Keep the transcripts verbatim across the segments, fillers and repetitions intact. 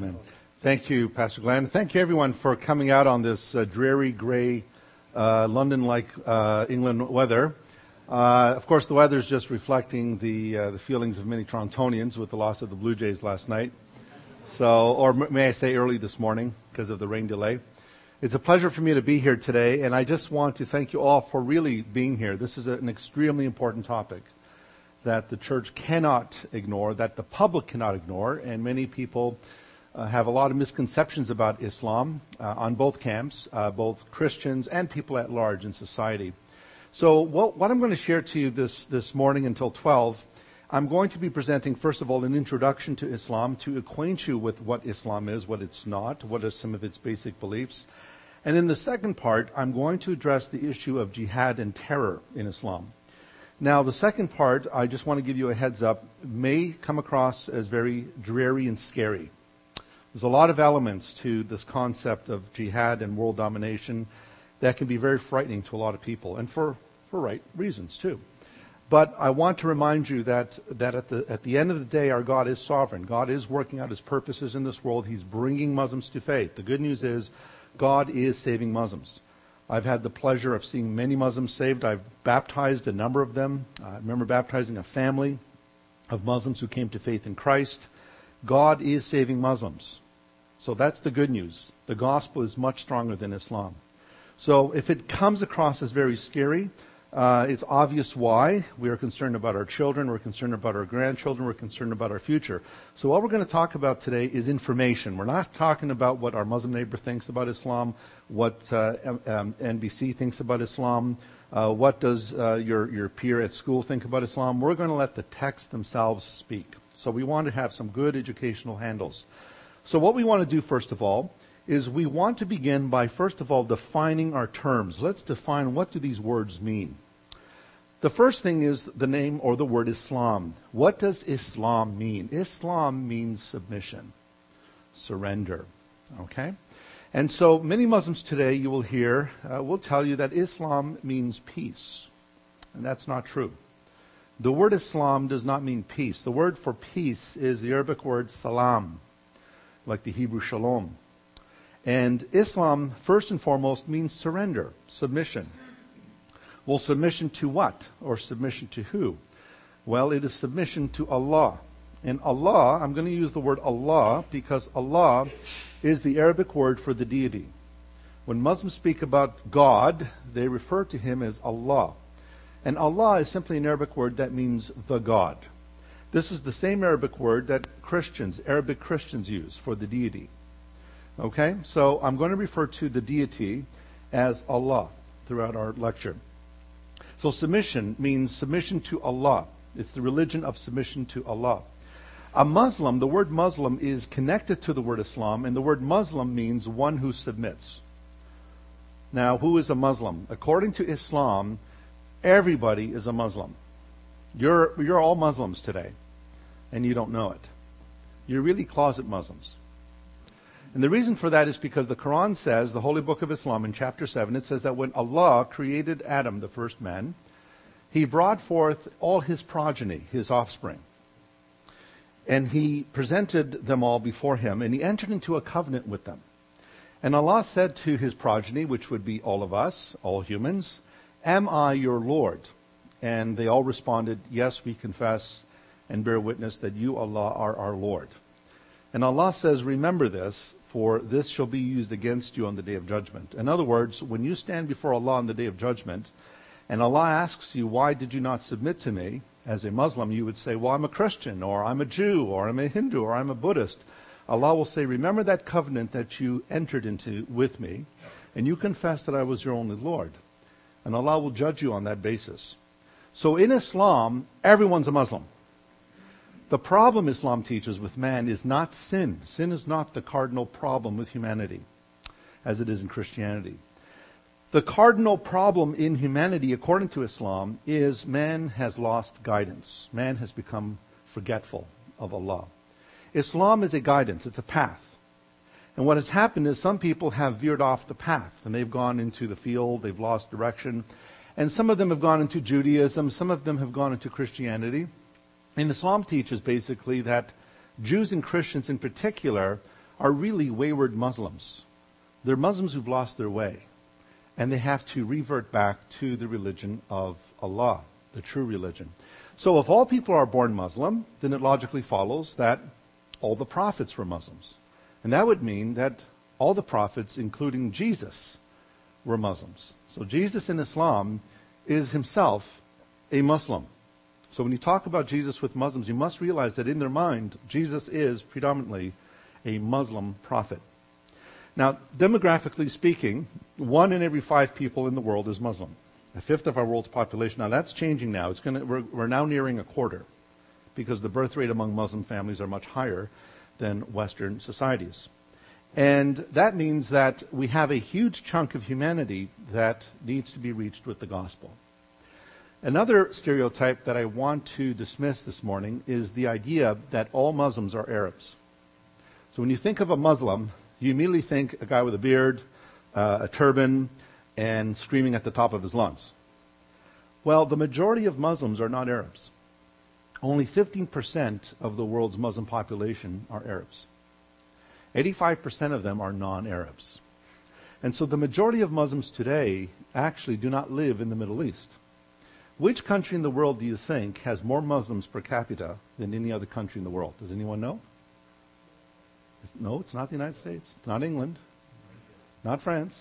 Amen. Thank you, Pastor Glenn. Thank you, everyone, for coming out on this uh, dreary, gray, uh, London-like uh, England weather. Uh, of course, the weather is just reflecting the uh, the feelings of many Torontonians with the loss of the Blue Jays last night. So, or may I say early this morning because of the rain delay. It's a pleasure for me to be here today, and I just want to thank you all for really being here. This is an extremely important topic that the church cannot ignore, that the public cannot ignore, and many people uh, have a lot of misconceptions about Islam uh, on both camps, uh, both Christians and people at large in society. So what, what I'm going to share to you this, this morning until twelve, I'm going to be presenting, first of all, an introduction to Islam to acquaint you with what Islam is, what it's not, what are some of its basic beliefs. And in the second part, I'm going to address the issue of jihad and terror in Islam. Now, the second part, I just want to give you a heads up, may come across as very dreary and scary. There's a lot of elements to this concept of jihad and world domination that can be very frightening to a lot of people, and for, for right reasons too. But I want to remind you that, that at the, at the end of the day, our God is sovereign. God is working out his purposes in this world. He's bringing Muslims to faith. The good news is God is saving Muslims. I've had the pleasure of seeing many Muslims saved. I've baptized a number of them. I remember baptizing a family of Muslims who came to faith in Christ. God is saving Muslims. So that's the good news. The gospel is much stronger than Islam. So if it comes across as very scary, uh, it's obvious why. We are concerned about our children. We're concerned about our grandchildren. We're concerned about our future. So what we're going to talk about today is information. We're not talking about what our Muslim neighbor thinks about Islam, what uh, um, N B C thinks about Islam, uh, what does uh, your, your peer at school think about Islam. We're going to let the texts themselves speak. So we want to have some good educational handles. So what we want to do, first of all, is we want to begin by, first of all, defining our terms. Let's define what do these words mean. The first thing is the name or the word Islam. What does Islam mean? Islam means submission, surrender. Okay? And so many Muslims today, you will hear, uh, will tell you that Islam means peace. And that's not true. The word Islam does not mean peace. The word for peace is the Arabic word salam, like the Hebrew shalom. And Islam, first and foremost, means surrender, submission. Well, submission to what? Or submission to who? Well, it is submission to Allah. And Allah, I'm going to use the word Allah because Allah is the Arabic word for the deity. When Muslims speak about God, they refer to him as Allah. And Allah is simply an Arabic word that means the God. This is the same Arabic word that Christians, Arabic Christians use for the deity. Okay, so I'm going to refer to the deity as Allah throughout our lecture. So submission means submission to Allah. It's the religion of submission to Allah. A Muslim, the word Muslim is connected to the word Islam, and the word Muslim means one who submits. Now, who is a Muslim? According to Islam, everybody is a Muslim. You're, you're all Muslims today, and you don't know it. You're really closet Muslims. And the reason for that is because the Quran says, the Holy Book of Islam in chapter seven, it says that when Allah created Adam, the first man, he brought forth all his progeny, his offspring. And he presented them all before him, and he entered into a covenant with them. And Allah said to his progeny, which would be all of us, all humans, "Am I your Lord?" And they all responded, "Yes, we confess and bear witness that you, Allah, are our Lord." And Allah says, "Remember this, for this shall be used against you on the day of judgment." In other words, when you stand before Allah on the day of judgment, and Allah asks you, "Why did you not submit to me?" As a Muslim, you would say, "Well, I'm a Christian, or I'm a Jew, or I'm a Hindu, or I'm a Buddhist." Allah will say, "Remember that covenant that you entered into with me, and you confessed that I was your only Lord." And Allah will judge you on that basis. So in Islam, everyone's a Muslim. The problem Islam teaches with man is not sin. Sin is not the cardinal problem with humanity, as it is in Christianity. The cardinal problem in humanity, according to Islam, is man has lost guidance. Man has become forgetful of Allah. Islam is a guidance. It's a path. And what has happened is some people have veered off the path, and they've gone into the field, they've lost direction. And some of them have gone into Judaism, some of them have gone into Christianity. And Islam teaches basically that Jews and Christians in particular are really wayward Muslims. They're Muslims who've lost their way, and they have to revert back to the religion of Allah, the true religion. So if all people are born Muslim, then it logically follows that all the prophets were Muslims. And that would mean that all the prophets, including Jesus, were Muslims. So Jesus in Islam is himself a Muslim. So when you talk about Jesus with Muslims, you must realize that in their mind, Jesus is predominantly a Muslim prophet. Now, demographically speaking, one in every five people in the world is Muslim. A fifth of our world's population. Now, that's changing now. It's going to, we're, we're now nearing a quarter because the birth rate among Muslim families are much higher than Western societies. And that means that we have a huge chunk of humanity that needs to be reached with the gospel. Another stereotype that I want to dismiss this morning is the idea that all Muslims are Arabs. So when you think of a Muslim, you immediately think a guy with a beard, uh, a turban, and screaming at the top of his lungs. Well, the majority of Muslims are not Arabs. Only fifteen percent of the world's Muslim population are Arabs. eighty-five percent of them are non-Arabs. And so the majority of Muslims today actually do not live in the Middle East. Which country in the world do you think has more Muslims per capita than any other country in the world? Does anyone know? No, it's not the United States. It's not England. Not France.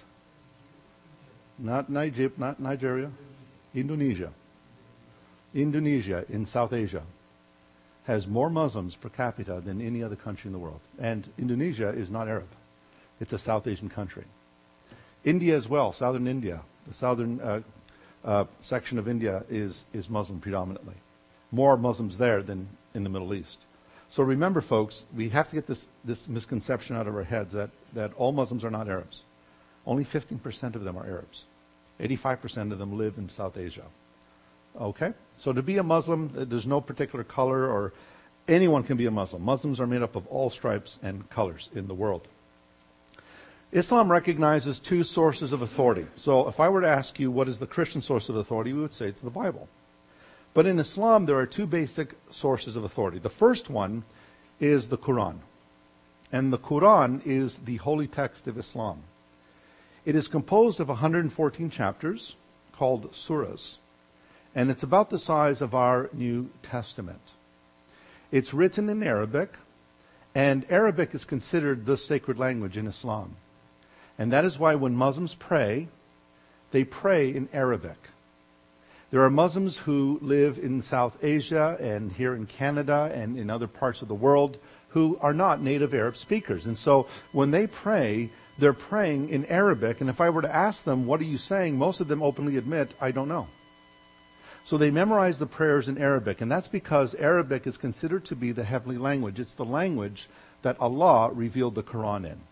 Not Niger- not Nigeria. Indonesia. Indonesia in South Asia has more Muslims per capita than any other country in the world. And Indonesia is not Arab. It's a South Asian country. India as well, southern India. The southern uh, uh, section of India is, is Muslim predominantly. More Muslims there than in the Middle East. So remember, folks, we have to get this, this misconception out of our heads that, that all Muslims are not Arabs. Only fifteen percent of them are Arabs. eighty-five percent of them live in South Asia. Okay? So to be a Muslim, there's no particular color, or anyone can be a Muslim. Muslims are made up of all stripes and colors in the world. Islam recognizes two sources of authority. So if I were to ask you what is the Christian source of authority, we would say it's the Bible. But in Islam, there are two basic sources of authority. The first one is the Quran. And the Quran is the holy text of Islam. It is composed of one hundred fourteen chapters called surahs. And it's about the size of our New Testament. It's written in Arabic, and Arabic is considered the sacred language in Islam. And that is why when Muslims pray, they pray in Arabic. There are Muslims who live in South Asia and here in Canada and in other parts of the world who are not native Arab speakers. And so when they pray, they're praying in Arabic. And if I were to ask them, what are you saying? Most of them openly admit, I don't know. So they memorize the prayers in Arabic. And that's because Arabic is considered to be the heavenly language. It's the language that Allah revealed the Quran in.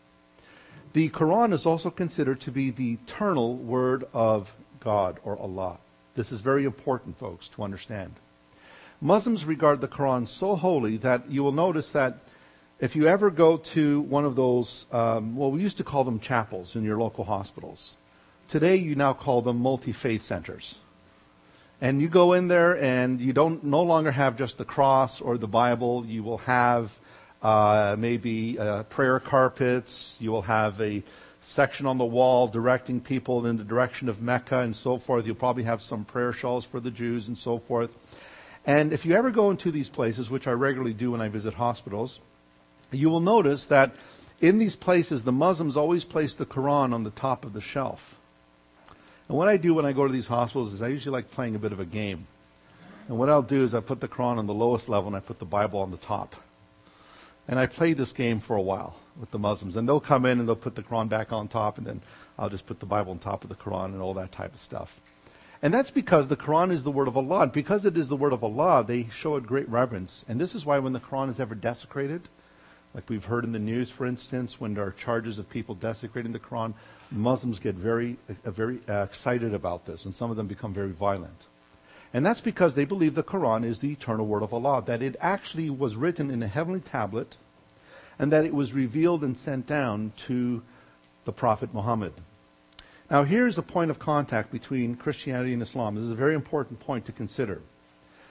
The Quran is also considered to be the eternal word of God or Allah. This is very important, folks, to understand. Muslims regard the Quran so holy that you will notice that if you ever go to one of those, um, well, we used to call them chapels in your local hospitals. Today, you now call them multi-faith centers. And you go in there and you don't no longer have just the cross or the Bible. You will have uh, maybe uh, prayer carpets. You will have a section on the wall directing people in the direction of Mecca and so forth. You'll probably have some prayer shawls for the Jews and so forth. And if you ever go into these places, which I regularly do when I visit hospitals, you will notice that in these places, the Muslims always place the Quran on the top of the shelf. And what I do when I go to these hospitals is I usually like playing a bit of a game. And what I'll do is I put the Quran on the lowest level and I put the Bible on the top. And I played this game for a while with the Muslims. And they'll come in and they'll put the Quran back on top, and then I'll just put the Bible on top of the Quran and all that type of stuff. And that's because the Quran is the word of Allah. And because it is the word of Allah, they show it great reverence. And this is why when the Quran is ever desecrated, like we've heard in the news, for instance, when there are charges of people desecrating the Quran, Muslims get very, uh, very uh, excited about this, and some of them become very violent. And that's because they believe the Quran is the eternal word of Allah, that it actually was written in a heavenly tablet, and that it was revealed and sent down to the Prophet Muhammad. Now here's a point of contact between Christianity and Islam. This is a very important point to consider.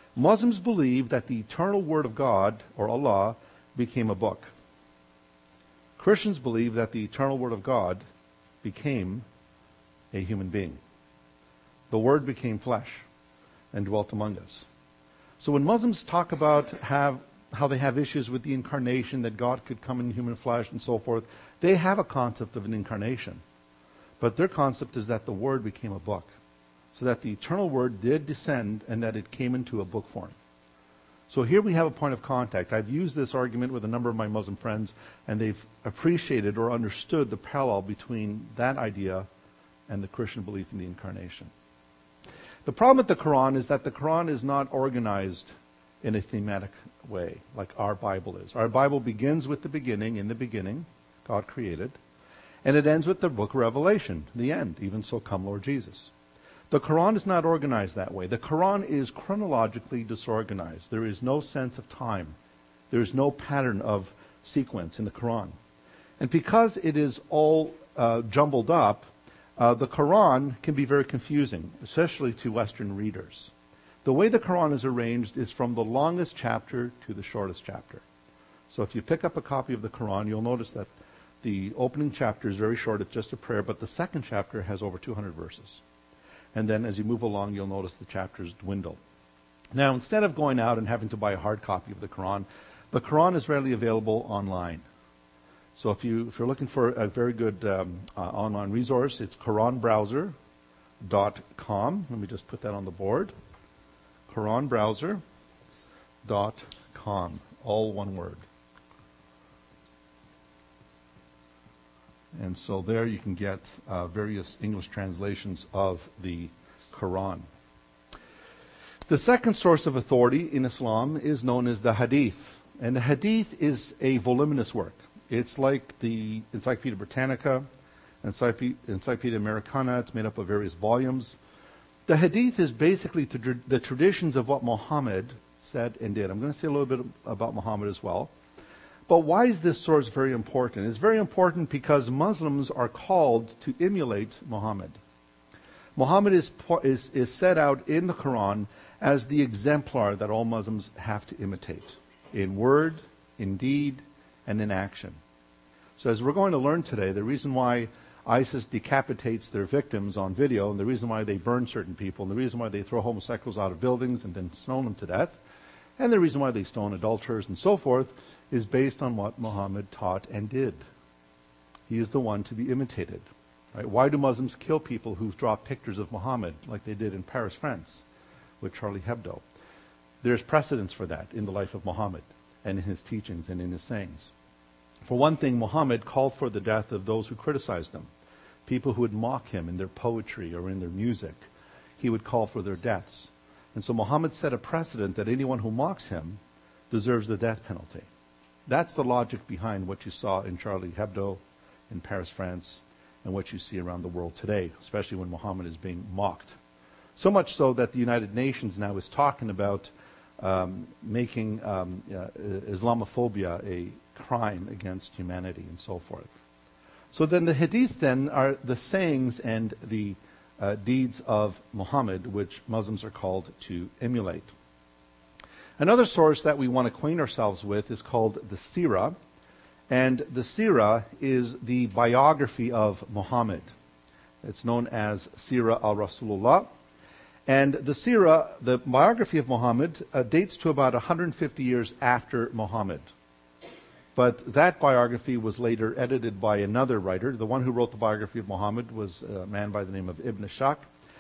Muslims believe that the eternal word of God, or Allah, became a book. Christians believe that the eternal Word of God became a human being. The Word became flesh and dwelt among us. So when Muslims talk about have, how they have issues with the incarnation, that God could come in human flesh and so forth, they have a concept of an incarnation. But their concept is that the Word became a book. So that the eternal Word did descend and that it came into a book form. So here we have a point of contact. I've used this argument with a number of my Muslim friends, and they've appreciated or understood the parallel between that idea and the Christian belief in the incarnation. The problem with the Quran is that the Quran is not organized in a thematic way like our Bible is. Our Bible begins with the beginning. In the beginning, God created. And it ends with the book of Revelation, the end. Even so, come Lord Jesus. The Quran is not organized that way. The Quran is chronologically disorganized. There is no sense of time. There is no pattern of sequence in the Quran. And because it is all uh, jumbled up, uh, the Quran can be very confusing, especially to Western readers. The way the Quran is arranged is from the longest chapter to the shortest chapter. So if you pick up a copy of the Quran, you'll notice that the opening chapter is very short. It's just a prayer, but the second chapter has over two hundred verses. And then as you move along, you'll notice the chapters dwindle. Now, instead of going out and having to buy a hard copy of the Quran, the Quran is readily available online. So if, you, if you're looking for a very good um, uh, online resource, it's Quran Browser dot com. Let me just put that on the board. Quran Browser dot com. All one word. And so there you can get uh, various English translations of the Quran. The second source of authority in Islam is known as the Hadith. And the Hadith is a voluminous work. It's like the Encyclopedia Britannica, Encyclopedia, Encyclopedia Americana. It's made up of various volumes. The Hadith is basically the traditions of what Muhammad said and did. I'm going to say a little bit about Muhammad as well. But why is this source very important? It's very important because Muslims are called to emulate Muhammad. Muhammad is, is, is set out in the Quran as the exemplar that all Muslims have to imitate in word, in deed, and in action. So as we're going to learn today, the reason why ISIS decapitates their victims on video, and the reason why they burn certain people, and the reason why they throw homosexuals out of buildings and then stone them to death, and the reason why they stone adulterers and so forth, is based on what Muhammad taught and did. He is the one to be imitated. Right? Why do Muslims kill people who draw pictures of Muhammad like they did in Paris, France, with Charlie Hebdo? There's precedence for that in the life of Muhammad and in his teachings and in his sayings. For one thing, Muhammad called for the death of those who criticized him, people who would mock him in their poetry or in their music. He would call for their deaths. And so Muhammad set a precedent that anyone who mocks him deserves the death penalty. That's the logic behind what you saw in Charlie Hebdo, in Paris, France, and what you see around the world today, especially when Muhammad is being mocked. So much so that the United Nations now is talking about um, making um, uh, Islamophobia a crime against humanity and so forth. So then the Hadith then are the sayings and the uh, deeds of Muhammad, which Muslims are called to emulate. Another source that we want to acquaint ourselves with is called the Sirah. And the Sirah is the biography of Muhammad. It's known as Sirah al-Rasulullah. And the Sirah, the biography of Muhammad, uh, dates to about one hundred fifty years after Muhammad. But that biography was later edited by another writer. The one who wrote the biography of Muhammad was a man by the name of Ibn Ishaq.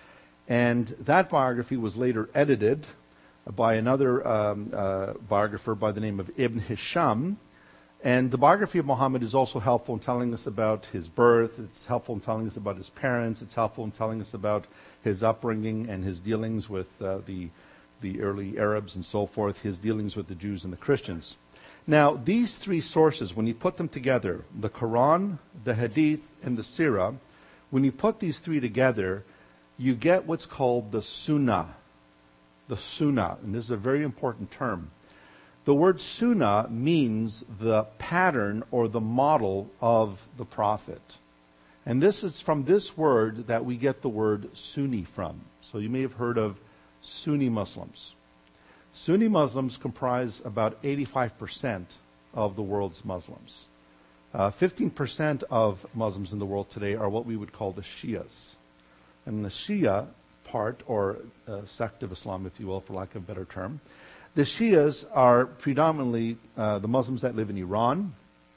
And that biography was later edited by another um, uh, biographer by the name of Ibn Hisham. And the biography of Muhammad is also helpful in telling us about his birth. It's helpful in telling us about his parents. It's helpful in telling us about his upbringing and his dealings with uh, the, the early Arabs and so forth, his dealings with the Jews and the Christians. Now, these three sources, when you put them together, the Quran, the Hadith, and the Sirah, when you put these three together, you get what's called the Sunnah. The Sunnah, and this is a very important term. The word Sunnah means the pattern or the model of the prophet. And this is from this word that we get the word Sunni from. So you may have heard of Sunni Muslims. Sunni Muslims comprise about eighty-five percent of the world's Muslims. Uh, fifteen percent of Muslims in the world today are what we would call the Shias. And the Shia part, or uh, sect of Islam, if you will, for lack of a better term, the Shias are predominantly uh, the Muslims that live in Iran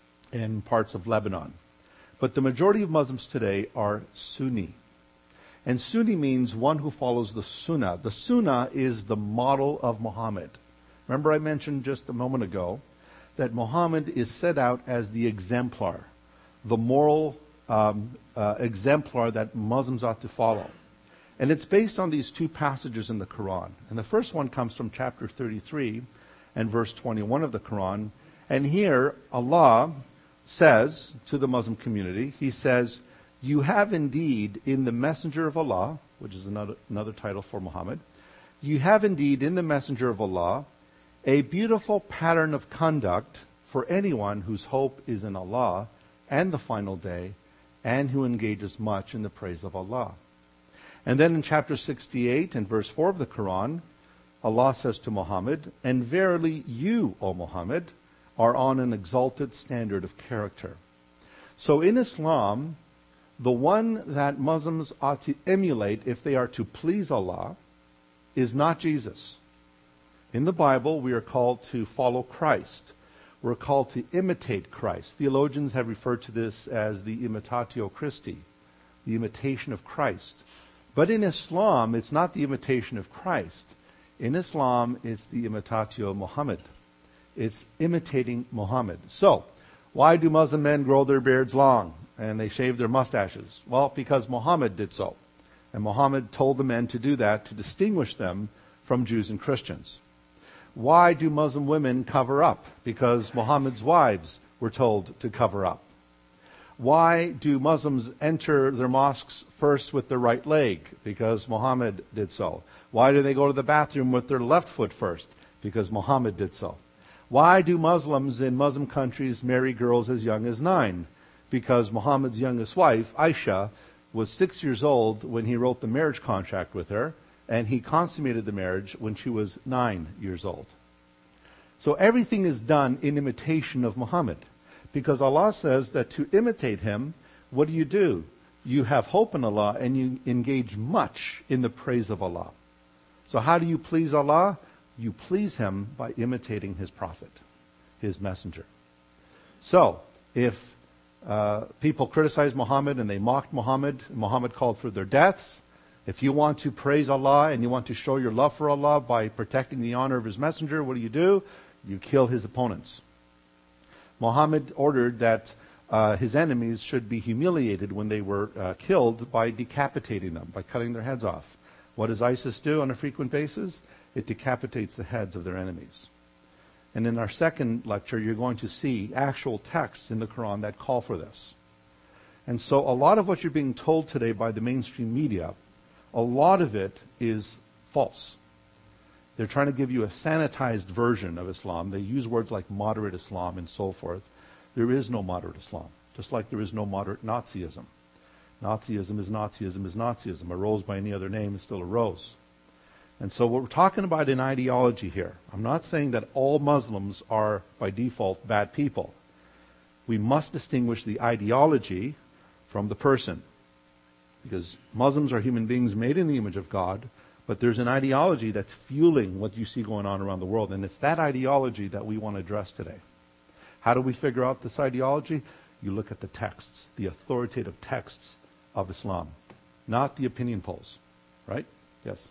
and parts of Lebanon. But the majority of Muslims today are Sunni. And Sunni means one who follows the Sunnah. The Sunnah is the model of Muhammad. Remember I mentioned just a moment ago that Muhammad is set out as the exemplar, the moral um, uh, exemplar that Muslims ought to follow. And it's based on these two passages in the Quran. And the first one comes from chapter thirty-three and verse twenty-one of the Quran. And here Allah says to the Muslim community, He says, "You have indeed in the messenger of Allah," which is another, another title for Muhammad, "you have indeed in the messenger of Allah a beautiful pattern of conduct for anyone whose hope is in Allah and the final day, and who engages much in the praise of Allah." And then in chapter sixty-eight and verse four of the Quran, Allah says to Muhammad, "And verily you, O Muhammad, are on an exalted standard of character." So in Islam, the one that Muslims ought to emulate if they are to please Allah is not Jesus. In the Bible, we are called to follow Christ. We're called to imitate Christ. Theologians have referred to this as the imitatio Christi, the imitation of Christ. But in Islam, it's not the imitation of Christ. In Islam, it's the imitatio Muhammad. It's imitating Muhammad. So, why do Muslim men grow their beards long and they shave their mustaches? Well, because Muhammad did so. And Muhammad told the men to do that to distinguish them from Jews and Christians. Why do Muslim women cover up? Because Muhammad's wives were told to cover up. Why do Muslims enter their mosques first with their right leg? Because Muhammad did so. Why do they go to the bathroom with their left foot first? Because Muhammad did so. Why do Muslims in Muslim countries marry girls as young as nine? Because Muhammad's youngest wife, Aisha, was six years old when he wrote the marriage contract with her, and he consummated the marriage when she was nine years old. So everything is done in imitation of Muhammad. Because Allah says that to imitate him, what do you do? You have hope in Allah and you engage much in the praise of Allah. So how do you please Allah? You please him by imitating his prophet, his messenger. So, if uh, people criticize Muhammad and they mocked Muhammad, Muhammad called for their deaths. If you want to praise Allah and you want to show your love for Allah by protecting the honor of his messenger, what do you do? You kill his opponents. Muhammad ordered that uh, his enemies should be humiliated when they were uh, killed by decapitating them, by cutting their heads off. What does ISIS do on a frequent basis? It decapitates the heads of their enemies. And in our second lecture, you're going to see actual texts in the Quran that call for this. And so a lot of what you're being told today by the mainstream media, a lot of it is false. They're trying to give you a sanitized version of Islam. They use words like moderate Islam and so forth. There is no moderate Islam, just like there is no moderate Nazism. Nazism is Nazism is Nazism. A rose by any other name is still a rose. And so what we're talking about in ideology here, I'm not saying that all Muslims are by default bad people. We must distinguish the ideology from the person. Because Muslims are human beings made in the image of God, but there's an ideology that's fueling what you see going on around the world. And it's that ideology that we want to address today. How do we figure out this ideology? You look at the texts, the authoritative texts of Islam, not the opinion polls. Right? Yes?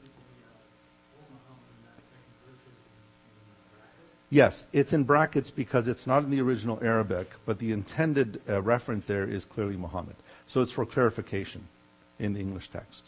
Yes, it's in brackets because it's not in the original Arabic, but the intended uh, referent there is clearly Muhammad. So it's for clarification in the English text.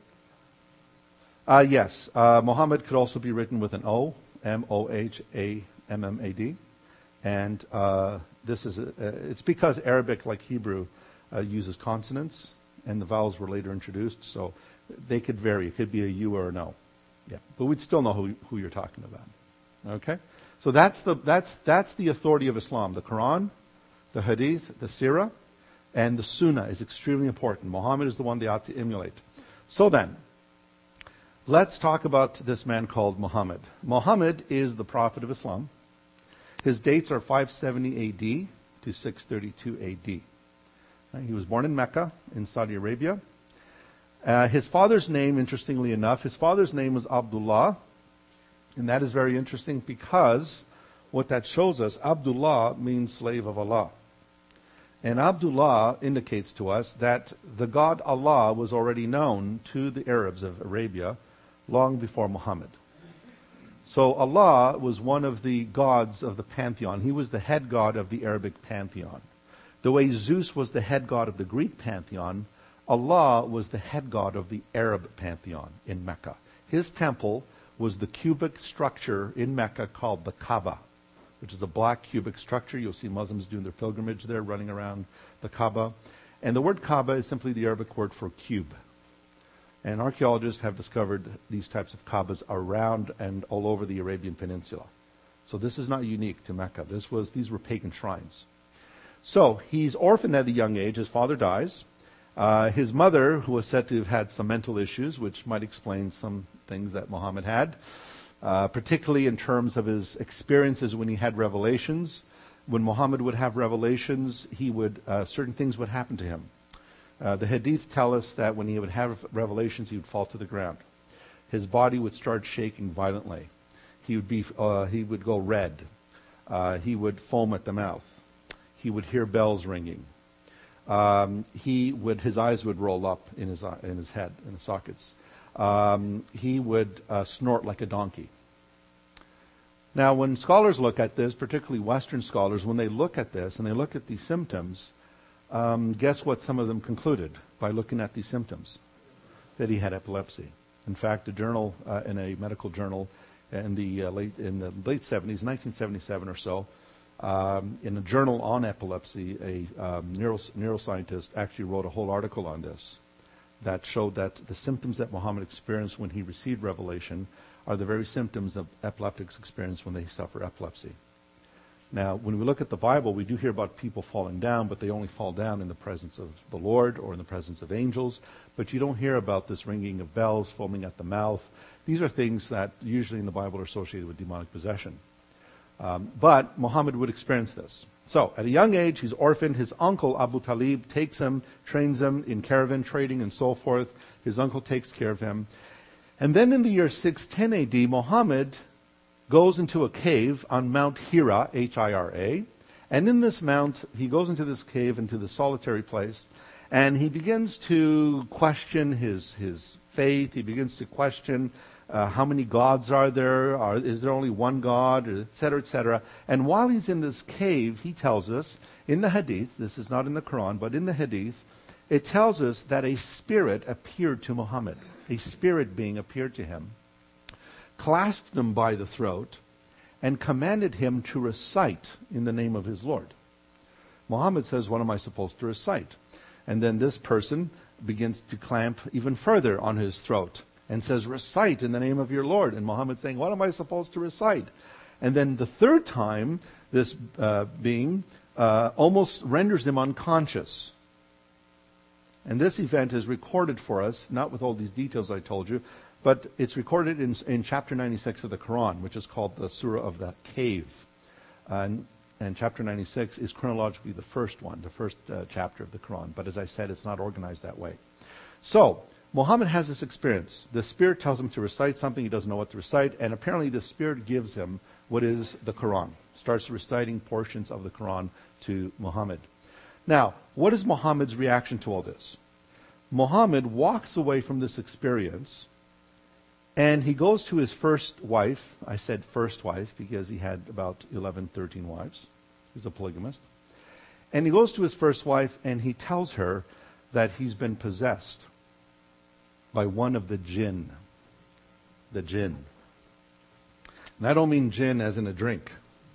Uh, yes, uh, Muhammad could also be written with an O, M O H A M M A D. And uh, this is a, uh, it's because Arabic, like Hebrew, uh, uses consonants, and the vowels were later introduced, so they could vary. It could be a U or an O. Yeah, but we'd still know who, who you're talking about. Okay? So that's the, that's, that's the authority of Islam. The Quran, the Hadith, the Sirah, and the Sunnah is extremely important. Muhammad is the one they ought to emulate. So then, let's talk about this man called Muhammad. Muhammad is the prophet of Islam. His dates are five seventy A D to six thirty-two A D. Right? He was born in Mecca, in Saudi Arabia. Uh, his father's name, interestingly enough, his father's name was Abdullah. And that is very interesting because what that shows us, Abdullah means slave of Allah. And Abdullah indicates to us that the God Allah was already known to the Arabs of Arabia long before Muhammad. So Allah was one of the gods of the pantheon. He was the head god of the Arabic pantheon. The way Zeus was the head god of the Greek pantheon, Allah was the head god of the Arab pantheon in Mecca. His temple was the cubic structure in Mecca called the Kaaba, which is a black cubic structure. You'll see Muslims doing their pilgrimage there, running around the Kaaba. And the word Kaaba is simply the Arabic word for cube. And archaeologists have discovered these types of Kaabas around and all over the Arabian Peninsula. So this is not unique to Mecca. This was, these were pagan shrines. So he's orphaned at a young age. His father dies. Uh, his mother, who was said to have had some mental issues, which might explain some things that Muhammad had, uh, particularly in terms of his experiences when he had revelations. When Muhammad would have revelations, he would uh, certain things would happen to him. Uh, the Hadith tell us that when he would have revelations, he would fall to the ground. His body would start shaking violently. He would be, uh, he would go red. Uh, he would foam at the mouth. He would hear bells ringing. Um, he would, his eyes would roll up in his in his head, in the sockets. Um, he would uh, snort like a donkey. Now, when scholars look at this, particularly Western scholars, when they look at this and they look at these symptoms, um, guess what some of them concluded by looking at these symptoms? That he had epilepsy. In fact, a journal, uh, in a medical journal, in the uh, late in the late seventies, nineteen seventy-seven or so, um, in a journal on epilepsy, a um, neuro, neuroscientist actually wrote a whole article on this that showed that the symptoms that Muhammad experienced when he received revelation are the very symptoms that epileptics experience when they suffer epilepsy. Now, when we look at the Bible, we do hear about people falling down, but they only fall down in the presence of the Lord or in the presence of angels. But you don't hear about this ringing of bells, foaming at the mouth. These are things that usually in the Bible are associated with demonic possession. Um, but Muhammad would experience this. So, at a young age, he's orphaned. His uncle, Abu Talib, takes him, trains him in caravan trading and so forth. His uncle takes care of him. And then in the year six ten A D, Muhammad goes into a cave on Mount Hira, H I R A. And in this mount, he goes into this cave, into the solitary place, and he begins to question his, his faith. He begins to question uh, how many gods are there? Are, is there only one God? Et cetera, et cetera. And while he's in this cave, he tells us, in the Hadith, this is not in the Quran, but in the Hadith, it tells us that a spirit appeared to Muhammad. A spirit being appeared to him, clasped him by the throat, and commanded him to recite in the name of his Lord. Muhammad says, what am I supposed to recite? And then this person begins to clamp even further on his throat and says, recite in the name of your Lord. And Muhammad's saying, what am I supposed to recite? And then the third time, this uh, being uh, almost renders him unconscious. And this event is recorded for us, not with all these details I told you, but it's recorded in, in chapter ninety-six of the Quran, which is called the Surah of the Cave. And, and chapter ninety-six is chronologically the first one, the first uh, chapter of the Quran. But as I said, it's not organized that way. So, Muhammad has this experience. The Spirit tells him to recite something. He doesn't know what to recite. And apparently the Spirit gives him what is the Quran. Starts reciting portions of the Quran to Muhammad. Now, what is Muhammad's reaction to all this? Muhammad walks away from this experience and he goes to his first wife. I said first wife because he had about eleven, thirteen wives. He's a polygamist. And he goes to his first wife and he tells her that he's been possessed by one of the jinn. The jinn. And I don't mean jinn as in a drink.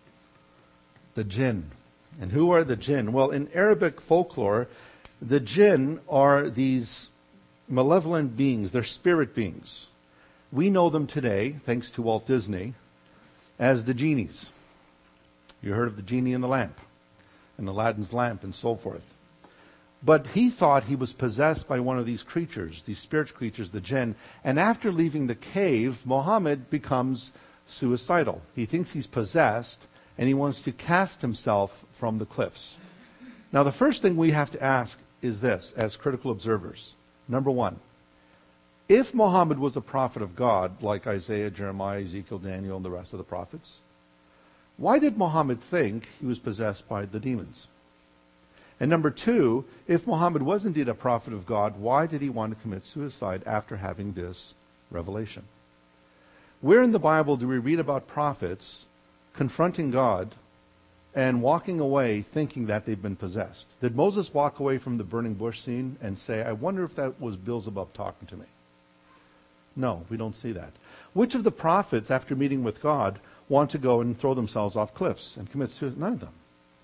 The jinn. And who are the jinn? Well, in Arabic folklore, the jinn are these malevolent beings. They're spirit beings. We know them today, thanks to Walt Disney, as the genies. You heard of the genie in the lamp, and Aladdin's lamp, and so forth. But he thought he was possessed by one of these creatures, these spirit creatures, the jinn. And after leaving the cave, Muhammad becomes suicidal. He thinks he's possessed, and he wants to cast himself from the cliffs. Now, the first thing we have to ask is this, as critical observers. Number one, if Muhammad was a prophet of God, like Isaiah, Jeremiah, Ezekiel, Daniel, and the rest of the prophets, why did Muhammad think he was possessed by the demons? And number two, if Muhammad was indeed a prophet of God, why did he want to commit suicide after having this revelation? Where in the Bible do we read about prophets confronting God and walking away thinking that they've been possessed? Did Moses walk away from the burning bush scene and say, I wonder if that was Beelzebub talking to me? No, we don't see that. Which of the prophets, after meeting with God, want to go and throw themselves off cliffs and commit suicide? None of them.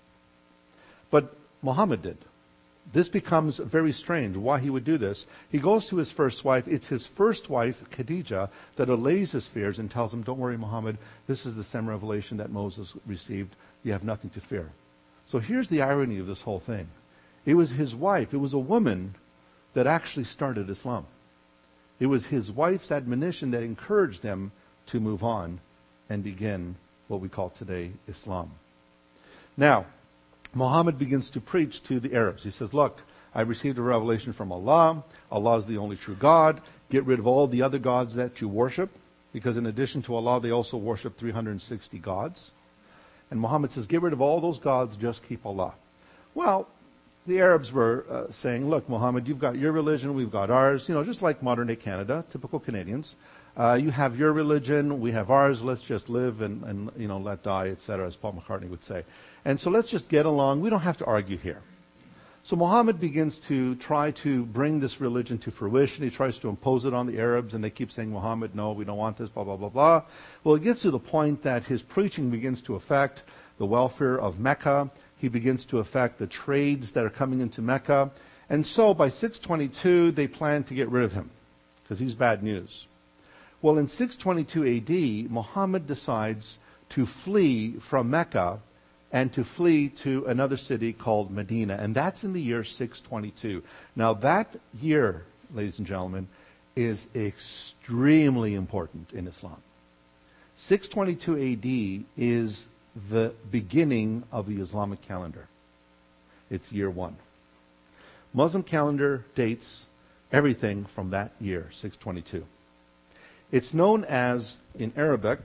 But Muhammad did. This becomes very strange why he would do this. He goes to his first wife. It's his first wife, Khadijah, that allays his fears and tells him, don't worry, Muhammad, this is the same revelation that Moses received. You have nothing to fear. So here's the irony of this whole thing. It was his wife, it was a woman that actually started Islam. It was his wife's admonition that encouraged him to move on and begin what we call today Islam. Now, Muhammad begins to preach to the Arabs. He says, look, I received a revelation from Allah. Allah is the only true God. Get rid of all the other gods that you worship, because in addition to Allah, they also worship three hundred sixty gods. And Muhammad says, get rid of all those gods, just keep Allah. Well, the Arabs were uh, saying, look, Muhammad, you've got your religion, we've got ours, you know, just like modern-day Canada, typical Canadians. Uh, you have your religion, we have ours, let's just live and, and you know, let die, et cetera, as Paul McCartney would say. And so let's just get along. We don't have to argue here. So Muhammad begins to try to bring this religion to fruition. He tries to impose it on the Arabs, and they keep saying, Muhammad, no, we don't want this, blah, blah, blah, blah. Well, it gets to the point that his preaching begins to affect the welfare of Mecca. He begins to affect the trades that are coming into Mecca. And so by six twenty-two, they plan to get rid of him, because he's bad news. Well, in six twenty-two A D, Muhammad decides to flee from Mecca and to flee to another city called Medina. And that's in the year six twenty-two. Now that year, ladies and gentlemen, is extremely important in Islam. six twenty-two A D is the beginning of the Islamic calendar. It's year one. Muslim calendar dates everything from that year, six twenty-two. It's known as, in Arabic,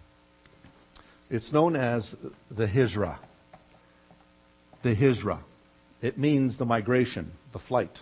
it's known as the Hijra. The Hijra. It means the migration, the flight.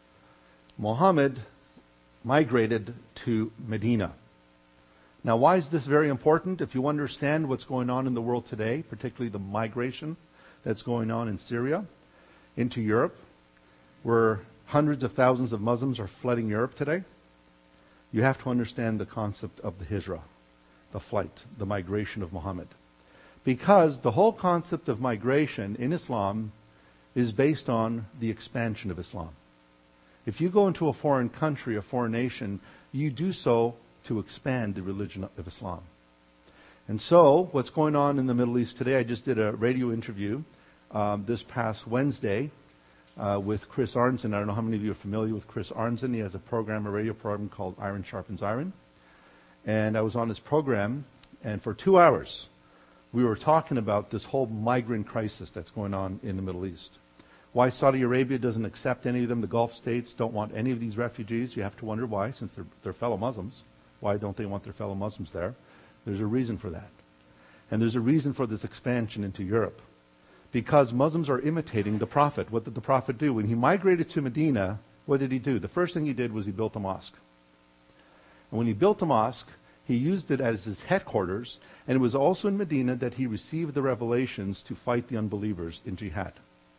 Muhammad migrated to Medina. Now, why is this very important? If you understand what's going on in the world today, particularly the migration that's going on in Syria into Europe, where hundreds of thousands of Muslims are flooding Europe today, you have to understand the concept of the Hijra, the flight, the migration of Muhammad. Because the whole concept of migration in Islam is based on the expansion of Islam. If you go into a foreign country, a foreign nation, you do so to expand the religion of Islam. And so, what's going on in the Middle East today, I just did a radio interview um, this past Wednesday uh, with Chris Arnzen. I don't know how many of you are familiar with Chris Arnzen. He has a program, a radio program called Iron Sharpens Iron. And I was on his program, and for two hours, we were talking about this whole migrant crisis that's going on in the Middle East. Why Saudi Arabia doesn't accept any of them, the Gulf states don't want any of these refugees. You have to wonder why, since they're, they're fellow Muslims. Why don't they want their fellow Muslims there? There's a reason for that. And there's a reason for this expansion into Europe. Because Muslims are imitating the Prophet. What did the Prophet do? When he migrated to Medina, what did he do? The first thing he did was he built a mosque. And when he built a mosque, he used it as his headquarters, and it was also in Medina that he received the revelations to fight the unbelievers in jihad.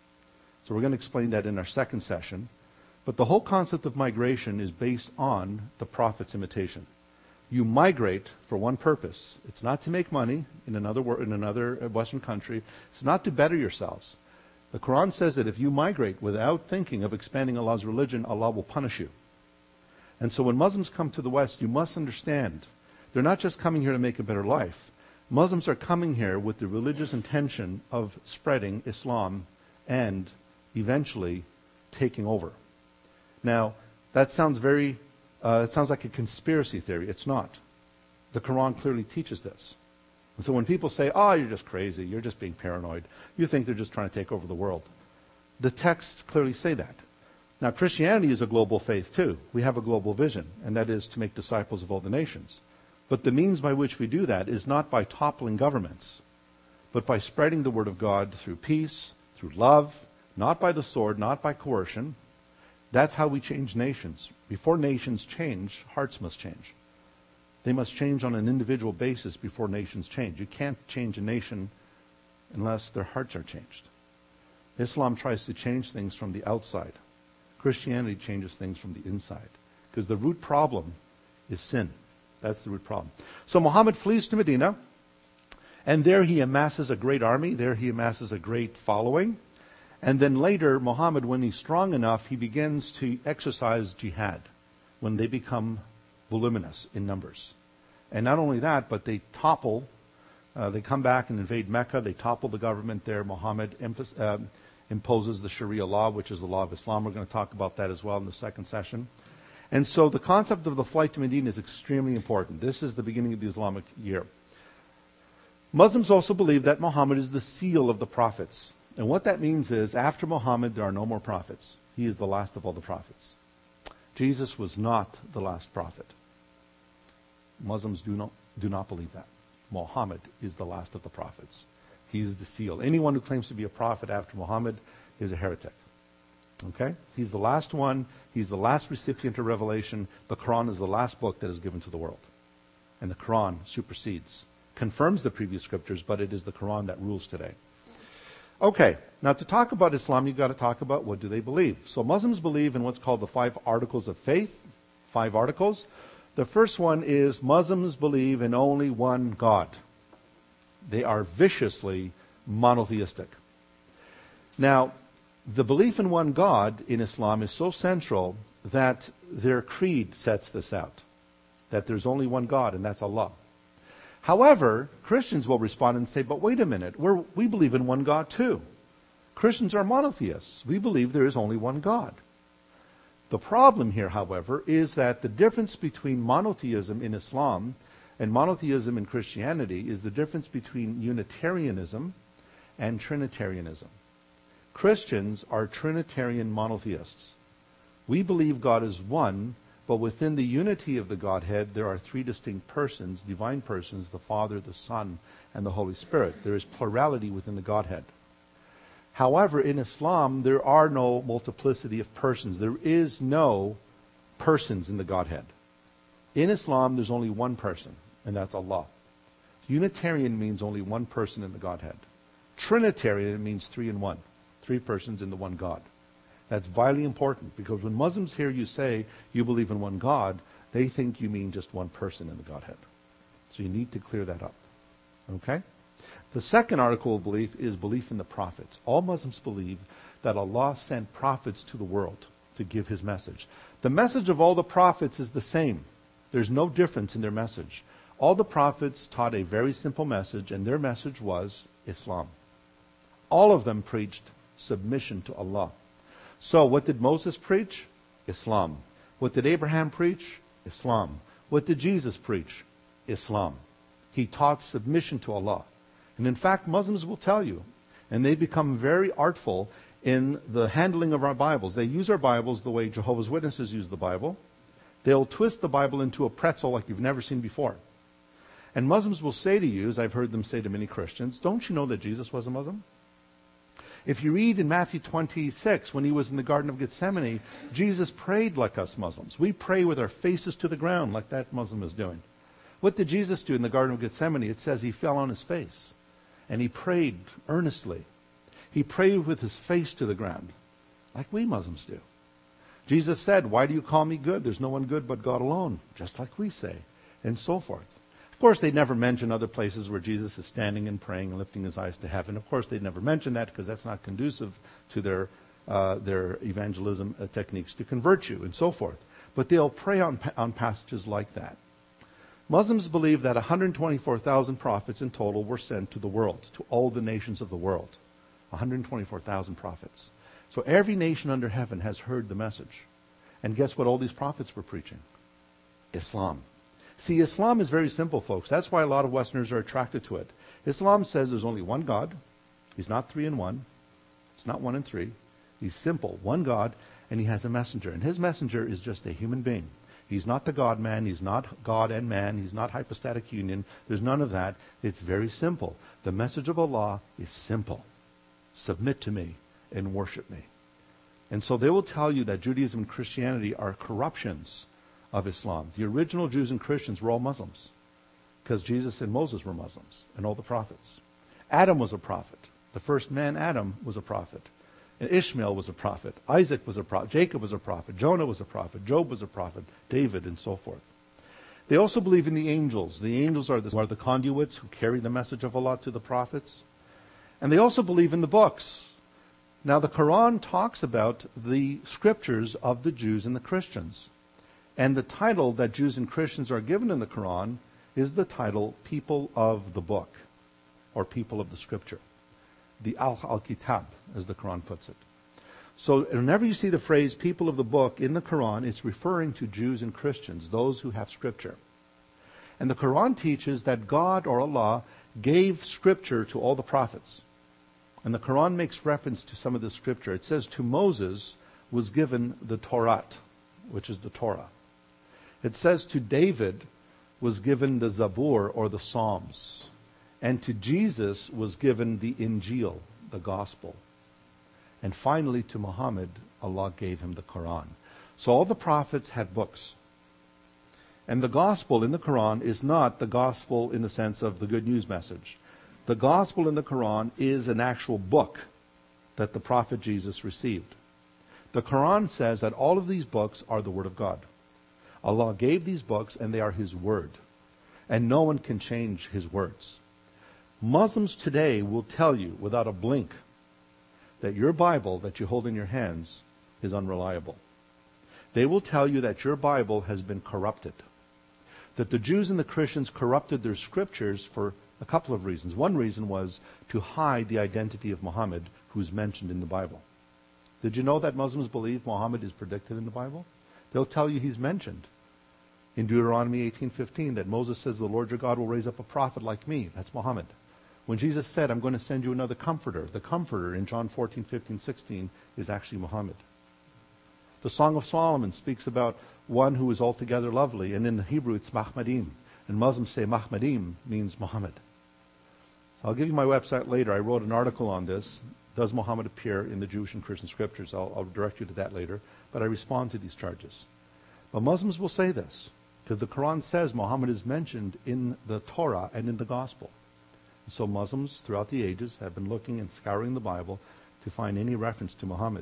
So we're going to explain that in our second session. But the whole concept of migration is based on the Prophet's imitation. You migrate for one purpose. It's not to make money in another in another Western country. It's not to better yourselves. The Quran says that if you migrate without thinking of expanding Allah's religion, Allah will punish you. And so when Muslims come to the West, you must understand, they're not just coming here to make a better life. Muslims are coming here with the religious intention of spreading Islam and eventually taking over. Now, that sounds very, uh, it sounds like a conspiracy theory. It's not. The Quran clearly teaches this. And so when people say, oh, you're just crazy, you're just being paranoid, you think they're just trying to take over the world. The texts clearly say that. Now, Christianity is a global faith too. We have a global vision, and that is to make disciples of all the nations. But the means by which we do that is not by toppling governments, but by spreading the word of God through peace, through love, not by the sword, not by coercion. That's how we change nations. Before nations change, hearts must change. They must change on an individual basis before nations change. You can't change a nation unless their hearts are changed. Islam tries to change things from the outside. Christianity changes things from the inside. Because the root problem is sin. That's the root problem. So Muhammad flees to Medina, and there he amasses a great army. There he amasses a great following. And then later, Muhammad, when he's strong enough, he begins to exercise jihad when they become voluminous in numbers. And not only that, but they topple, uh, they come back and invade Mecca, they topple the government there. Muhammad emph- uh, imposes the Sharia law, which is the law of Islam. We're going to talk about that as well in the second session. And so the concept of the flight to Medina is extremely important. This is the beginning of the Islamic year. Muslims also believe that Muhammad is the seal of the prophets. And what that means is, after Muhammad, there are no more prophets. He is the last of all the prophets. Jesus was not the last prophet. Muslims do not, do not believe that. Muhammad is the last of the prophets. He is the seal. Anyone who claims to be a prophet after Muhammad is a heretic. Okay? He's the last one. He's the last recipient of revelation. The Quran is the last book that is given to the world. And the Quran supersedes, confirms the previous scriptures, but it is the Quran that rules today. Okay, now to talk about Islam, you've got to talk about what do they believe. So Muslims believe in what's called the five articles of faith, five articles. The first one is Muslims believe in only one God. They are viciously monotheistic. Now, the belief in one God in Islam is so central that their creed sets this out, that there's only one God, and that's Allah. However, Christians will respond and say, but wait a minute, we're, we believe in one God too. Christians are monotheists. We believe there is only one God. The problem here, however, is that the difference between monotheism in Islam and monotheism in Christianity is the difference between Unitarianism and Trinitarianism. Christians are Trinitarian monotheists. We believe God is one, but within the unity of the Godhead, there are three distinct persons, divine persons, the Father, the Son, and the Holy Spirit. There is plurality within the Godhead. However, in Islam, there are no multiplicity of persons. There is no persons in the Godhead. In Islam, there's only one person, and that's Allah. Unitarian means only one person in the Godhead. Trinitarian means three in one. Three persons in the one God. That's vitally important, because when Muslims hear you say you believe in one God, they think you mean just one person in the Godhead. So you need to clear that up. Okay? The second article of belief is belief in the prophets. All Muslims believe that Allah sent prophets to the world to give his message. The message of all the prophets is the same. There's no difference in their message. All the prophets taught a very simple message, and their message was Islam. All of them preached submission to Allah. So what did Moses preach? Islam. What did Abraham preach? Islam. What did Jesus preach? Islam. He taught submission to Allah. And in fact, Muslims will tell you, and they become very artful in the handling of our Bibles. They use our Bibles the way Jehovah's Witnesses use the Bible. They'll twist the Bible into a pretzel like you've never seen before. And Muslims will say to you, as I've heard them say to many Christians, don't you know that Jesus was a Muslim? If you read in Matthew twenty-six, when he was in the Garden of Gethsemane, Jesus prayed like us Muslims. We pray with our faces to the ground like that Muslim is doing. What did Jesus do in the Garden of Gethsemane? It says he fell on his face and he prayed earnestly. He prayed with his face to the ground like we Muslims do. Jesus said, why do you call me good? There's no one good but God alone, just like we say, and so forth. Of course, they never mention other places where Jesus is standing and praying and lifting his eyes to heaven. Of course, they never mention that because that's not conducive to their uh, their evangelism uh, techniques to convert you and so forth. But they'll pray on, on passages like that. Muslims believe that one hundred twenty-four thousand prophets in total were sent to the world, to all the nations of the world. one hundred twenty-four thousand prophets. So every nation under heaven has heard the message. And guess what all these prophets were preaching? Islam. See, Islam is very simple, folks. That's why a lot of Westerners are attracted to it. Islam says there's only one God. He's not three in one. It's not one in three. He's simple, one God, and he has a messenger. And his messenger is just a human being. He's not the God-man. He's not God and man. He's not hypostatic union. There's none of that. It's very simple. The message of Allah is simple. Submit to me and worship me. And so they will tell you that Judaism and Christianity are corruptions of Islam. The original Jews and Christians were all Muslims because Jesus and Moses were Muslims and all the prophets. Adam was a prophet. The first man, Adam, was a prophet. And Ishmael was a prophet. Isaac was a prophet. Jacob was a prophet. Jonah was a prophet. Job was a prophet. David, and so forth. They also believe in the angels. The angels are the, are the conduits who carry the message of Allah to the prophets. And they also believe in the books. Now, the Quran talks about the scriptures of the Jews and the Christians. And the title that Jews and Christians are given in the Quran is the title People of the Book, or People of the Scripture. The Al-Kitab, as the Quran puts it. So whenever you see the phrase people of the book in the Quran, it's referring to Jews and Christians, those who have Scripture. And the Quran teaches that God, or Allah, gave Scripture to all the prophets. And the Quran makes reference to some of the Scripture. It says to Moses was given the Torah, which is the Torah. It says to David was given the Zabur, or the Psalms. And to Jesus was given the Injil, the Gospel. And finally to Muhammad, Allah gave him the Quran. So all the prophets had books. And the Gospel in the Quran is not the Gospel in the sense of the good news message. The Gospel in the Quran is an actual book that the Prophet Jesus received. The Quran says that all of these books are the Word of God. Allah gave these books and they are His Word. And no one can change His words. Muslims today will tell you without a blink that your Bible that you hold in your hands is unreliable. They will tell you that your Bible has been corrupted. That the Jews and the Christians corrupted their scriptures for a couple of reasons. One reason was to hide the identity of Muhammad, who's mentioned in the Bible. Did you know that Muslims believe Muhammad is predicted in the Bible? They'll tell you he's mentioned in Deuteronomy eighteen fifteen that Moses says the Lord your God will raise up a prophet like me. That's Muhammad. When Jesus said, I'm going to send you another comforter, the comforter in John fourteen, fifteen, sixteen is actually Muhammad. The Song of Solomon speaks about one who is altogether lovely, and in the Hebrew it's Mahmadim. And Muslims say Mahmadim means Muhammad. So I'll give you my website later. I wrote an article on this. Does Muhammad appear in the Jewish and Christian scriptures? I'll, I'll direct you to that later. But I respond to these charges. But Muslims will say this, because the Quran says Muhammad is mentioned in the Torah and in the Gospel. So Muslims throughout the ages have been looking and scouring the Bible to find any reference to Muhammad.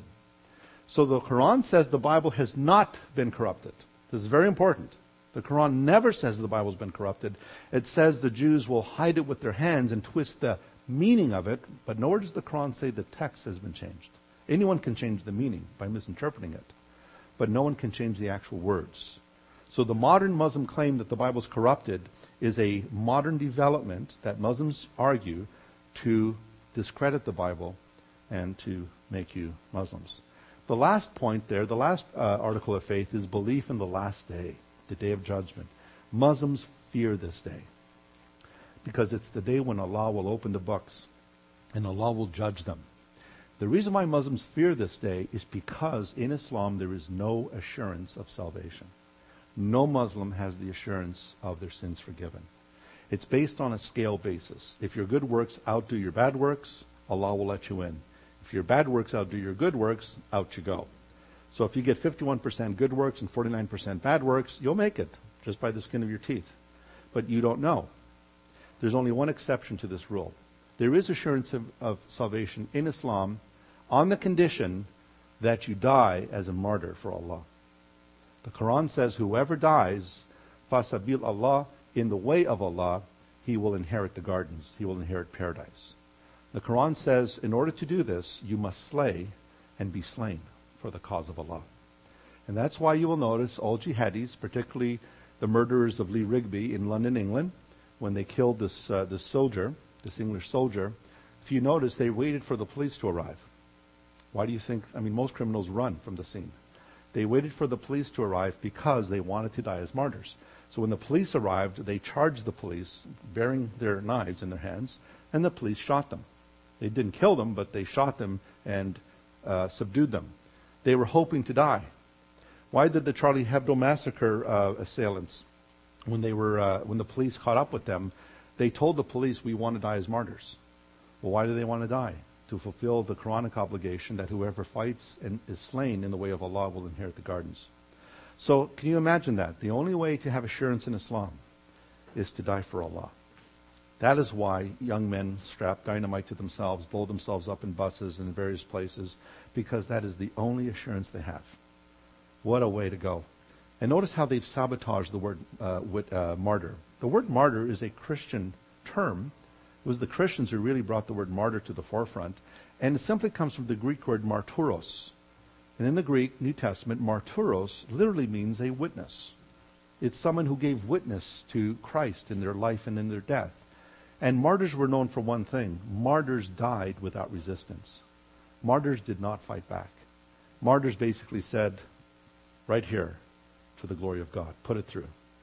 So the Quran says the Bible has not been corrupted. This is very important. The Quran never says the Bible's been corrupted. It says the Jews will hide it with their hands and twist the meaning of it, but nowhere does the Quran say the text has been changed. Anyone can change the meaning by misinterpreting it, but no one can change the actual words. So the modern Muslim claim that the Bible is corrupted is a modern development that Muslims argue to discredit the Bible and to make you Muslims. The last point there, the last uh, article of faith is belief in the last day, the day of judgment. Muslims fear this day because it's the day when Allah will open the books and Allah will judge them. The reason why Muslims fear this day is because in Islam there is no assurance of salvation. No Muslim has the assurance of their sins forgiven. It's based on a scale basis. If your good works outdo your bad works, Allah will let you in. If your bad works outdo your good works, out you go. So if you get fifty-one percent good works and forty-nine percent bad works, you'll make it just by the skin of your teeth. But you don't know. There's only one exception to this rule. There is assurance of, of salvation in Islam on the condition that you die as a martyr for Allah. The Quran says whoever dies, fasabil Allah, in the way of Allah, he will inherit the gardens. He will inherit paradise. The Quran says in order to do this, you must slay and be slain for the cause of Allah. And that's why you will notice all jihadis, particularly the murderers of Lee Rigby in London, England, when they killed this, uh, this soldier, this English soldier, if you notice, they waited for the police to arrive. Why do you think? I mean, most criminals run from the scene. They waited for the police to arrive because they wanted to die as martyrs. So when the police arrived, they charged the police, bearing their knives in their hands, and the police shot them. They didn't kill them, but they shot them and uh, subdued them. They were hoping to die. Why did the Charlie Hebdo massacre uh, assailants, when they were uh, when the police caught up with them, they told the police, we want to die as martyrs. Well, why do they want to die? To fulfill the Quranic obligation that whoever fights and is slain in the way of Allah will inherit the gardens. So can you imagine that? The only way to have assurance in Islam is to die for Allah. That is why young men strap dynamite to themselves, blow themselves up in buses and in various places, because that is the only assurance they have. What a way to go. And notice how they've sabotaged the word uh, with, uh, martyr. The word martyr is a Christian term. It was the Christians who really brought the word martyr to the forefront. And it simply comes from the Greek word marturos. And in the Greek New Testament, marturos literally means a witness. It's someone who gave witness to Christ in their life and in their death. And martyrs were known for one thing. Martyrs died without resistance. Martyrs did not fight back. Martyrs basically said, right here, for the glory of God, put it through.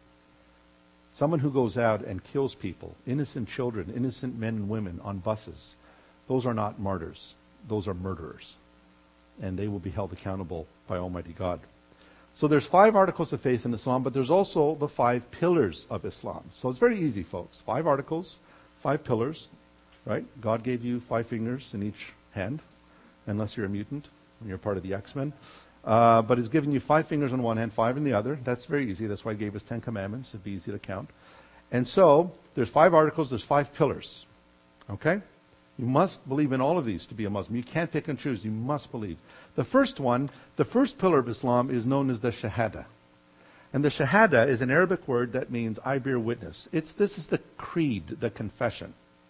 Someone who goes out and kills people, innocent children, innocent men and women on buses, those are not martyrs. Those are murderers. And they will be held accountable by Almighty God. So there's five articles of faith in Islam, but there's also the five pillars of Islam. So it's very easy, folks. Five articles, five pillars, right? God gave you five fingers in each hand, unless you're a mutant and you're part of the X-Men. Uh, but he's given you five fingers on one hand, five in the other. That's very easy. That's why he gave us Ten Commandments. It'd be easy to count. And so there's five articles, there's five pillars. Okay? You must believe in all of these to be a Muslim. You can't pick and choose. You must believe. The first one, the first pillar of Islam is known as the Shahada. And the Shahada is an Arabic word that means I bear witness. It's This is the creed, the confession.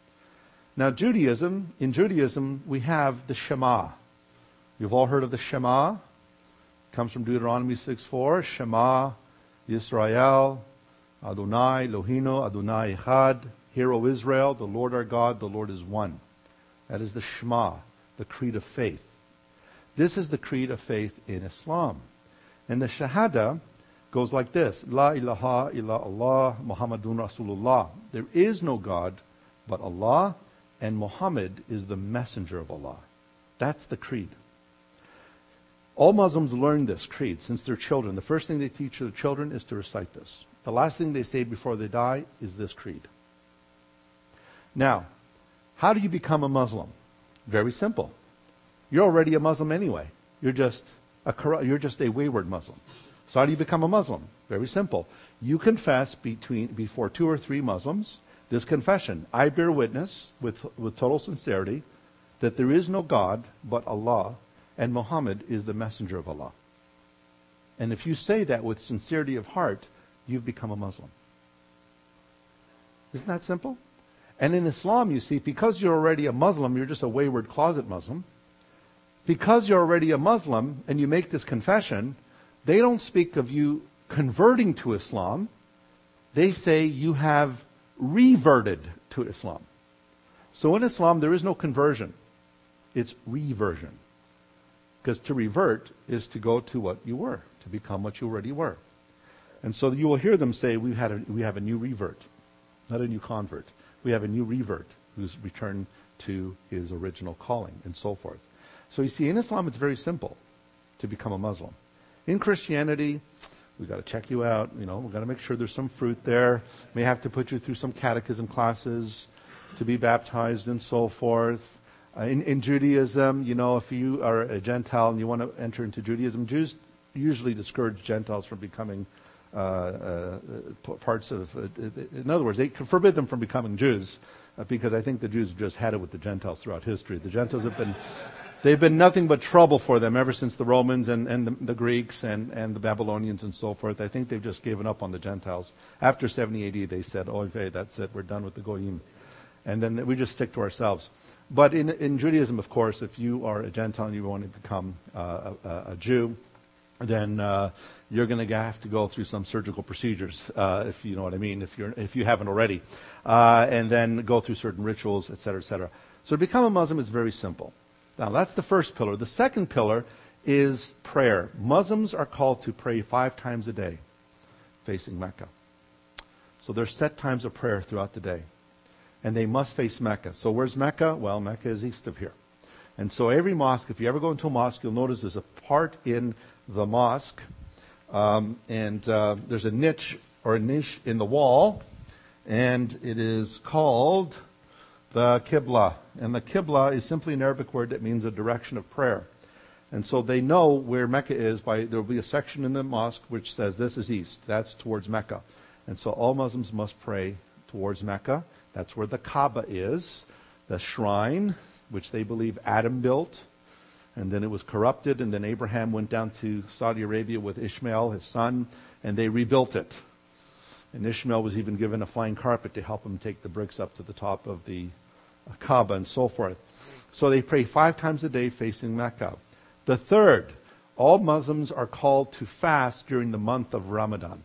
Now Judaism, in Judaism, we have the Shema. You've all heard of the Shema. It comes from Deuteronomy six four. Shema Yisrael, Adonai Eloheinu, Adonai Echad. Hear, O Israel, the Lord our God, the Lord is one. That is the Shema, the creed of faith. This is the creed of faith in Islam. And the Shahada goes like this. La ilaha illa Allah, Muhammadun Rasulullah. There is no God but Allah, and Muhammad is the messenger of Allah. That's the creed. All Muslims learn this creed since they're children. The first thing they teach their children is to recite this. The last thing they say before they die is this creed. Now, how do you become a Muslim? Very simple. You're already a Muslim anyway. You're just a you're just a wayward Muslim. So how do you become a Muslim? Very simple. You confess between before two or three Muslims this confession. I bear witness with, with total sincerity that there is no God but Allah, and Muhammad is the messenger of Allah. And if you say that with sincerity of heart, you've become a Muslim. Isn't that simple? And in Islam, you see, because you're already a Muslim, you're just a wayward closet Muslim. Because you're already a Muslim and you make this confession, they don't speak of you converting to Islam. They say you have reverted to Islam. So in Islam, there is no conversion. It's reversion. Because to revert is to go to what you were, to become what you already were. And so you will hear them say, we had a, we have a new revert, not a new convert. We have a new revert who's returned to his original calling, and so forth. So you see, in Islam, it's very simple to become a Muslim. In Christianity, we've got to check you out. You know, we've got to make sure there's some fruit there. May have to put you through some catechism classes to be baptized and so forth. Uh, in, in Judaism, you know, if you are a Gentile and you want to enter into Judaism, Jews usually discourage Gentiles from becoming Uh, uh, parts of, uh, in other words, they forbid them from becoming Jews uh, because I think the Jews have just had it with the Gentiles throughout history. The Gentiles have been, they've been nothing but trouble for them ever since the Romans and, and the, the Greeks and, and the Babylonians and so forth. I think they've just given up on the Gentiles. After seventy A D, they said, oh, okay, that's it, we're done with the Goyim. And then we just stick to ourselves. But in, in Judaism, of course, if you are a Gentile and you want to become uh, a, a Jew, then uh, you're going to have to go through some surgical procedures, uh, if you know what I mean, if you're if you haven't already, uh, and then go through certain rituals, et cetera, et cetera. So to become a Muslim is very simple. Now that's the first pillar. The second pillar is prayer. Muslims are called to pray five times a day, facing Mecca. So there's set times of prayer throughout the day. And they must face Mecca. So where's Mecca? Well, Mecca is east of here. And so every mosque, if you ever go into a mosque, you'll notice there's a part in the mosque, um, and uh, there's a niche or a niche in the wall, and it is called the Qibla. And the Qibla is simply an Arabic word that means a direction of prayer. And so they know where Mecca is by, there will be a section in the mosque which says this is east. That's towards Mecca. And so all Muslims must pray towards Mecca. That's where the Kaaba is, the shrine, which they believe Adam built, and then it was corrupted, and then Abraham went down to Saudi Arabia with Ishmael, his son, and they rebuilt it. And Ishmael was even given a flying carpet to help him take the bricks up to the top of the Kaaba and so forth. So they pray five times a day facing Mecca. The third, all Muslims are called to fast during the month of Ramadan.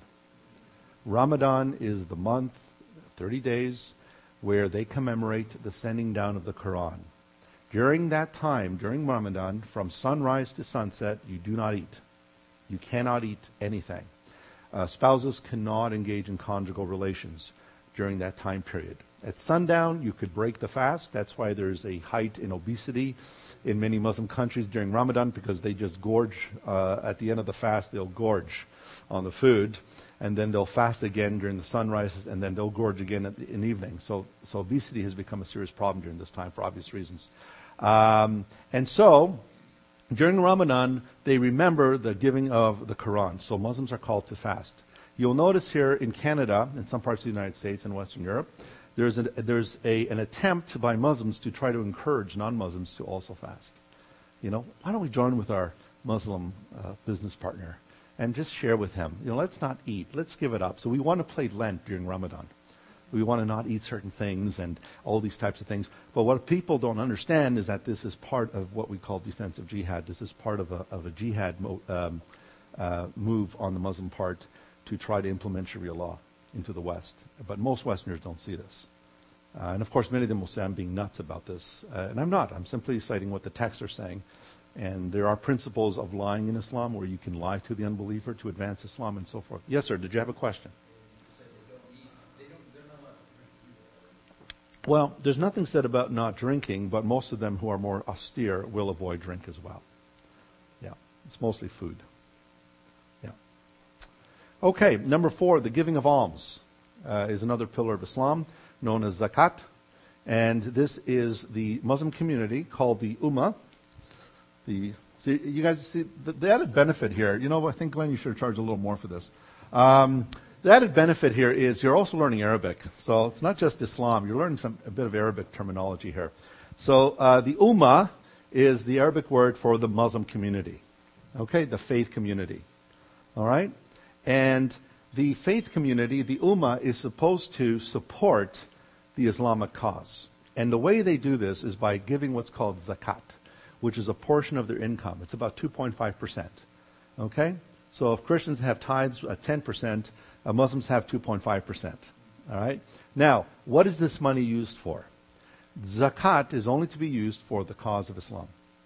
Ramadan is the month, thirty days, where they commemorate the sending down of the Quran. During that time, during Ramadan, from sunrise to sunset, you do not eat. You cannot eat anything. Uh, spouses cannot engage in conjugal relations during that time period. At sundown, you could break the fast. That's why there's a height in obesity in many Muslim countries during Ramadan, because they just gorge. Uh, at the end of the fast, they'll gorge on the food, and then they'll fast again during the sunrise, and then they'll gorge again at the, in the evening. So, so obesity has become a serious problem during this time for obvious reasons. Um, and so, during Ramadan, they remember the giving of the Quran. So Muslims are called to fast. You'll notice here in Canada, in some parts of the United States and Western Europe, there's, a, there's a, an attempt by Muslims to try to encourage non-Muslims to also fast. You know, why don't we join with our Muslim uh, business partner and just share with him, you know, let's not eat, let's give it up. So we want to play Lent during Ramadan. We want to not eat certain things and all these types of things. But what people don't understand is that this is part of what we call defensive jihad. This is part of a, of a jihad mo- um, uh, move on the Muslim part to try to implement Sharia law into the West. But most Westerners don't see this. Uh, and of course, many of them will say I'm being nuts about this. Uh, and I'm not. I'm simply citing what the texts are saying. And there are principles of lying in Islam where you can lie to the unbeliever to advance Islam and so forth. Yes, sir. Did you have a question? Well, there's nothing said about not drinking, but most of them who are more austere will avoid drink as well. Yeah, it's mostly food. Yeah. Okay, number four, the giving of alms uh, is another pillar of Islam known as zakat. And this is the Muslim community called the Ummah. The, see, you guys see the, the added benefit here. You know, I think, Glenn, you should charge a little more for this. Um, The added benefit here is you're also learning Arabic. So it's not just Islam. You're learning some a bit of Arabic terminology here. So uh, the Ummah is the Arabic word for the Muslim community. Okay, the faith community. All right? And the faith community, the Ummah, is supposed to support the Islamic cause. And the way they do this is by giving what's called zakat, which is a portion of their income. It's about two point five percent. Okay? So if Christians have tithes at ten percent, Uh, Muslims have two point five percent. All right? Now, what is this money used for? Zakat is only to be used for the cause of Islam,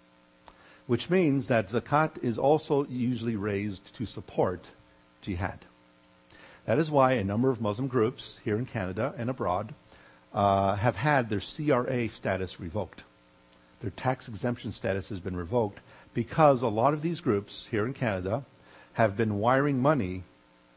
which means that zakat is also usually raised to support jihad. That is why a number of Muslim groups here in Canada and abroad uh, have had their C R A status revoked. Their tax exemption status has been revoked because a lot of these groups here in Canada have been wiring money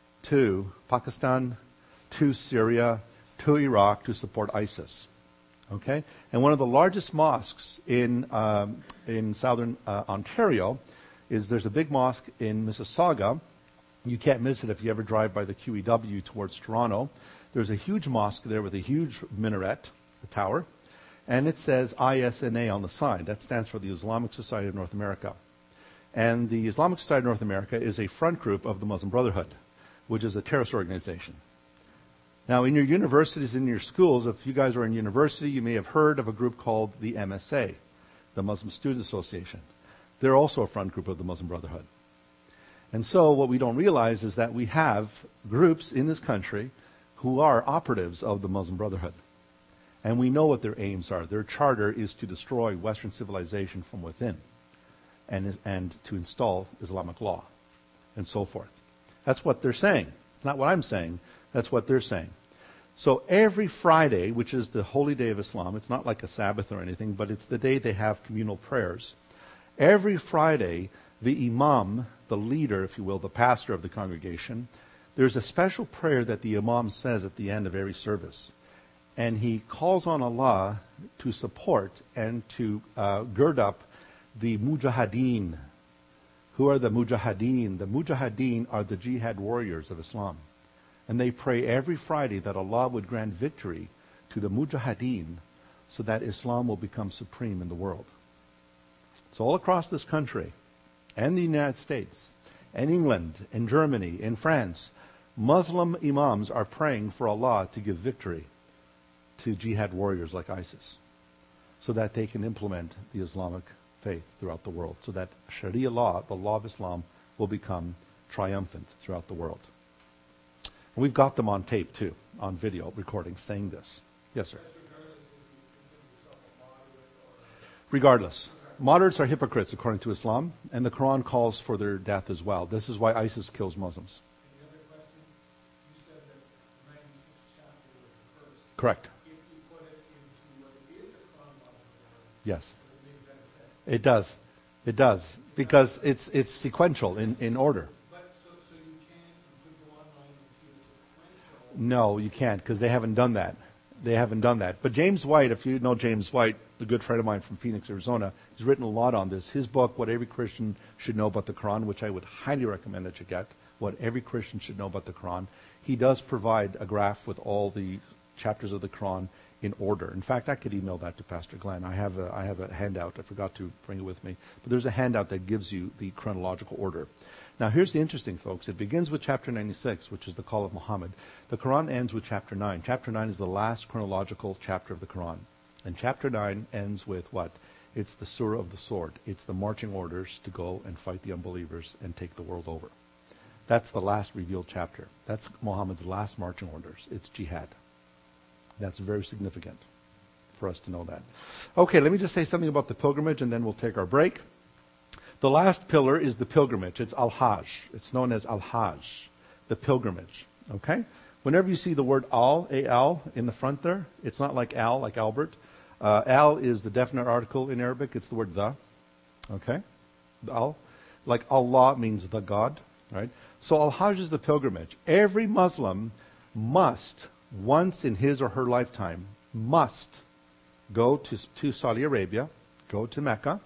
to Pakistan, to Syria, to Iraq to support ISIS. Okay? And one of the largest mosques in um, in southern uh, Ontario is there's a big mosque in Mississauga. You can't miss it if you ever drive by the Q E W towards Toronto. There's a huge mosque there with a huge minaret, a tower, and it says I S N A on the side. That stands for the Islamic Society of North America. And the Islamic Society of North America is a front group of the Muslim Brotherhood, which is a terrorist organization. Now, in your universities, in your schools, if you guys are in university, you may have heard of a group called the M S A, the Muslim Student Association. They're also a front group of the Muslim Brotherhood. And so what we don't realize is that we have groups in this country who are operatives of the Muslim Brotherhood. And we know what their aims are. Their charter is to destroy Western civilization from within and, and to install Islamic law and so forth. That's what they're saying. It's not what I'm saying. That's what they're saying. So every Friday, which is the holy day of Islam, it's not like a Sabbath or anything, but it's the day they have communal prayers. Every Friday, the imam, the leader, if you will, the pastor of the congregation, there's a special prayer that the imam says at the end of every service. And he calls on Allah to support and to uh, gird up the mujahideen. Who are the mujahideen? The mujahideen are the jihad warriors of Islam. And they pray every Friday that Allah would grant victory to the mujahideen so that Islam will become supreme in the world. So all across this country, and the United States, and England, and Germany, and France, Muslim imams are praying for Allah to give victory to jihad warriors like ISIS so that they can implement the Islamic faith throughout the world, so that Sharia law, the law of Islam, will become triumphant throughout the world. And we've got them on tape, too, on video recording, saying this. Yes, sir. Regardless. Moderates are hypocrites, according to Islam, and the Quran calls for their death as well. This is why ISIS kills Muslims. And the other question, you said that the ninety-sixth chapter was the first. Correct. If you put it into what is a chronological order, Yes. does it make better sense? It does. It does. Because it's it's sequential in, in order. But so, so you can, you could go online and see a sequential. No, you can't, because they haven't done that. They haven't done that. But James White, if you know James White, a good friend of mine from Phoenix, Arizona, has written a lot on this. His book, What Every Christian Should Know About the Quran, which I would highly recommend that you get, What Every Christian Should Know About the Quran. He does provide a graph with all the chapters of the Quran in order. In fact, I could email that to Pastor Glenn. I have a, I have a handout. I forgot to bring it with me. But there's a handout that gives you the chronological order. Now, here's the interesting, folks. It begins with chapter ninety-six, which is the call of Muhammad. The Quran ends with chapter nine. Chapter nine is the last chronological chapter of the Quran. And chapter nine ends with what? It's the surah of the sword. It's the marching orders to go and fight the unbelievers and take the world over. That's the last revealed chapter. That's Muhammad's last marching orders. It's jihad. That's very significant for us to know that. Okay, let me just say something about the pilgrimage, and then we'll take our break. The last pillar is the pilgrimage. It's al-Hajj. It's known as al-Hajj, the pilgrimage. Okay? Whenever you see the word al, A-L, in the front there, it's not like al, like Albert. Uh, al is the definite article in Arabic. It's the word the. Okay? The al. Like Allah means the God. Right? So al-Hajj is the pilgrimage. Every Muslim must, once in his or her lifetime, must go to, to Saudi Arabia, go to Mecca,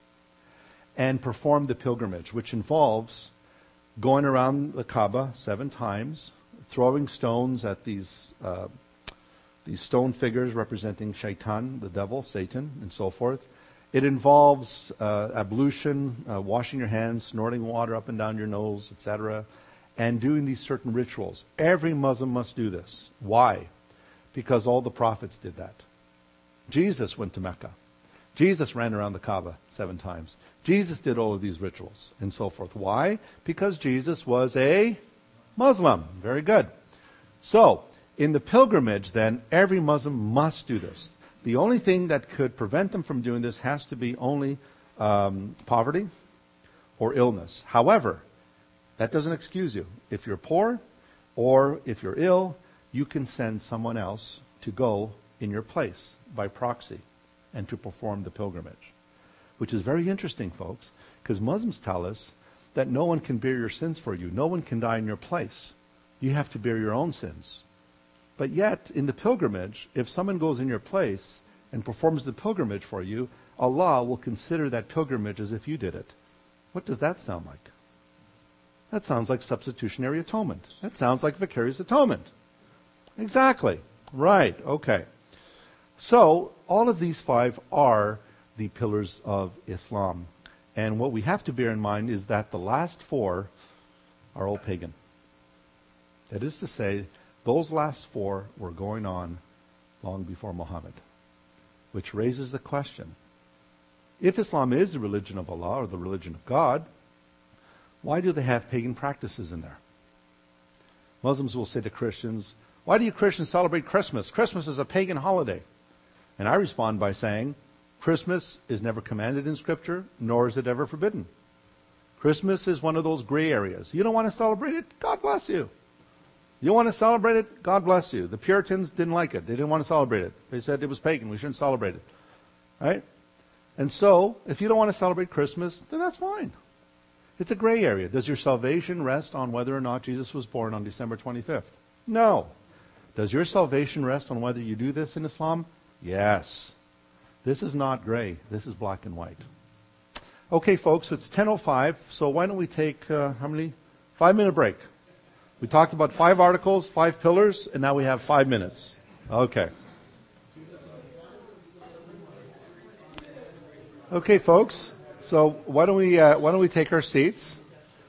and perform the pilgrimage, which involves going around the Kaaba seven times, throwing stones at these uh, these stone figures representing Shaitan, the devil, Satan, and so forth. It involves uh, ablution, uh, washing your hands, snorting water up and down your nose, et cetera, and doing these certain rituals. Every Muslim must do this. Why? Because all the prophets did that. Jesus went to Mecca. Jesus ran around the Kaaba seven times. Jesus did all of these rituals and so forth. Why? Because Jesus was a Muslim. Very good. So, in the pilgrimage, then, every Muslim must do this. The only thing that could prevent them from doing this has to be only um, poverty or illness. However, that doesn't excuse you. If you're poor or if you're ill, you can send someone else to go in your place by proxy and to perform the pilgrimage. Which is very interesting, folks, because Muslims tell us that no one can bear your sins for you. No one can die in your place. You have to bear your own sins. But yet, in the pilgrimage, if someone goes in your place and performs the pilgrimage for you, Allah will consider that pilgrimage as if you did it. What does that sound like? That sounds like substitutionary atonement. That sounds like vicarious atonement. Exactly. Right. Okay. So, all of these five are the pillars of Islam. And what we have to bear in mind is that the last four are all pagan. That is to say, those last four were going on long before Muhammad. Which raises the question, if Islam is the religion of Allah or the religion of God, why do they have pagan practices in there? Muslims will say to Christians, why do you Christians celebrate Christmas? Christmas is a pagan holiday. And I respond by saying, Christmas is never commanded in Scripture, nor is it ever forbidden. Christmas is one of those gray areas. You don't want to celebrate it? God bless you. You want to celebrate it? God bless you. The Puritans didn't like it. They didn't want to celebrate it. They said it was pagan. We shouldn't celebrate it. Right? And so, if you don't want to celebrate Christmas, then that's fine. It's a gray area. Does your salvation rest on whether or not Jesus was born on December twenty-fifth? No. Does your salvation rest on whether you do this in Islam? Yes. This is not gray. This is black and white. Okay, folks, it's ten oh five, so why don't we take, uh, how many? Five-minute break. We talked about five articles, five pillars, and now we have five minutes. Okay. Okay, folks. So why don't we uh, why don't we take our seats?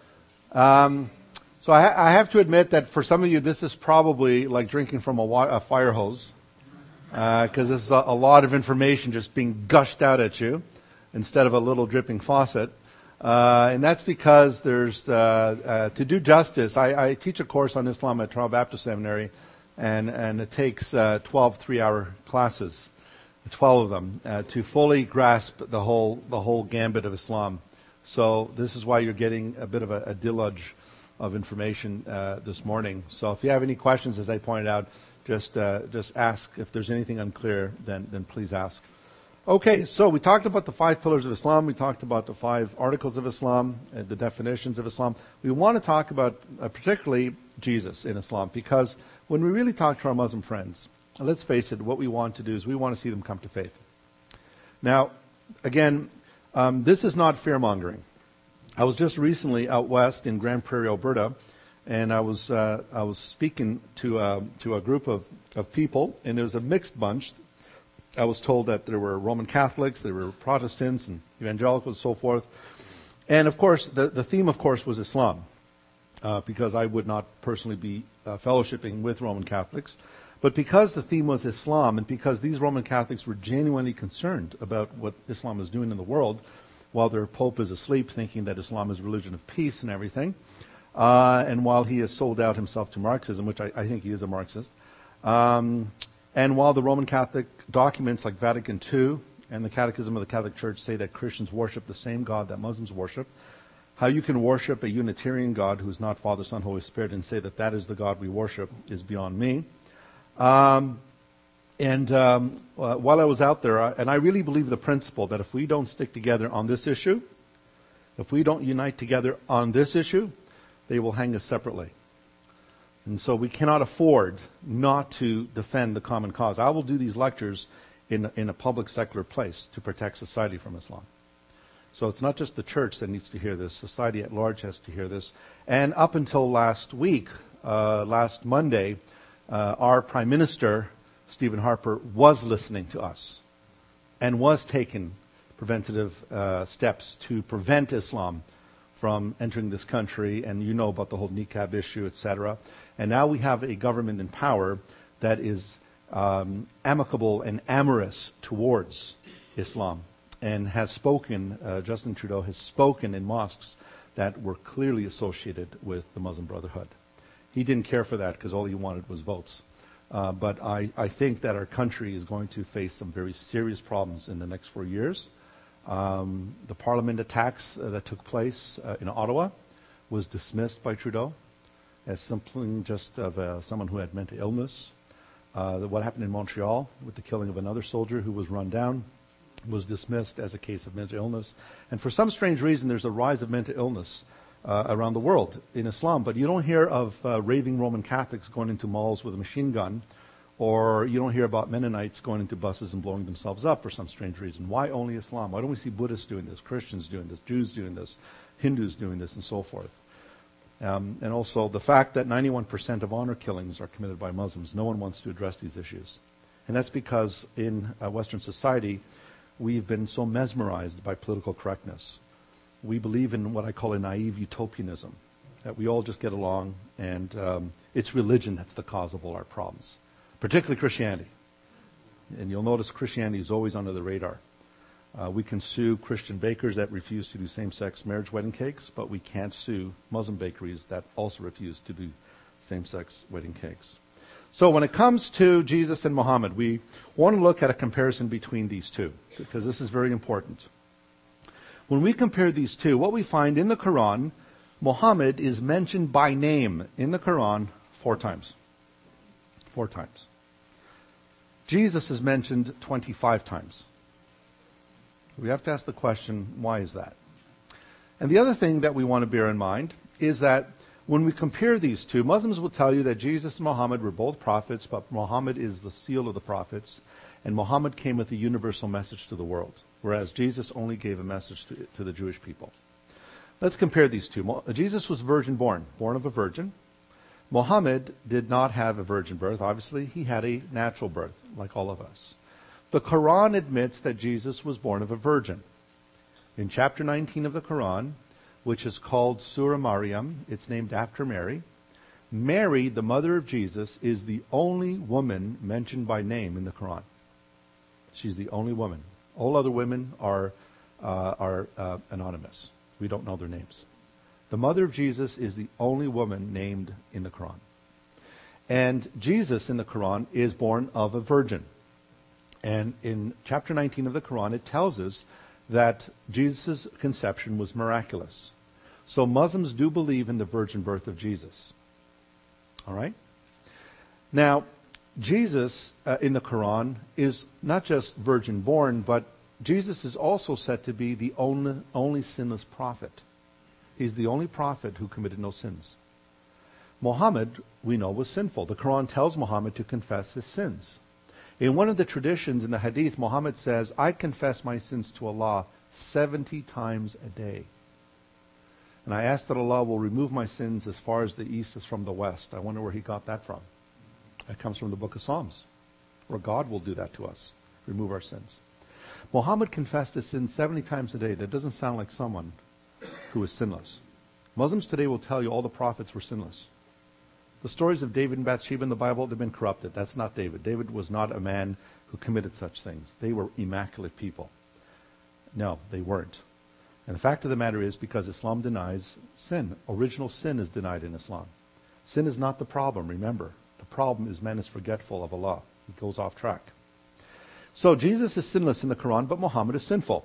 Um, so I, ha- I have to admit that for some of you, this is probably like drinking from a, wa- a fire hose, because uh, this is a, a lot of information just being gushed out at you instead of a little dripping faucet. Uh, and that's because there's, uh, uh, to do justice, I, I teach a course on Islam at Toronto Baptist Seminary, and, and it takes uh, twelve three-hour classes, twelve of them, uh, to fully grasp the whole the whole gambit of Islam. So this is why you're getting a bit of a, a deluge of information uh, this morning. So if you have any questions, as I pointed out, just uh, just ask. If there's anything unclear, then then please ask. Okay, so we talked about the five pillars of Islam. We talked about the five articles of Islam, uh, the definitions of Islam. We want to talk about uh, particularly Jesus in Islam, because when we really talk to our Muslim friends, let's face it, what we want to do is we want to see them come to faith. Now, again, um, this is not fear-mongering. I was just recently out west in Grand Prairie, Alberta, and I was uh, I was speaking to uh, to a group of, of people, and there was a mixed bunch. I was told that there were Roman Catholics, there were Protestants and evangelicals and so forth. And of course, the, the theme, of course, was Islam, uh, because I would not personally be uh, fellowshipping with Roman Catholics. But because the theme was Islam, and because these Roman Catholics were genuinely concerned about what Islam is doing in the world, while their Pope is asleep thinking that Islam is a religion of peace and everything, uh, and while he has sold out himself to Marxism, which I, I think he is a Marxist, um, and while the Roman Catholic documents like Vatican Two and the Catechism of the Catholic Church say that Christians worship the same God that Muslims worship, how you can worship a Unitarian God who is not Father, Son, Holy Spirit and say that that is the God we worship is beyond me. Um, and um, uh, while I was out there, I, and I really believe the principle that if we don't stick together on this issue, if we don't unite together on this issue, they will hang us separately. And so we cannot afford not to defend the common cause. I will do these lectures in, in a public secular place to protect society from Islam. So it's not just the church that needs to hear this. Society at large has to hear this. And up until last week, uh, last Monday, uh, our Prime Minister, Stephen Harper, was listening to us and was taking preventative uh, steps to prevent Islam from entering this country. And you know about the whole niqab issue, et cetera. And now we have a government in power that is um, amicable and amorous towards Islam, and has spoken, uh, Justin Trudeau has spoken in mosques that were clearly associated with the Muslim Brotherhood. He didn't care for that because all he wanted was votes. Uh, but I, I think that our country is going to face some very serious problems in the next four years. Um, the parliament attacks uh, that took place uh, in Ottawa was dismissed by Trudeau as something just of uh, someone who had mental illness. Uh, what happened in Montreal with the killing of another soldier who was run down was dismissed as a case of mental illness. And for some strange reason, there's a rise of mental illness uh, around the world in Islam. But you don't hear of uh, raving Roman Catholics going into malls with a machine gun, or you don't hear about Mennonites going into buses and blowing themselves up for some strange reason. Why only Islam? Why don't we see Buddhists doing this, Christians doing this, Jews doing this, Hindus doing this, and so forth? Um, and also the fact that ninety-one percent of honor killings are committed by Muslims. No one wants to address these issues. And that's because in uh, Western society, we've been so mesmerized by political correctness. We believe in what I call a naive utopianism, that we all just get along, and um, it's religion that's the cause of all our problems, particularly Christianity. And you'll notice Christianity is always under the radar. Uh, we can sue Christian bakers that refuse to do same-sex marriage wedding cakes, but we can't sue Muslim bakeries that also refuse to do same-sex wedding cakes. So when it comes to Jesus and Muhammad, we want to look at a comparison between these two, because this is very important. When we compare these two, what we find in the Quran, Muhammad is mentioned by name in the Quran Four times. Four times. Jesus is mentioned twenty-five times. We have to ask the question, why is that? And the other thing that we want to bear in mind is that when we compare these two, Muslims will tell you that Jesus and Muhammad were both prophets, but Muhammad is the seal of the prophets, and Muhammad came with a universal message to the world, whereas Jesus only gave a message to, to the Jewish people. Let's compare these two. Jesus was virgin born, born of a virgin. Muhammad did not have a virgin birth. Obviously, he had a natural birth, like all of us. The Quran admits that Jesus was born of a virgin. In chapter nineteen of the Quran, which is called Surah Maryam, it's named after Mary. Mary, the mother of Jesus, is the only woman mentioned by name in the Quran. She's the only woman. All other women are, uh, are uh, anonymous. We don't know their names. The mother of Jesus is the only woman named in the Quran. And Jesus in the Quran is born of a virgin. And in chapter nineteen of the Quran, it tells us that Jesus' conception was miraculous. So Muslims do believe in the virgin birth of Jesus. All right? Now, Jesus uh, in the Quran is not just virgin born, but Jesus is also said to be the only, only sinless prophet. He's the only prophet who committed no sins. Muhammad, we know, was sinful. The Quran tells Muhammad to confess his sins. In one of the traditions in the Hadith, Muhammad says, I confess my sins to Allah seventy times a day. And I ask that Allah will remove my sins as far as the east is from the west. I wonder where he got that from. That comes from the book of Psalms, where God will do that to us, remove our sins. Muhammad confessed his sins seventy times a day. That doesn't sound like someone who is sinless. Muslims today will tell you all the prophets were sinless. The stories of David and Bathsheba in the Bible, they've been corrupted. That's not David. David was not a man who committed such things. They were immaculate people. No, they weren't. And the fact of the matter is, because Islam denies sin, original sin is denied in Islam. Sin is not the problem, remember. The problem is man is forgetful of Allah. He goes off track. So Jesus is sinless in the Quran, but Muhammad is sinful.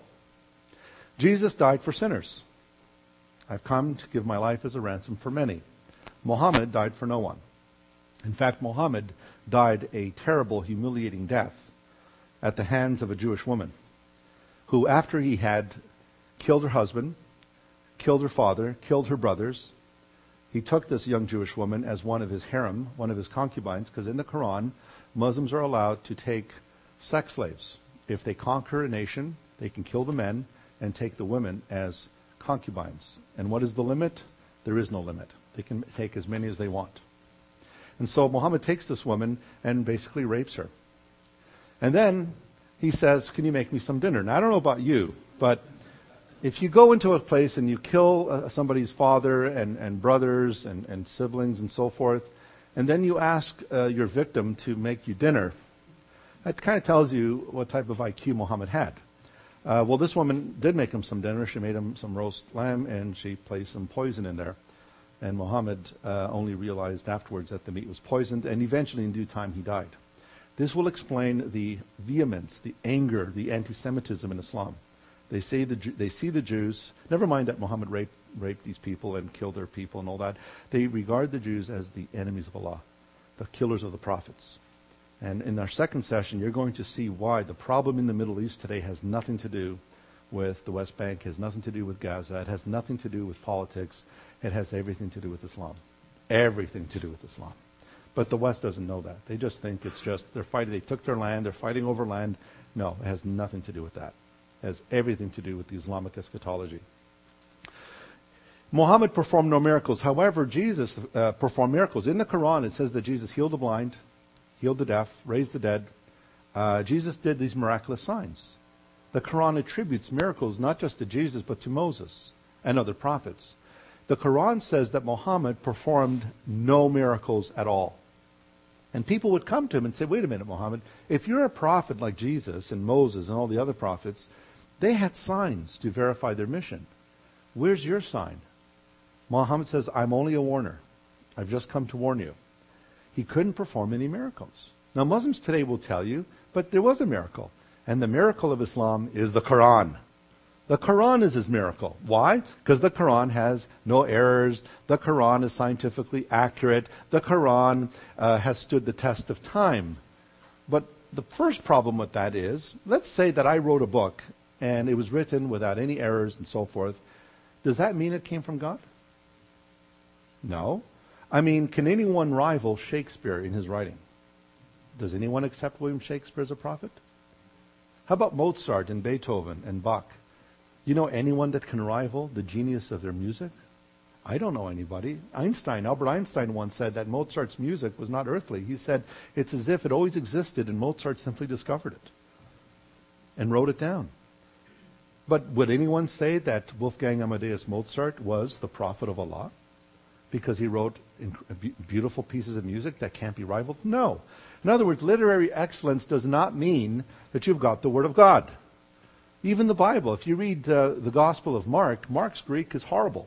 Jesus died for sinners. I've come to give my life as a ransom for many. Muhammad died for no one. In fact, Muhammad died a terrible, humiliating death at the hands of a Jewish woman who, after he had killed her husband, killed her father, killed her brothers, he took this young Jewish woman as one of his harem, one of his concubines, because in the Quran, Muslims are allowed to take sex slaves. If they conquer a nation, they can kill the men and take the women as concubines. And what is the limit? There is no limit. They can take as many as they want. And so Muhammad takes this woman and basically rapes her. And then he says, can you make me some dinner? Now, I don't know about you, but if you go into a place and you kill uh, somebody's father and, and brothers and, and siblings and so forth, and then you ask uh, your victim to make you dinner, that kind of tells you what type of I Q Muhammad had. Uh, well, this woman did make him some dinner. She made him some roast lamb, and she placed some poison in there. And Muhammad uh, only realized afterwards that the meat was poisoned, and eventually, in due time, he died. This will explain the vehemence, the anger, the anti-Semitism in Islam. They say the they see the Jews, never mind that Muhammad raped, raped these people and killed their people and all that. They regard the Jews as the enemies of Allah, the killers of the prophets. And in our second session, you're going to see why the problem in the Middle East today has nothing to do with the West Bank, has nothing to do with Gaza, it has nothing to do with politics, it has everything to do with Islam. Everything to do with Islam. But the West doesn't know that. They just think it's just, they're fighting, they took their land, they're fighting over land. No, it has nothing to do with that. It has everything to do with the Islamic eschatology. Muhammad performed no miracles. However, Jesus uh, performed miracles. In the Quran, it says that Jesus healed the blind, healed the deaf, raised the dead. Uh, Jesus did these miraculous signs. The Quran attributes miracles not just to Jesus, but to Moses and other prophets. The Quran says that Muhammad performed no miracles at all. And people would come to him and say, wait a minute, Muhammad, if you're a prophet like Jesus and Moses and all the other prophets, they had signs to verify their mission. Where's your sign? Muhammad says, I'm only a warner. I've just come to warn you. He couldn't perform any miracles. Now, Muslims today will tell you, but there was a miracle. And the miracle of Islam is the Quran. The Quran is his miracle. Why? Because the Quran has no errors. The Quran is scientifically accurate. The Quran uh, has stood the test of time. But the first problem with that is, let's say that I wrote a book and it was written without any errors and so forth. Does that mean it came from God? No. I mean, can anyone rival Shakespeare in his writing? Does anyone accept William Shakespeare as a prophet? How about Mozart and Beethoven and Bach? You know anyone that can rival the genius of their music? I don't know anybody. Einstein, Albert Einstein once said that Mozart's music was not earthly. He said it's as if it always existed and Mozart simply discovered it and wrote it down. But would anyone say that Wolfgang Amadeus Mozart was the prophet of Allah because he wrote beautiful pieces of music that can't be rivaled? No. In other words, literary excellence does not mean that you've got the Word of God. Even the Bible, if you read uh, the Gospel of Mark, Mark's Greek is horrible.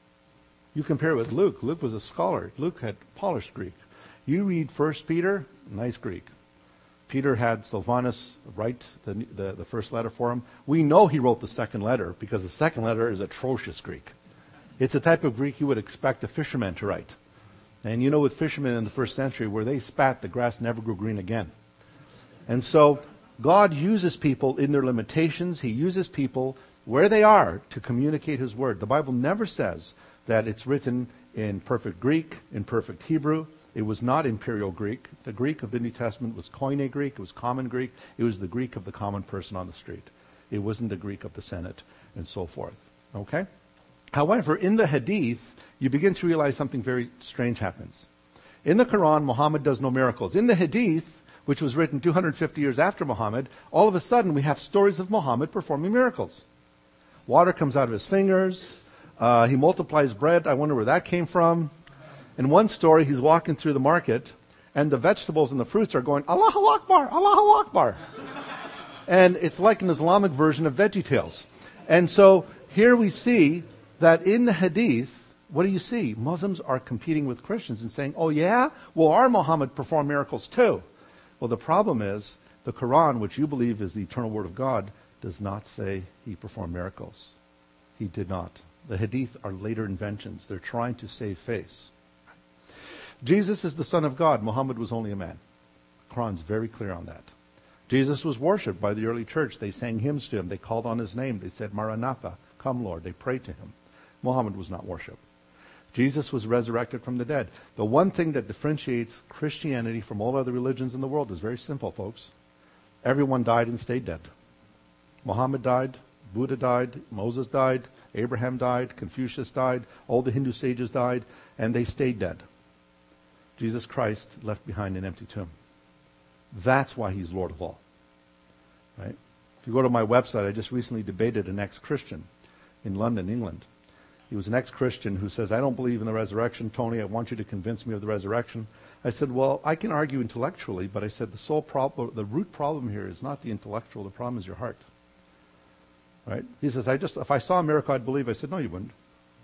You compare it with Luke. Luke was a scholar. Luke had polished Greek. You read First Peter, nice Greek. Peter had Silvanus write the, the, the first letter for him. We know he wrote the second letter because the second letter is atrocious Greek. It's the type of Greek you would expect a fisherman to write. And you know with fishermen in the first century, where they spat, the grass never grew green again. And so God uses people in their limitations. He uses people where they are to communicate His Word. The Bible never says that it's written in perfect Greek, in perfect Hebrew. It was not imperial Greek. The Greek of the New Testament was Koine Greek. It was common Greek. It was the Greek of the common person on the street. It wasn't the Greek of the Senate and so forth. Okay? However, in the Hadith, you begin to realize something very strange happens. In the Quran, Muhammad does no miracles. In the Hadith, which was written two hundred fifty years after Muhammad, all of a sudden we have stories of Muhammad performing miracles. Water comes out of his fingers. Uh, he multiplies bread. I wonder where that came from. In one story, he's walking through the market, and the vegetables and the fruits are going, Allahu Akbar, Allahu Akbar. And it's like an Islamic version of VeggieTales. And so here we see that in the Hadith, what do you see? Muslims are competing with Christians and saying, oh yeah? Well, our Muhammad performed miracles too. Well, the problem is the Quran, which you believe is the eternal word of God, does not say he performed miracles. He did not. The Hadith are later inventions. They're trying to save face. Jesus is the Son of God. Muhammad was only a man. The Quran's very clear on that. Jesus was worshipped by the early church. They sang hymns to him. They called on his name. They said, Maranatha, come Lord. They prayed to him. Muhammad was not worshipped. Jesus was resurrected from the dead. The one thing that differentiates Christianity from all other religions in the world is very simple, folks. Everyone died and stayed dead. Muhammad died, Buddha died, Moses died, Abraham died, Confucius died, all the Hindu sages died, and they stayed dead. Jesus Christ left behind an empty tomb. That's why he's Lord of all. Right? If you go to my website, I just recently debated an ex-Christian in London, England. He was an ex-Christian who says, I don't believe in the resurrection. Tony, I want you to convince me of the resurrection. I said, well, I can argue intellectually, but I said the sole problem, the root problem here is not the intellectual. The problem is your heart. Right? He says, I just, if I saw a miracle, I'd believe. I said, no, you wouldn't.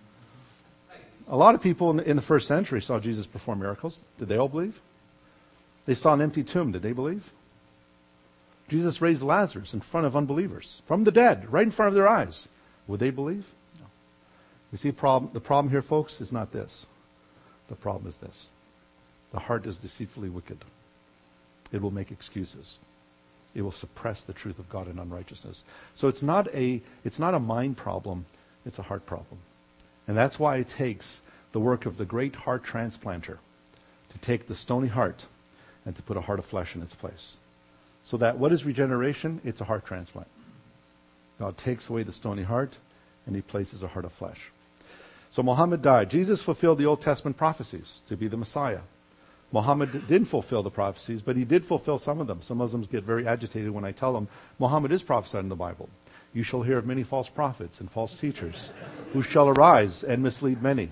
A lot of people in the, in the first century saw Jesus perform miracles. Did they all believe? They saw an empty tomb. Did they believe? Jesus raised Lazarus in front of unbelievers, from the dead, right in front of their eyes. Would they believe? No. You see, problem, the problem here, folks, is not this. The problem is this. The heart is deceitfully wicked. It will make excuses. It will suppress the truth of God in unrighteousness. So it's not a, it's not a mind problem. It's a heart problem. And that's why it takes the work of the great heart transplanter to take the stony heart and to put a heart of flesh in its place. So that what is regeneration? It's a heart transplant. God takes away the stony heart and he places a heart of flesh. So Muhammad died. Jesus fulfilled the Old Testament prophecies to be the Messiah. Muhammad didn't fulfill the prophecies, but he did fulfill some of them. Some Muslims get very agitated when I tell them Muhammad is prophesied in the Bible. You shall hear of many false prophets and false teachers who shall arise and mislead many.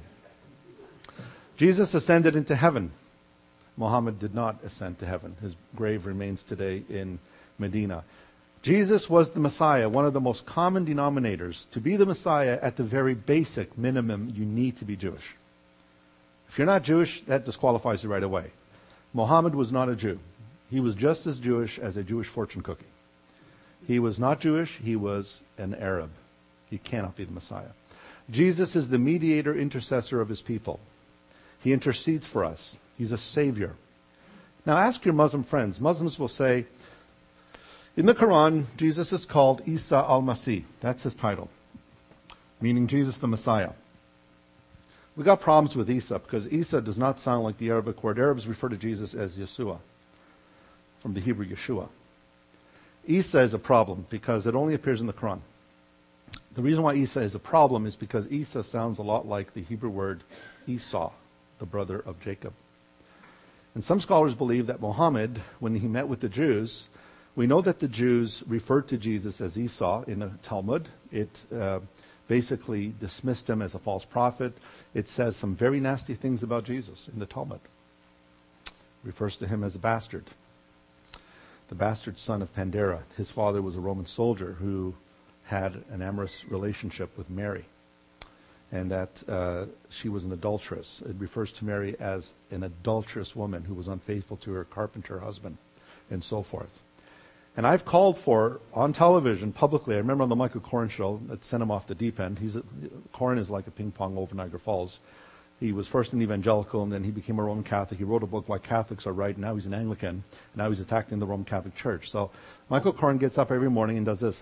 Jesus ascended into heaven. Muhammad did not ascend to heaven. His grave remains today in Medina. Jesus was the Messiah, one of the most common denominators. To be the Messiah, at the very basic minimum, you need to be Jewish. If you're not Jewish, that disqualifies you right away. Muhammad was not a Jew. He was just as Jewish as a Jewish fortune cookie. He was not Jewish, he was an Arab. He cannot be the Messiah. Jesus is the mediator, intercessor of his people. He intercedes for us. He's a savior. Now ask your Muslim friends. Muslims will say, in the Quran, Jesus is called Isa al-Masih. That's his title, meaning Jesus the Messiah. We got problems with Isa because Isa does not sound like the Arabic word. Arabs refer to Jesus as Yeshua, from the Hebrew Yeshua. Isa is a problem because it only appears in the Quran. The reason why Isa is a problem is because Isa sounds a lot like the Hebrew word Esau, the brother of Jacob. And some scholars believe that Muhammad, when he met with the Jews, we know that the Jews referred to Jesus as Esau in the Talmud. It uh, basically dismissed him as a false prophet. It says some very nasty things about Jesus in the Talmud. It refers to him as a bastard. The bastard son of Pandora. His father was a Roman soldier who had an amorous relationship with Mary, and that uh, she was an adulteress. It refers to Mary as an adulterous woman who was unfaithful to her carpenter husband, and so forth. And I've called for, on television, publicly, I remember on the Michael Corrin show, that sent him off the deep end. He's a, Corrin is like a ping pong over Niagara Falls. He was first an evangelical, and then he became a Roman Catholic. He wrote a book, Why Catholics Are Right, and now he's an Anglican. And now he's attacking the Roman Catholic Church. So Michael Corrin gets up every morning and does this.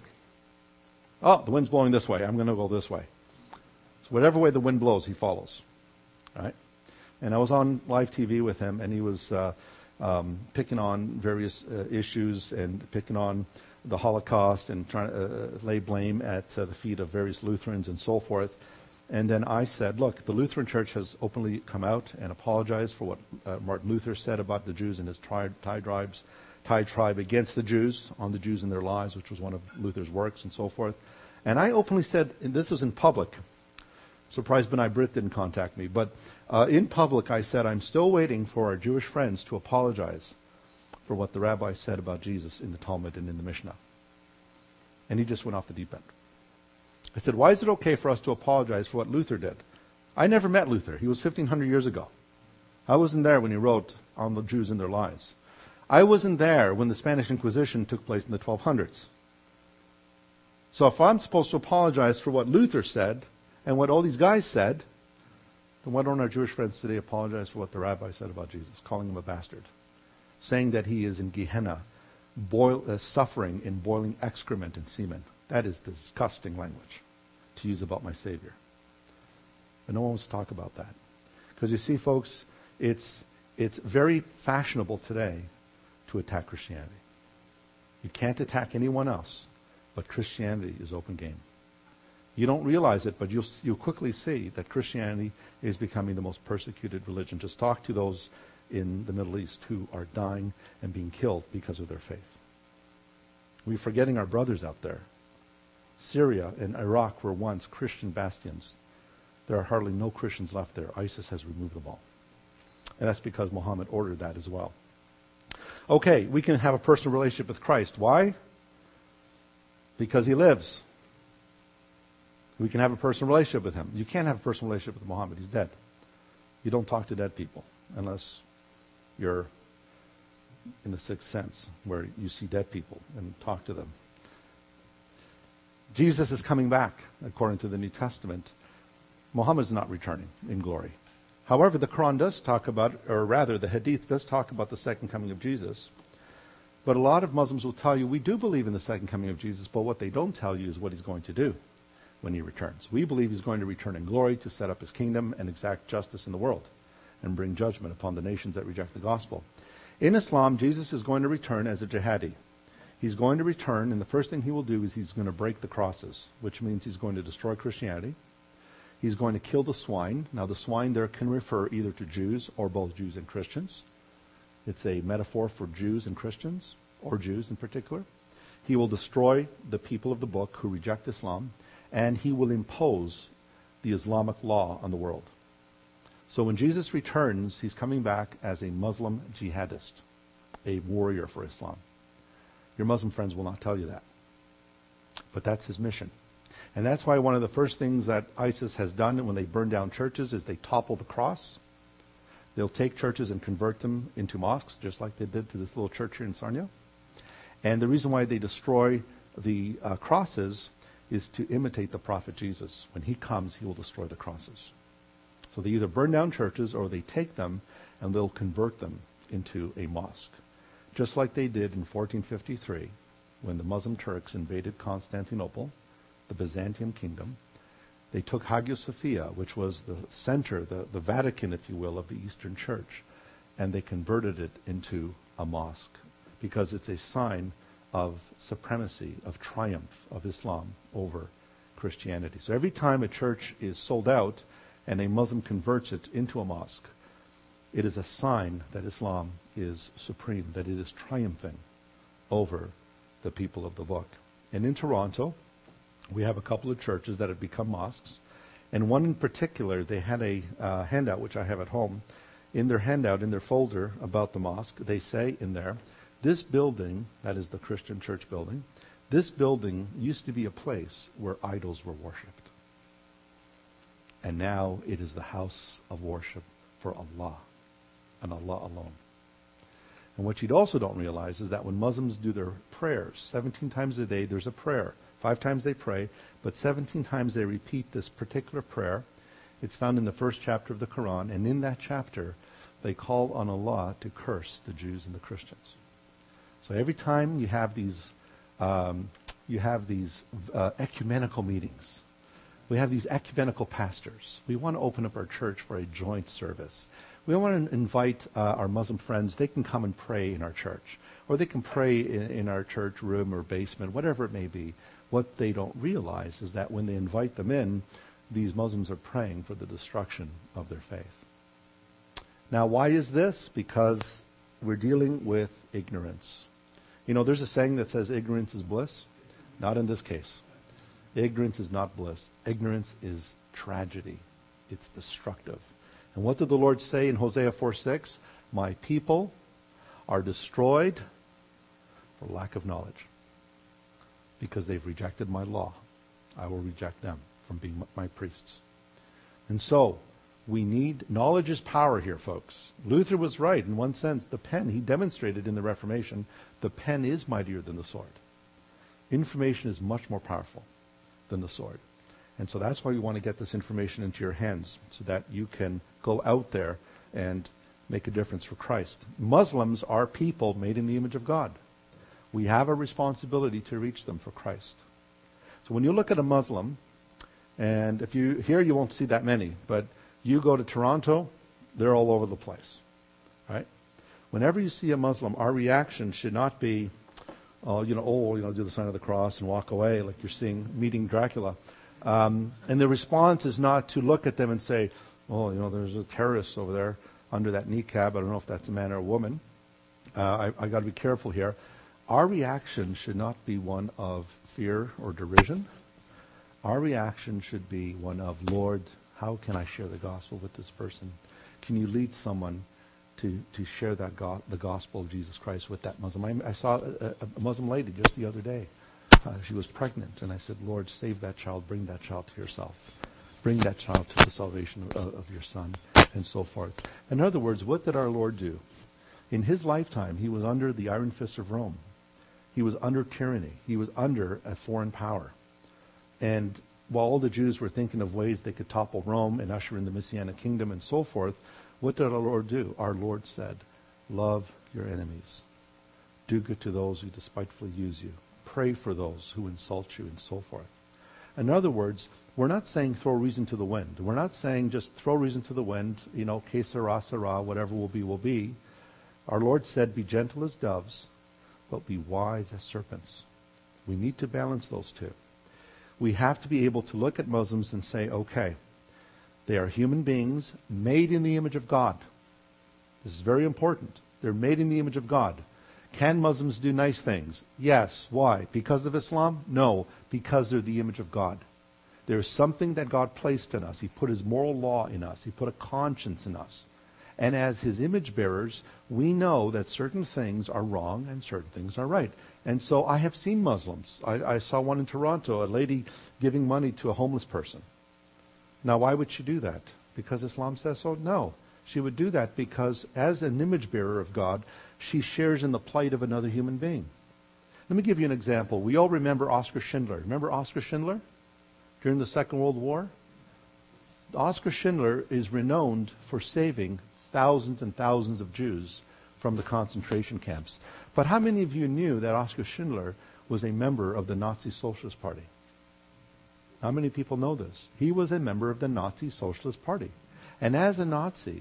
Oh, the wind's blowing this way. I'm going to go this way. So whatever way the wind blows, he follows. Right? And I was on live T V with him, and he was uh, um, picking on various uh, issues and picking on the Holocaust and trying to uh, lay blame at uh, the feet of various Lutherans and so forth. And then I said, look, the Lutheran Church has openly come out and apologized for what uh, Martin Luther said about the Jews and his tri- Thai tribes, Thai tribe against the Jews, on the Jews and their lives, which was one of Luther's works and so forth. And I openly said, and this was in public, surprised B'nai Brit didn't contact me, but uh, in public I said, I'm still waiting for our Jewish friends to apologize for what the rabbi said about Jesus in the Talmud and in the Mishnah. And he just went off the deep end. I said, why is it okay for us to apologize for what Luther did? I never met Luther. He was fifteen hundred years ago. I wasn't there when he wrote on the Jews and their lives. I wasn't there when the Spanish Inquisition took place in the twelve hundreds. So if I'm supposed to apologize for what Luther said and what all these guys said, then why don't our Jewish friends today apologize for what the rabbi said about Jesus, calling him a bastard, saying that he is in Gehenna, boil, uh, suffering in boiling excrement and semen. That is disgusting language to use about my Savior. But no one wants to talk about that. Because you see, folks, it's it's very fashionable today to attack Christianity. You can't attack anyone else, but Christianity is open game. You don't realize it, but you'll, you'll quickly see that Christianity is becoming the most persecuted religion. Just talk to those in the Middle East who are dying and being killed because of their faith. We're forgetting our brothers out there. Syria and Iraq were once Christian bastions. There are hardly no Christians left there. ISIS has removed them all. And that's because Muhammad ordered that as well. Okay, we can have a personal relationship with Christ. Why? Because he lives. We can have a personal relationship with him. You can't have a personal relationship with Muhammad. He's dead. You don't talk to dead people unless you're in the sixth sense, where you see dead people and talk to them. Jesus is coming back, according to the New Testament. Muhammad is not returning in glory. However, the Quran does talk about, or rather the Hadith does talk about the second coming of Jesus. But a lot of Muslims will tell you, we do believe in the second coming of Jesus, but what they don't tell you is what he's going to do when he returns. We believe he's going to return in glory to set up his kingdom and exact justice in the world and bring judgment upon the nations that reject the gospel. In Islam, Jesus is going to return as a jihadi. He's going to return, and the first thing he will do is he's going to break the crosses, which means he's going to destroy Christianity. He's going to kill the swine. Now, the swine there can refer either to Jews or both Jews and Christians. It's a metaphor for Jews and Christians, or Jews in particular. He will destroy the people of the book who reject Islam, and he will impose the Islamic law on the world. So when Jesus returns, he's coming back as a Muslim jihadist, a warrior for Islam. Your Muslim friends will not tell you that. But that's his mission. And that's why one of the first things that ISIS has done when they burn down churches is they topple the cross. They'll take churches and convert them into mosques, just like they did to this little church here in Sarnia. And the reason why they destroy the uh, crosses is to imitate the prophet Jesus. When he comes, he will destroy the crosses. So they either burn down churches or they take them and they'll convert them into a mosque. Just like they did in fourteen fifty-three when the Muslim Turks invaded Constantinople, the Byzantium kingdom. They took Hagia Sophia, which was the center, the, the Vatican, if you will, of the Eastern Church, and they converted it into a mosque because it's a sign of supremacy, of triumph of Islam over Christianity. So every time a church is sold out and a Muslim converts it into a mosque, it is a sign that Islam is supreme, that it is triumphing over the people of the book. And in Toronto, we have a couple of churches that have become mosques. And one in particular, they had a uh, handout, which I have at home. In their handout, in their folder about the mosque, they say in there, this building, that is the Christian church building, this building used to be a place where idols were worshipped. And now it is the house of worship for Allah, and Allah alone. And what you also don't realize is that when Muslims do their prayers, seventeen times a day there's a prayer. Five times they pray, but seventeen times they repeat this particular prayer. It's found in the first chapter of the Quran, and in that chapter they call on Allah to curse the Jews and the Christians. So every time you have these, um, you have these uh, ecumenical meetings, we have these ecumenical pastors. We want to open up our church for a joint service. We want to invite uh, our Muslim friends. They can come and pray in our church, or they can pray in, in our church room or basement, whatever it may be. What they don't realize is that when they invite them in, these Muslims are praying for the destruction of their faith. Now, why is this? Because we're dealing with ignorance. You know, there's a saying that says ignorance is bliss. Not in this case. Ignorance is not bliss. Ignorance is tragedy. It's destructive. And what did the Lord say in Hosea four six? My people are destroyed for lack of knowledge. Because they've rejected my law. I will reject them from being my priests. And so, we need, knowledge is power here, folks. Luther was right in one sense. The pen, he demonstrated in the Reformation, the pen is mightier than the sword. Information is much more powerful than the sword. And so that's why we want to get this information into your hands, so that you can go out there and make a difference for Christ. Muslims are people made in the image of God. We have a responsibility to reach them for Christ. So when you look at a Muslim, and if you, here you won't see that many, but you go to Toronto, they're all over the place, right? Whenever you see a Muslim, our reaction should not be, oh, you know, oh, you know, do the sign of the cross and walk away like you're seeing, meeting Dracula. Um, and the response is not to look at them and say, oh, you know, there's a terrorist over there under that niqab. I don't know if that's a man or a woman. Uh, I, I got to be careful here. Our reaction should not be one of fear or derision. Our reaction should be one of, Lord, how can I share the gospel with this person? Can you lead someone to, to share that go- the gospel of Jesus Christ with that Muslim? I, I saw a, a Muslim lady just the other day. Uh, she was pregnant, and I said, Lord, save that child, bring that child to yourself. Bring that child to the salvation of, of your son, and so forth. In other words, what did our Lord do? In his lifetime, he was under the iron fist of Rome. He was under tyranny. He was under a foreign power. And while all the Jews were thinking of ways they could topple Rome and usher in the Messianic kingdom and so forth, what did our Lord do? Our Lord said, love your enemies. Do good to those who despitefully use you. Pray for those who insult you and so forth. In other words, we're not saying throw reason to the wind. We're not saying just throw reason to the wind, you know, que sera, sera, whatever will be, will be. Our Lord said, be gentle as doves, but be wise as serpents. We need to balance those two. We have to be able to look at Muslims and say, okay, they are human beings made in the image of God. This is very important. They're made in the image of God. Can Muslims do nice things? Yes. Why? Because of Islam? No. Because they're the image of God. There is something that God placed in us. He put his moral law in us. He put a conscience in us. And as his image bearers, we know that certain things are wrong and certain things are right. And so I have seen Muslims. I, I saw one in Toronto, a lady giving money to a homeless person. Now, why would she do that? Because Islam says so? No. She would do that because as an image bearer of God, she shares in the plight of another human being. Let me give you an example. We all remember Oskar Schindler. Remember Oskar Schindler during the Second World War? Oskar Schindler is renowned for saving thousands and thousands of Jews from the concentration camps. But how many of you knew that Oskar Schindler was a member of the Nazi Socialist Party? How many people know this? He was a member of the Nazi Socialist Party. And as a Nazi,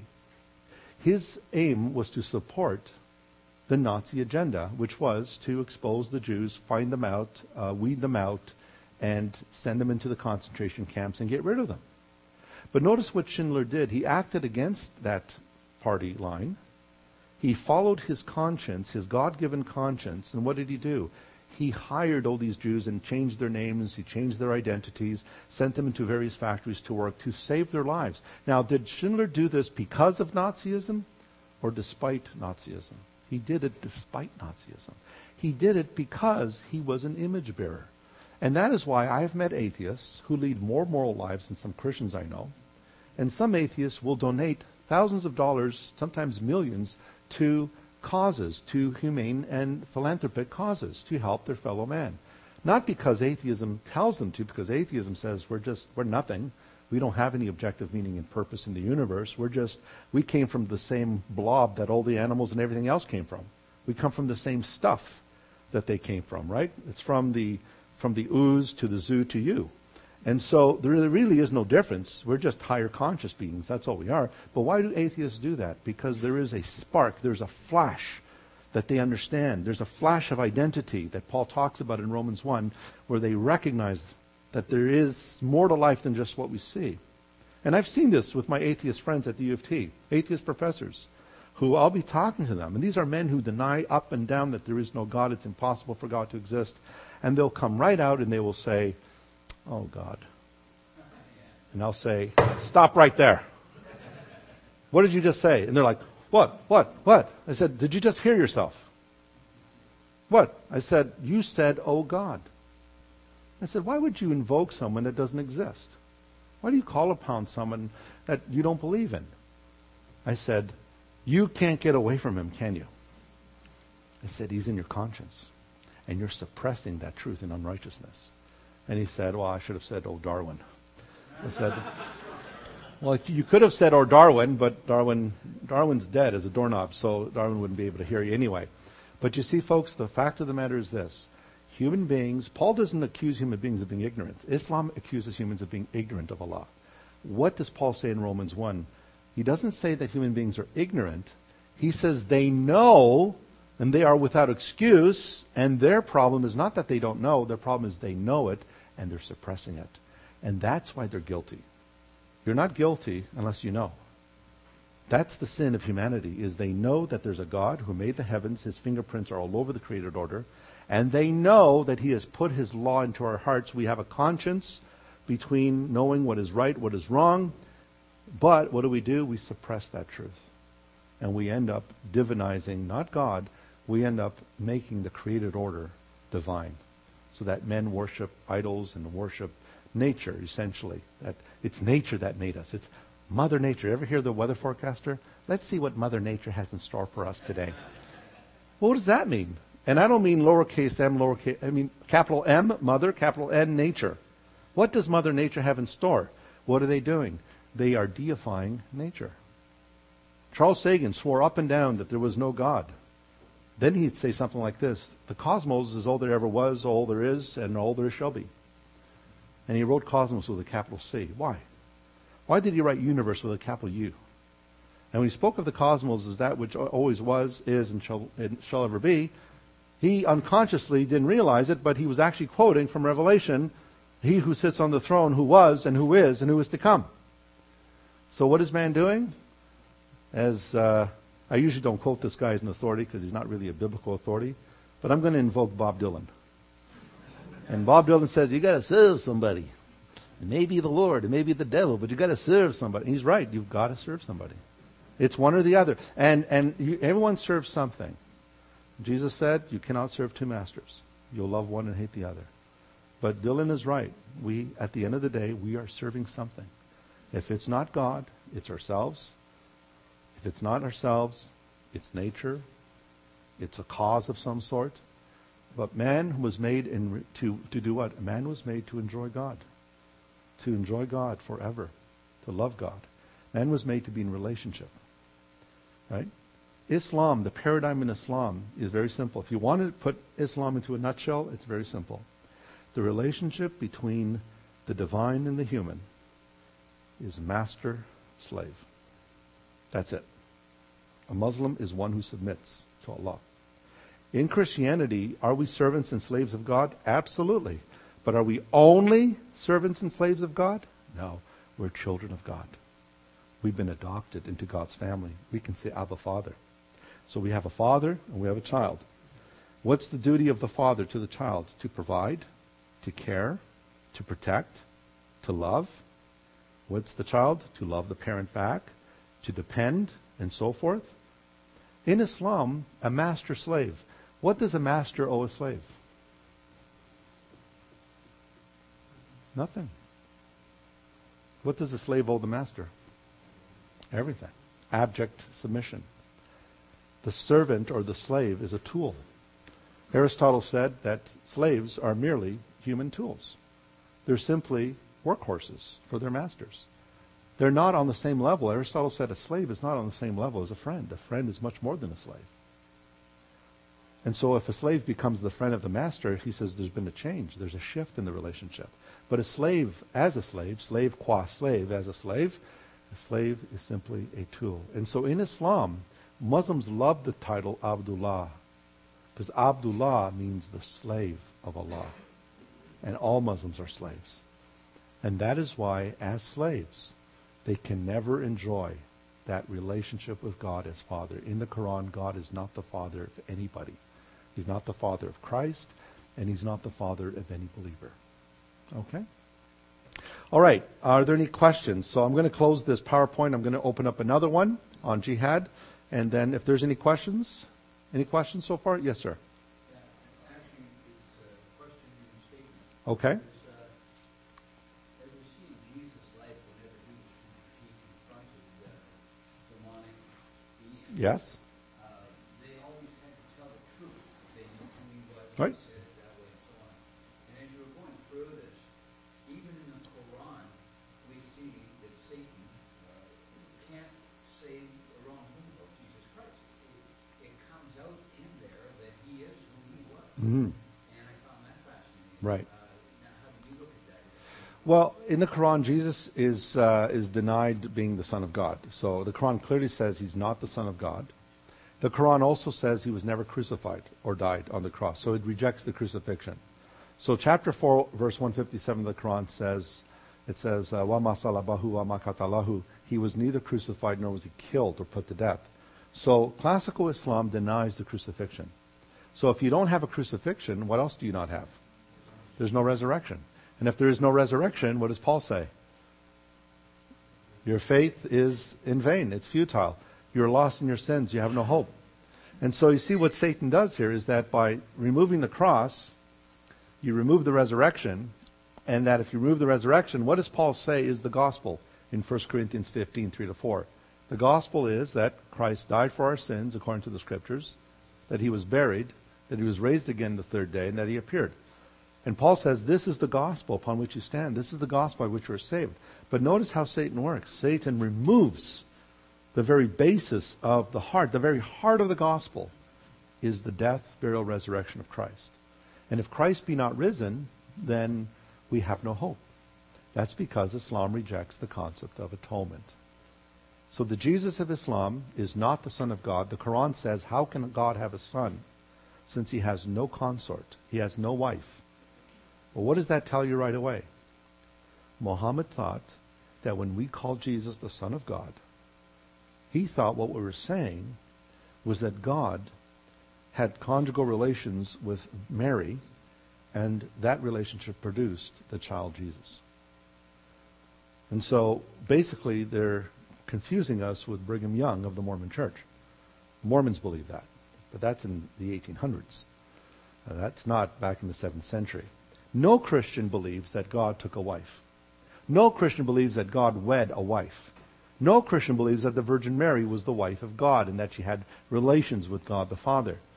his aim was to support the Nazi agenda, which was to expose the Jews, find them out, uh, weed them out, and send them into the concentration camps and get rid of them. But notice what Schindler did. He acted against that party line. He followed his conscience, his God-given conscience, and what did he do? He hired all these Jews and changed their names, he changed their identities, sent them into various factories to work to save their lives. Now, did Schindler do this because of Nazism or despite Nazism? He did it despite Nazism. He did it because he was an image bearer. And that is why I have met atheists who lead more moral lives than some Christians I know. And some atheists will donate thousands of dollars, sometimes millions, to causes, to humane and philanthropic causes, to help their fellow man. Not because atheism tells them to, because atheism says we're just, we're nothing. We don't have any objective meaning and purpose in the universe. We're just, we came from the same blob that all the animals and everything else came from. We come from the same stuff that they came from, right? It's from the, from the ooze to the zoo to you. And so there really is no difference. We're just higher conscious beings. That's all we are. But why do atheists do that? Because there is a spark, there's a flash that they understand. There's a flash of identity that Paul talks about in Romans one, where they recognize that there is more to life than just what we see. And I've seen this with my atheist friends at the U of T, atheist professors, who I'll be talking to them. And these are men who deny up and down that there is no God, it's impossible for God to exist. And they'll come right out and they will say, oh, God. And I'll say, stop right there. What did you just say? And they're like, what, what, what? I said, did you just hear yourself? What? I said, you said, oh, God. I said, why would you invoke someone that doesn't exist? Why do you call upon someone that you don't believe in? I said, you can't get away from him, can you? I said, he's in your conscience, and you're suppressing that truth in unrighteousness. And he said, well, I should have said, oh, Darwin. I said, well, you could have said, oh, Darwin, but Darwin, Darwin's dead as a doorknob, so Darwin wouldn't be able to hear you anyway. But you see, folks, the fact of the matter is this. Human beings, Paul doesn't accuse human beings of being ignorant. Islam accuses humans of being ignorant of Allah. What does Paul say in Romans one? He doesn't say that human beings are ignorant. He says they know, and they are without excuse, and their problem is not that they don't know, their problem is they know it, and they're suppressing it. And that's why they're guilty. You're not guilty unless you know. That's the sin of humanity, is they know that there's a God who made the heavens, his fingerprints are all over the created order, and they know that he has put his law into our hearts. We have a conscience between knowing what is right, what is wrong, but what do we do? We suppress that truth. And we end up divinizing, not God, we end up making the created order divine, so that men worship idols and worship nature, essentially. That it's nature that made us. It's Mother Nature. Ever hear the weather forecaster? Let's see what Mother Nature has in store for us today. Well, what does that mean? And I don't mean lowercase m, lowercase, I mean capital M, Mother, capital N, Nature. What does Mother Nature have in store? What are they doing? They are deifying nature. Charles Sagan swore up and down that there was no God. Then he'd say something like this: the cosmos is all there ever was, all there is, and all there shall be. And he wrote cosmos with a capital C. Why? Why did he write universe with a capital U? And when he spoke of the cosmos as that which always was, is, and shall, and shall ever be, he unconsciously didn't realize it, but he was actually quoting from Revelation, he who sits on the throne, who was, and who is, and who is to come. So what is man doing? As uh, I usually don't quote this guy as an authority because he's not really a biblical authority, but I'm going to invoke Bob Dylan. And Bob Dylan says, you got to serve somebody. It may be the Lord, it may be the devil, but you got to serve somebody. And he's right, you've got to serve somebody. It's one or the other. And and you, everyone serves something. Jesus said, you cannot serve two masters. You'll love one and hate the other. But Dylan is right. We, at the end of the day, we are serving something. If it's not God, it's ourselves. If it's not ourselves, it's nature. It's a cause of some sort. But man was made in, to, to do what? Man was made to enjoy God. To enjoy God forever. To love God. Man was made to be in relationship. Right? Islam, the paradigm in Islam is very simple. If you want to put Islam into a nutshell, it's very simple. The relationship between the divine and the human is master-slave. That's it. A Muslim is one who submits to Allah. In Christianity, are we servants and slaves of God? Absolutely. But are we only servants and slaves of God? No. We're children of God. We've been adopted into God's family. We can say Abba, Father. So we have a father and we have a child. What's the duty of the father to the child? To provide, to care, to protect, to love. What's the child? To love the parent back, to depend, and so forth. In Islam, a master-slave. What does a master owe a slave? Nothing. What does a slave owe the master? Everything. Abject submission. The servant or the slave is a tool. Aristotle said that slaves are merely human tools. They're simply workhorses for their masters. They're not on the same level. Aristotle said a slave is not on the same level as a friend. A friend is much more than a slave. And so if a slave becomes the friend of the master, he says there's been a change. There's a shift in the relationship. But a slave as a slave, slave qua slave as a slave, a slave is simply a tool. And so in Islam, Muslims love the title Abdullah, because Abdullah means the slave of Allah. And all Muslims are slaves. And that is why, as slaves, they can never enjoy that relationship with God as Father. In the Quran, God is not the Father of anybody. He's not the Father of Christ, and He's not the Father of any believer. Okay? All right. Are there any questions? So I'm going to close this PowerPoint. I'm going to open up another one on jihad. And then if there's any questions, any questions so far? Yes, sir. Yeah, actually, it's a question and statement. Okay. It's, uh, as we see in Jesus' life, whenever he was he confronted the demonic beings, Yes. uh, they always had to tell the truth. They knew who he was, Right. he said it that way, and so on. And as you were going through this, even in the Quran, we see that Satan uh, can't say the wrong thing about Jesus Christ. It, it comes out in there that he is who he was. Mm-hmm. And I found that fascinating. Right. Uh, now, how do you look at that? Well, in the Quran, Jesus is uh, is denied being the Son of God. So the Quran clearly says he's not the Son of God. The Quran also says he was never crucified or died on the cross. So it rejects the crucifixion. So chapter four, verse one fifty-seven of the Quran says, it says, "Wa ma salabahu wa ma qatalahu." He was neither crucified nor was he killed or put to death. So classical Islam denies the crucifixion. So if you don't have a crucifixion, what else do you not have? There's no resurrection. And if there is no resurrection, what does Paul say? Your faith is in vain. It's futile. You're lost in your sins. You have no hope. And so you see what Satan does here is that by removing the cross, you remove the resurrection, and that if you remove the resurrection, what does Paul say is the gospel in First Corinthians fifteen, three to four? The gospel is that Christ died for our sins according to the scriptures, that he was buried, that he was raised again the third day, and that he appeared. And Paul says this is the gospel upon which you stand. This is the gospel by which you are saved. But notice how Satan works. Satan removes the very basis of the heart. The very heart of the gospel is the death, burial, resurrection of Christ. And if Christ be not risen, then we have no hope. That's because Islam rejects the concept of atonement. So the Jesus of Islam is not the Son of God. The Quran says, how can God have a son since he has no consort? He has no wife. Well, what does that tell you right away? Muhammad thought that when we call Jesus the Son of God, he thought what we were saying was that God had conjugal relations with Mary, and that relationship produced the child Jesus. And so basically they're confusing us with Brigham Young of the Mormon Church. Mormons believe that, but that's in the eighteen hundreds. Uh, that's not back in the seventh century. No Christian believes that God took a wife. No Christian believes that God wed a wife. No Christian believes that the Virgin Mary was the wife of God and that she had relations with God the Father.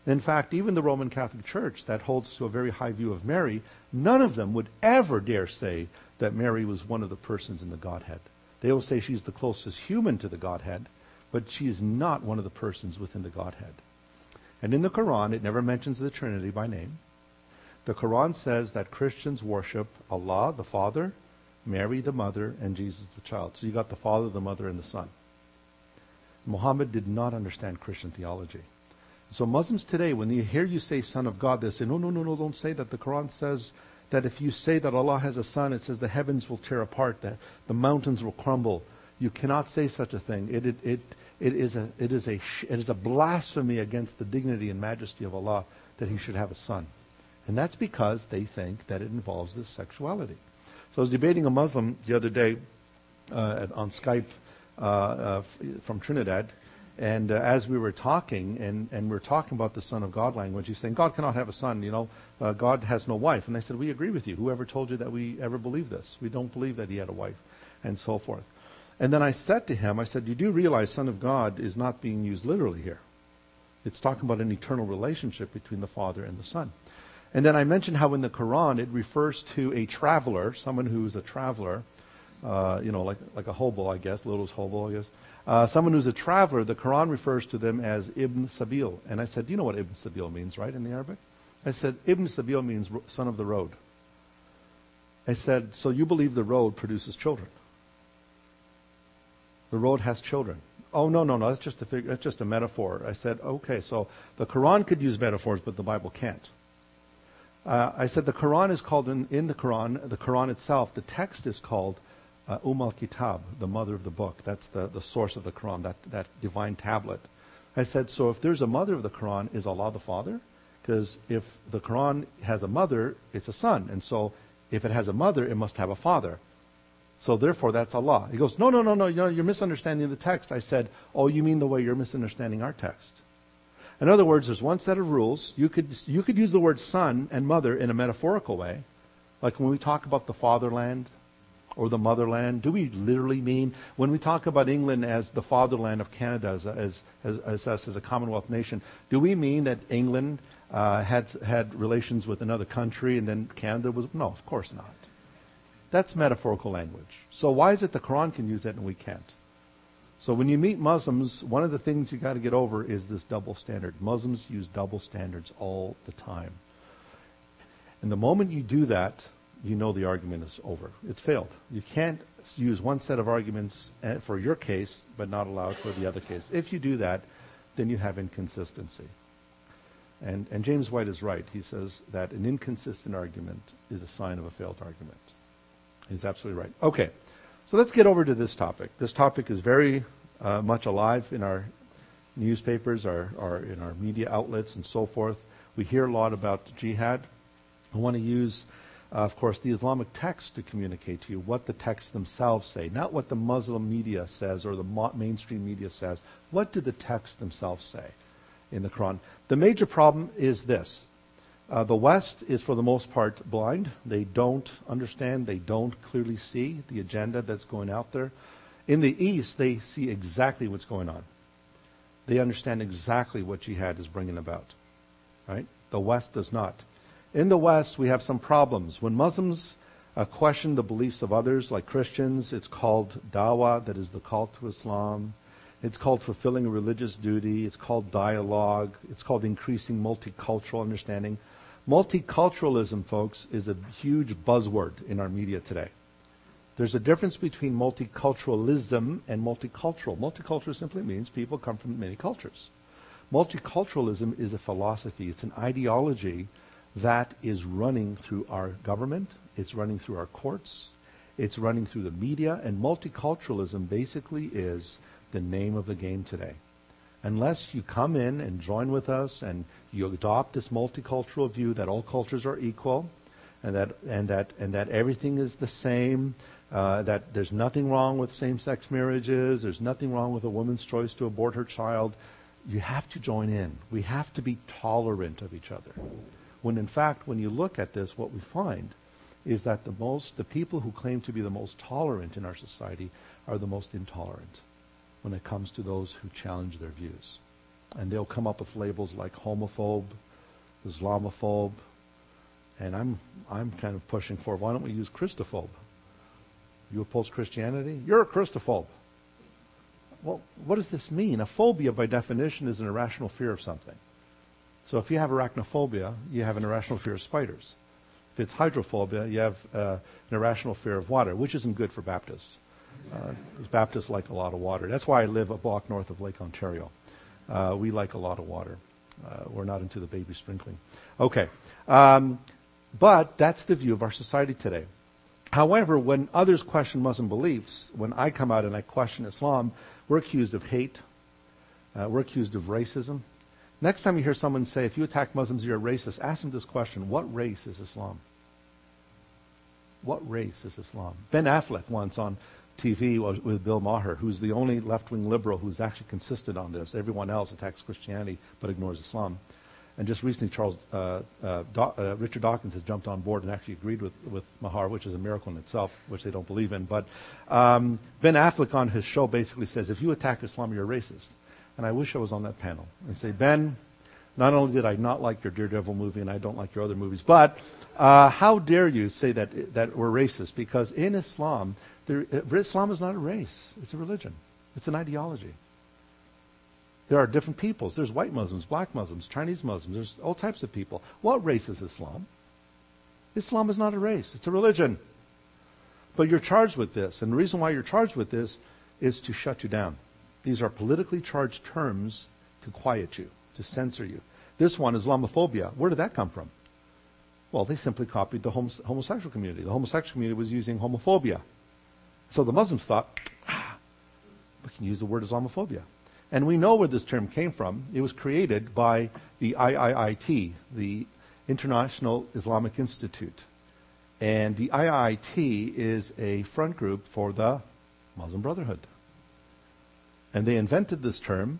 In fact, even the Roman Catholic Church that holds to a very high view of Mary, none of them would ever dare say that Mary was one of the persons in the Godhead. They will say she's the closest human to the Godhead, but she is not one of the persons within the Godhead. And in the Quran, it never mentions the Trinity by name. The Quran says that Christians worship Allah, the Father, Mary, the Mother, and Jesus, the Child. So you got the Father, the Mother, and the Son. Muhammad did not understand Christian theology. So Muslims today, when you hear you say Son of God, they say, no, no, no, no, don't say that. The Quran says that if you say that Allah has a son, it says the heavens will tear apart, that the mountains will crumble. You cannot say such a thing. It, it, it, it, is a, it, is a, it is a blasphemy against the dignity and majesty of Allah that he should have a son. And that's because they think that it involves this sexuality. So I was debating a Muslim the other day uh, on Skype uh, uh, from Trinidad. And uh, as we were talking, and, and we were talking about the Son of God language, he's saying, God cannot have a son, you know, uh, God has no wife. And I said, we agree with you. Whoever told you that we ever believe this? We don't believe that he had a wife, and so forth. And then I said to him, I said, you do realize Son of God is not being used literally here. It's talking about an eternal relationship between the Father and the Son. And then I mentioned how in the Quran it refers to a traveler, someone who's a traveler, uh, you know, like like a hobo, I guess, Little's hobo, I guess. Uh, someone who's a traveler, the Quran refers to them as Ibn Sabil. And I said, do you know what Ibn Sabil means, right, in the Arabic? I said, Ibn Sabil means son of the road. I said, so you believe the road produces children? The road has children. Oh, no, no, no, that's just a fig- that's just a metaphor. I said, okay, so the Quran could use metaphors, but the Bible can't. Uh, I said the Quran is called, in, in the Quran, the Quran itself, the text is called uh, Umm al-Kitab, the mother of the book. That's the, the source of the Quran, that, that divine tablet. I said, so if there's a mother of the Quran, is Allah the Father? Because if the Quran has a mother, it's a son. And so if it has a mother, it must have a father. So therefore, that's Allah. He goes, no, no, no, no, you're misunderstanding the text. I said, oh, you mean the way you're misunderstanding our text. In other words, there's one set of rules. You could you could use the word son and mother in a metaphorical way. Like when we talk about the fatherland or the motherland, do we literally mean, when we talk about England as the fatherland of Canada, as, as, as, as us as a Commonwealth nation, do we mean that England uh, had had relations with another country and then Canada was? No, of course not. That's metaphorical language. So why is it the Quran can use that and we can't? So when you meet Muslims, one of the things you got to get over is this double standard. Muslims use double standards all the time. And the moment you do that, you know the argument is over. It's failed. You can't use one set of arguments for your case, but not allow it for the other case. If you do that, then you have inconsistency. And, and James White is right. He says that an inconsistent argument is a sign of a failed argument. He's absolutely right. Okay. So let's get over to this topic. This topic is very uh, much alive in our newspapers, our, our in our media outlets, and so forth. We hear a lot about jihad. I want to use, uh, of course, the Islamic text to communicate to you what the texts themselves say, not what the Muslim media says or the mo- mainstream media says. What do the texts themselves say in the Quran? The major problem is this. Uh, the West is, for the most part, blind. They don't understand. They don't clearly see the agenda that's going out there. In the East, they see exactly what's going on. They understand exactly what jihad is bringing about. Right? The West does not. In the West, we have some problems. When Muslims uh, question the beliefs of others, like Christians, it's called dawah, that is the call to Islam. It's called fulfilling a religious duty. It's called dialogue. It's called increasing multicultural understanding. Multiculturalism, folks, is a huge buzzword in our media today. There's a difference between multiculturalism and multicultural. Multicultural simply means people come from many cultures. Multiculturalism is a philosophy. It's an ideology that is running through our government. It's running through our courts. It's running through the media. And multiculturalism basically is the name of the game today. Unless you come in and join with us and you adopt this multicultural view that all cultures are equal and that and that and that everything is the same, uh, that there's nothing wrong with same-sex marriages, there's nothing wrong with a woman's choice to abort her child, you have to join in. We have to be tolerant of each other. When in fact, when you look at this, what we find is that the most the people who claim to be the most tolerant in our society are the most intolerant when it comes to those who challenge their views. And they'll come up with labels like homophobe, Islamophobe, and I'm I'm kind of pushing for, why don't we use Christophobe? You oppose Christianity? You're a Christophobe. Well, what does this mean? A phobia, by definition, is an irrational fear of something. So if you have arachnophobia, you have an irrational fear of spiders. If it's hydrophobia, you have uh, an irrational fear of water, which isn't good for Baptists. Uh, because Baptists like a lot of water. That's why I live a block north of Lake Ontario. Uh, we like a lot of water. Uh, we're not into the baby sprinkling. Okay. Um, but that's the view of our society today. However, when others question Muslim beliefs, when I come out and I question Islam, we're accused of hate. Uh, we're accused of racism. Next time you hear someone say, if you attack Muslims, you're a racist, ask them this question: what race is Islam? What race is Islam? Ben Affleck once on T V with Bill Maher, who's the only left-wing liberal who's actually consistent on this. Everyone else attacks Christianity but ignores Islam. And just recently, Charles uh, uh, Do- uh, Richard Dawkins has jumped on board and actually agreed with, with Maher, which is a miracle in itself, which they don't believe in. But um, Ben Affleck on his show basically says, if you attack Islam, you're a racist. And I wish I was on that panel. And say, Ben, not only did I not like your Daredevil movie and I don't like your other movies, but uh, how dare you say that that we're racist? Because in Islam, there, Islam is not a race. It's a religion. It's an ideology. There are different peoples. There's white Muslims, black Muslims, Chinese Muslims. There's all types of people. What race is Islam? Islam is not a race. It's a religion. But you're charged with this. And the reason why you're charged with this is to shut you down. These are politically charged terms to quiet you, to censor you. This one, Islamophobia, where did that come from? Well, they simply copied the homo- homosexual community. The homosexual community was using homophobia. So the Muslims thought, ah, we can use the word Islamophobia. And we know where this term came from. It was created by the I I I T, the International Islamic Institute. And the I I I T is a front group for the Muslim Brotherhood. And they invented this term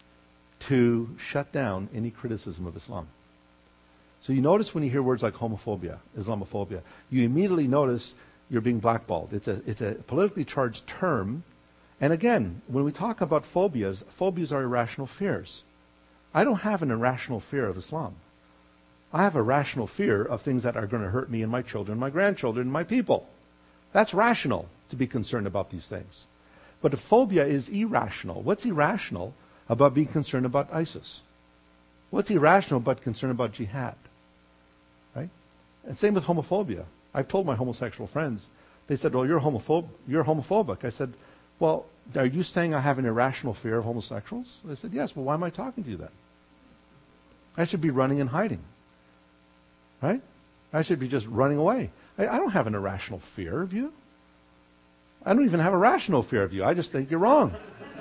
to shut down any criticism of Islam. So you notice when you hear words like homophobia, Islamophobia, you immediately notice you're being blackballed. It's a, it's a politically charged term. And again, when we talk about phobias, phobias are irrational fears. I don't have an irrational fear of Islam. I have a rational fear of things that are going to hurt me and my children, my grandchildren, and my people. That's rational to be concerned about these things. But a phobia is irrational. What's irrational about being concerned about ISIS? What's irrational about concern about jihad? Right? And same with homophobia. I've told my homosexual friends, they said, well, you're homophob- you're homophobic. I said, well, are you saying I have an irrational fear of homosexuals? They said, yes. Well, why am I talking to you then? I should be running and hiding. Right? I should be just running away. I, I don't have an irrational fear of you. I don't even have a rational fear of you. I just think you're wrong.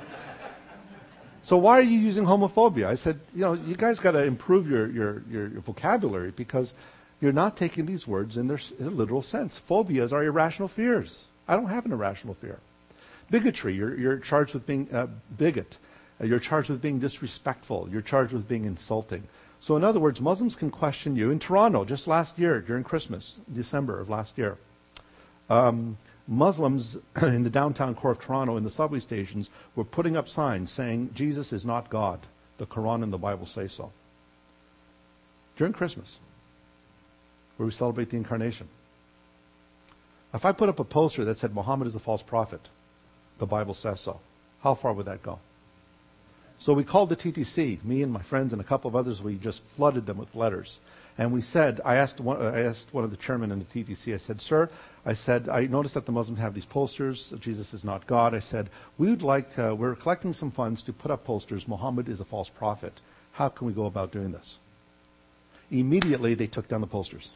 So why are you using homophobia? I said, you know, you guys got to improve your, your, your, your vocabulary because you're not taking these words in their, in their literal sense. Phobias are irrational fears. I don't have an irrational fear. Bigotry, you're, you're charged with being a bigot. Uh, you're charged with being disrespectful. You're charged with being insulting. So in other words, Muslims can question you. In Toronto, just last year, during Christmas, December of last year, um, Muslims in the downtown core of Toronto, in the subway stations, were putting up signs saying, Jesus is not God. The Quran and the Bible say so. During Christmas, where we celebrate the Incarnation. If I put up a poster that said, Muhammad is a false prophet, the Bible says so, how far would that go? So we called the T T C, me and my friends and a couple of others, we just flooded them with letters. And we said, I asked one, I asked one of the chairmen in the T T C, I said, sir, I said, I noticed that the Muslims have these posters, Jesus is not God. I said, we would like, uh, we're collecting some funds to put up posters, Muhammad is a false prophet. How can we go about doing this? Immediately, they took down the posters.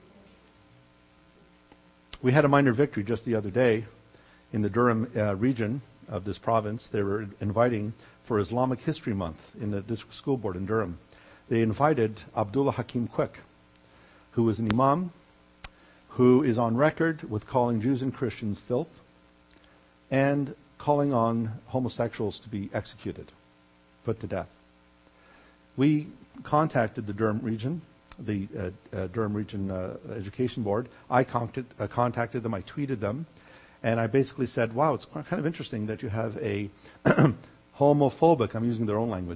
We had a minor victory just the other day in the Durham uh, region of this province. They were inviting for Islamic History Month in the district school board in Durham. They invited Abdullah Hakim Quick, who is an imam, who is on record with calling Jews and Christians filth and calling on homosexuals to be executed, put to death. We contacted the Durham region, the uh, uh, Durham Region uh, Education Board. I contacted, uh, contacted them, I tweeted them, and I basically said, wow, it's kind of interesting that you have a homophobic, I'm using their own language,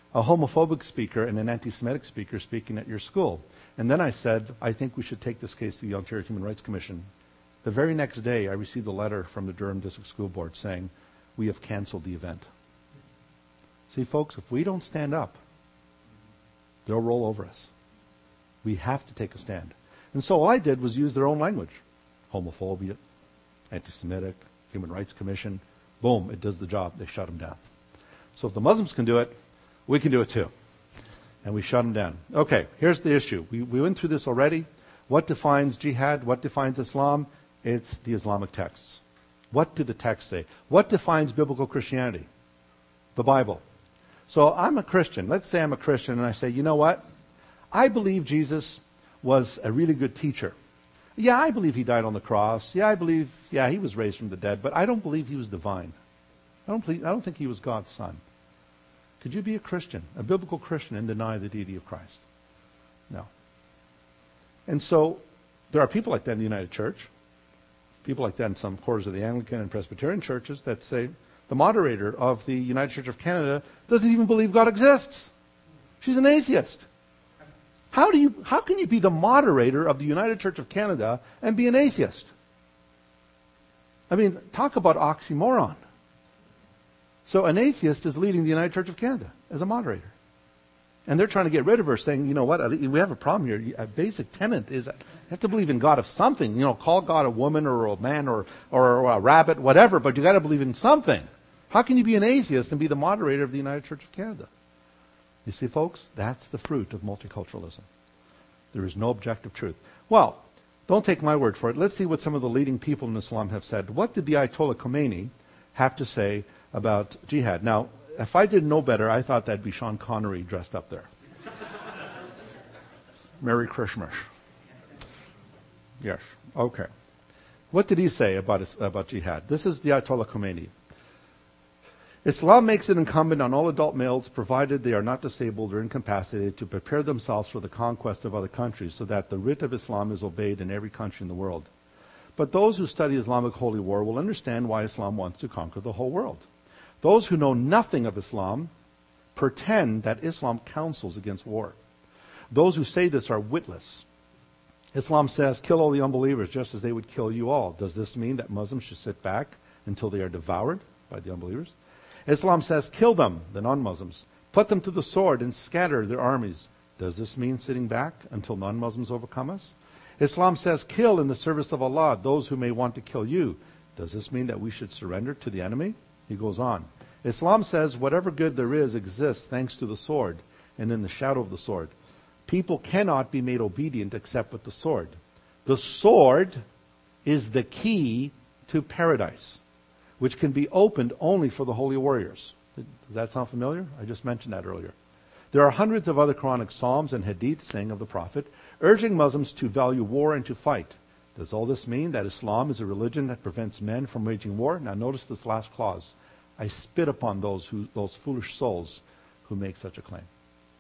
a homophobic speaker and an anti-Semitic speaker speaking at your school. And then I said, I think we should take this case to the Ontario Human Rights Commission. The very next day, I received a letter from the Durham District School Board saying, we have canceled the event. See, folks, if we don't stand up, they'll roll over us. We have to take a stand. And so all I did was use their own language. Homophobia, anti-Semitic, Human Rights Commission. Boom, it does the job. They shut them down. So if the Muslims can do it, we can do it too. And we shut them down. Okay, here's the issue. We, we went through this already. What defines jihad? What defines Islam? It's the Islamic texts. What do the texts say? What defines biblical Christianity? The Bible. So I'm a Christian. Let's say I'm a Christian and I say, you know what? I believe Jesus was a really good teacher. Yeah, I believe he died on the cross. Yeah, I believe, yeah, he was raised from the dead, but I don't believe he was divine. I don't believe, I don't think he was God's son. Could you be a Christian, a biblical Christian, and deny the deity of Christ? No. And so there are people like that in the United Church, people like that in some quarters of the Anglican and Presbyterian churches that say the moderator of the United Church of Canada doesn't even believe God exists. She's an atheist. How do you, how can you be the moderator of the United Church of Canada and be an atheist? I mean, talk about oxymoron. So an atheist is leading the United Church of Canada as a moderator. And they're trying to get rid of her, saying, you know what, we have a problem here. A basic tenet is you have to believe in God of something. You know, call God a woman or a man or, or a rabbit, whatever, but you got to believe in something. How can you be an atheist and be the moderator of the United Church of Canada? You see, folks, that's the fruit of multiculturalism. There is no objective truth. Well, don't take my word for it. Let's see what some of the leading people in Islam have said. What did the Ayatollah Khomeini have to say about jihad? Now, if I didn't know better, I thought that'd be Sean Connery dressed up there. Merry Christmas. Yes, okay. What did he say about, about jihad? This is the Ayatollah Khomeini. Islam makes it incumbent on all adult males, provided they are not disabled or incapacitated, to prepare themselves for the conquest of other countries, so that the writ of Islam is obeyed in every country in the world. But those who study Islamic holy war will understand why Islam wants to conquer the whole world. Those who know nothing of Islam pretend that Islam counsels against war. Those who say this are witless. Islam says, kill all the unbelievers just as they would kill you all. Does this mean that Muslims should sit back until they are devoured by the unbelievers? Islam says, kill them, the non-Muslims. Put them to the sword and scatter their armies. Does this mean sitting back until non-Muslims overcome us? Islam says, kill in the service of Allah those who may want to kill you. Does this mean that we should surrender to the enemy? He goes on. Islam says, whatever good there is exists thanks to the sword and in the shadow of the sword. People cannot be made obedient except with the sword. The sword is the key to paradise, which can be opened only for the holy warriors. Does that sound familiar? I just mentioned that earlier. There are hundreds of other Quranic psalms and hadiths saying of the Prophet, urging Muslims to value war and to fight. Does all this mean that Islam is a religion that prevents men from waging war? Now notice this last clause. I spit upon those who, those foolish souls who make such a claim.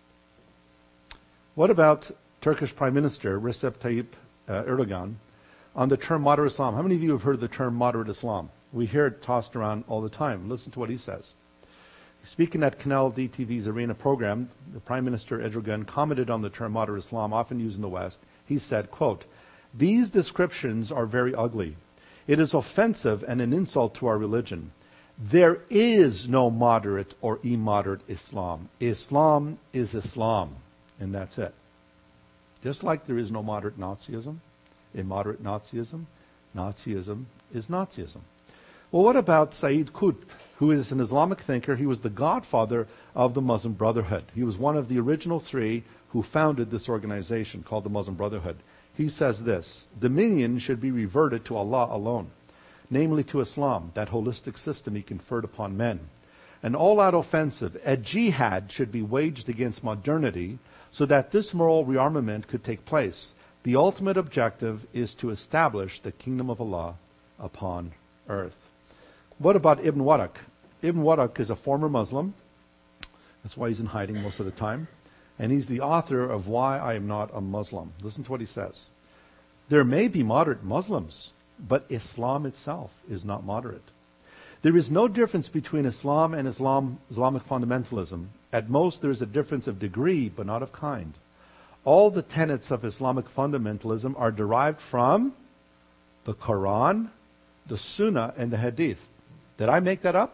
What about Turkish Prime Minister Recep Tayyip uh, Erdogan on the term moderate Islam? How many of you have heard of the term moderate Islam? We hear it tossed around all the time. Listen to what he says. Speaking at Canal D T V's Arena program, the Prime Minister Erdogan commented on the term moderate Islam, often used in the West. He said, quote, these descriptions are very ugly. It is offensive and an insult to our religion. There is no moderate or immoderate Islam. Islam is Islam, and that's it. Just like there is no moderate Nazism, immoderate Nazism, Nazism is Nazism. Well, what about Sayyid Qutb, who is an Islamic thinker? He was the godfather of the Muslim Brotherhood. He was one of the original three who founded this organization called the Muslim Brotherhood. He says this, dominion should be reverted to Allah alone, namely to Islam, that holistic system he conferred upon men. An all-out offensive, a jihad, should be waged against modernity so that this moral rearmament could take place. The ultimate objective is to establish the kingdom of Allah upon earth. What about Ibn Waraq? Ibn Waraq is a former Muslim. That's why he's in hiding most of the time. And he's the author of Why I Am Not a Muslim. Listen to what he says. There may be moderate Muslims, but Islam itself is not moderate. There is no difference between Islam and Islam, Islamic fundamentalism. At most, there is a difference of degree, but not of kind. All the tenets of Islamic fundamentalism are derived from the Quran, the Sunnah, and the Hadith. Did I make that up?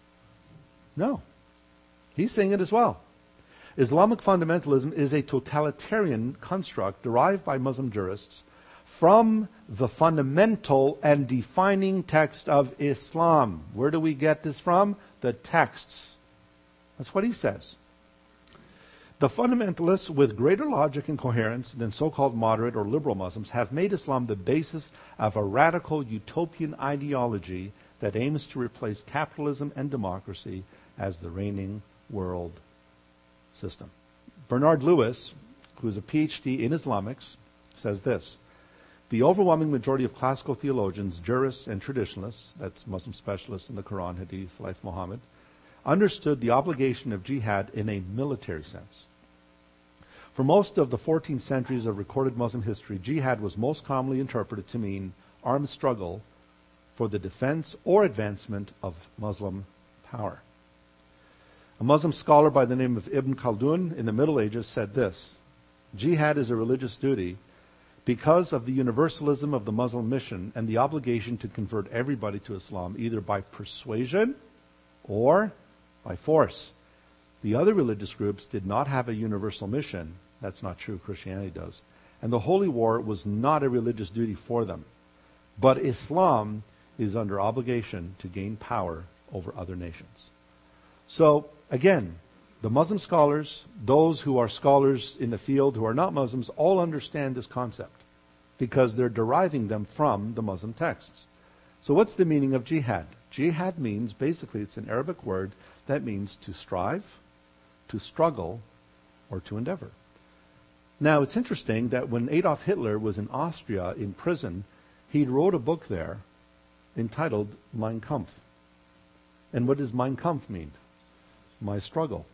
No. He's saying it as well. Islamic fundamentalism is a totalitarian construct derived by Muslim jurists from the fundamental and defining text of Islam. Where do we get this from? The texts. That's what he says. The fundamentalists with greater logic and coherence than so-called moderate or liberal Muslims have made Islam the basis of a radical utopian ideology that aims to replace capitalism and democracy as the reigning world system. Bernard Lewis, who is a P H D in Islamics, says this: the overwhelming majority of classical theologians, jurists, and traditionalists, that's Muslim specialists in the Quran, Hadith, Life of Muhammad, understood the obligation of jihad in a military sense. For most of the fourteen centuries of recorded Muslim history, jihad was most commonly interpreted to mean armed struggle for the defense or advancement of Muslim power. A Muslim scholar by the name of Ibn Khaldun in the Middle Ages said this: jihad is a religious duty because of the universalism of the Muslim mission and the obligation to convert everybody to Islam, either by persuasion or by force. The other religious groups did not have a universal mission. That's not true. Christianity does. And the holy war was not a religious duty for them. But Islam is under obligation to gain power over other nations. So, again, the Muslim scholars, those who are scholars in the field who are not Muslims, all understand this concept because they're deriving them from the Muslim texts. So what's the meaning of jihad? Jihad means, basically, it's an Arabic word that means to strive, to struggle, or to endeavor. Now, it's interesting that when Adolf Hitler was in Austria in prison, he wrote a book there entitled Mein Kampf. And what does Mein Kampf mean? My struggle.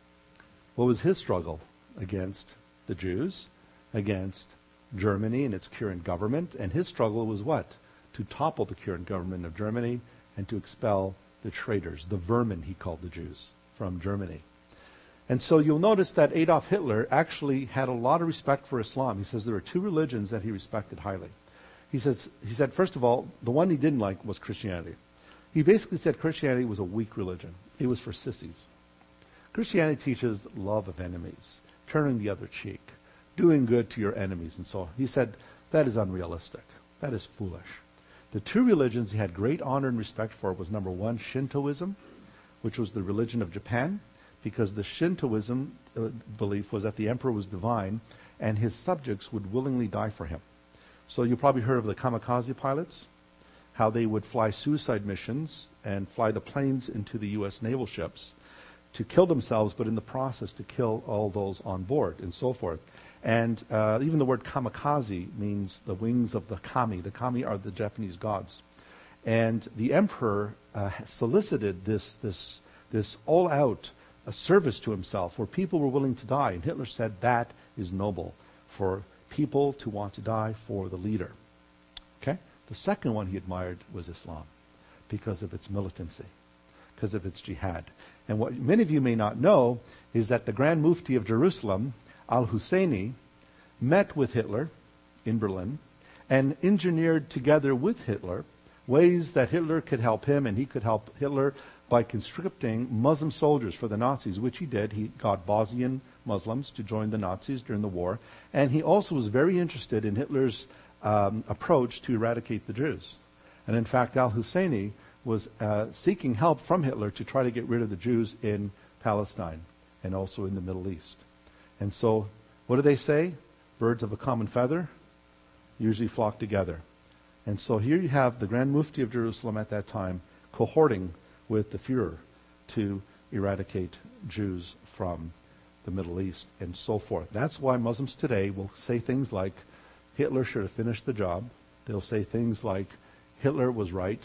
What was his struggle? Against the Jews, against Germany and its current government. And his struggle was what? To topple the current government of Germany and to expel the traitors, the vermin, he called the Jews, from Germany. And so you'll notice that Adolf Hitler actually had a lot of respect for Islam. He says there were two religions that he respected highly. He says, he said, first of all, the one he didn't like was Christianity. He basically said Christianity was a weak religion. It was for sissies. Christianity teaches love of enemies, turning the other cheek, doing good to your enemies, and so on. He said that is unrealistic. That is foolish. The two religions he had great honor and respect for was, number one, Shintoism, which was the religion of Japan, because the Shintoism uh, belief was that the emperor was divine and his subjects would willingly die for him. So you probably heard of the kamikaze pilots, how they would fly suicide missions and fly the planes into the U S naval ships to kill themselves, but in the process to kill all those on board and so forth. And uh, even the word kamikaze means the wings of the kami. The kami are the Japanese gods. And the emperor uh, solicited this, this, this all-out uh, service to himself where people were willing to die. And Hitler said that is noble, for people to want to die for the leader. Okay? The second one he admired was Islam because of its militancy, because of its jihad. And what many of you may not know is that the Grand Mufti of Jerusalem, Al-Husseini, met with Hitler in Berlin and engineered together with Hitler ways that Hitler could help him and he could help Hitler by conscripting Muslim soldiers for the Nazis, which he did. He got Bosnian Muslims to join the Nazis during the war. And he also was very interested in Hitler's um, approach to eradicate the Jews. And in fact, Al-Husseini was uh, seeking help from Hitler to try to get rid of the Jews in Palestine and also in the Middle East. And so, what do they say? Birds of a common feather usually flock together. And so here you have the Grand Mufti of Jerusalem at that time cohorting with the Fuhrer to eradicate Jews from the Middle East and so forth. That's why Muslims today will say things like, Hitler should have finished the job. They'll say things like, Hitler was right.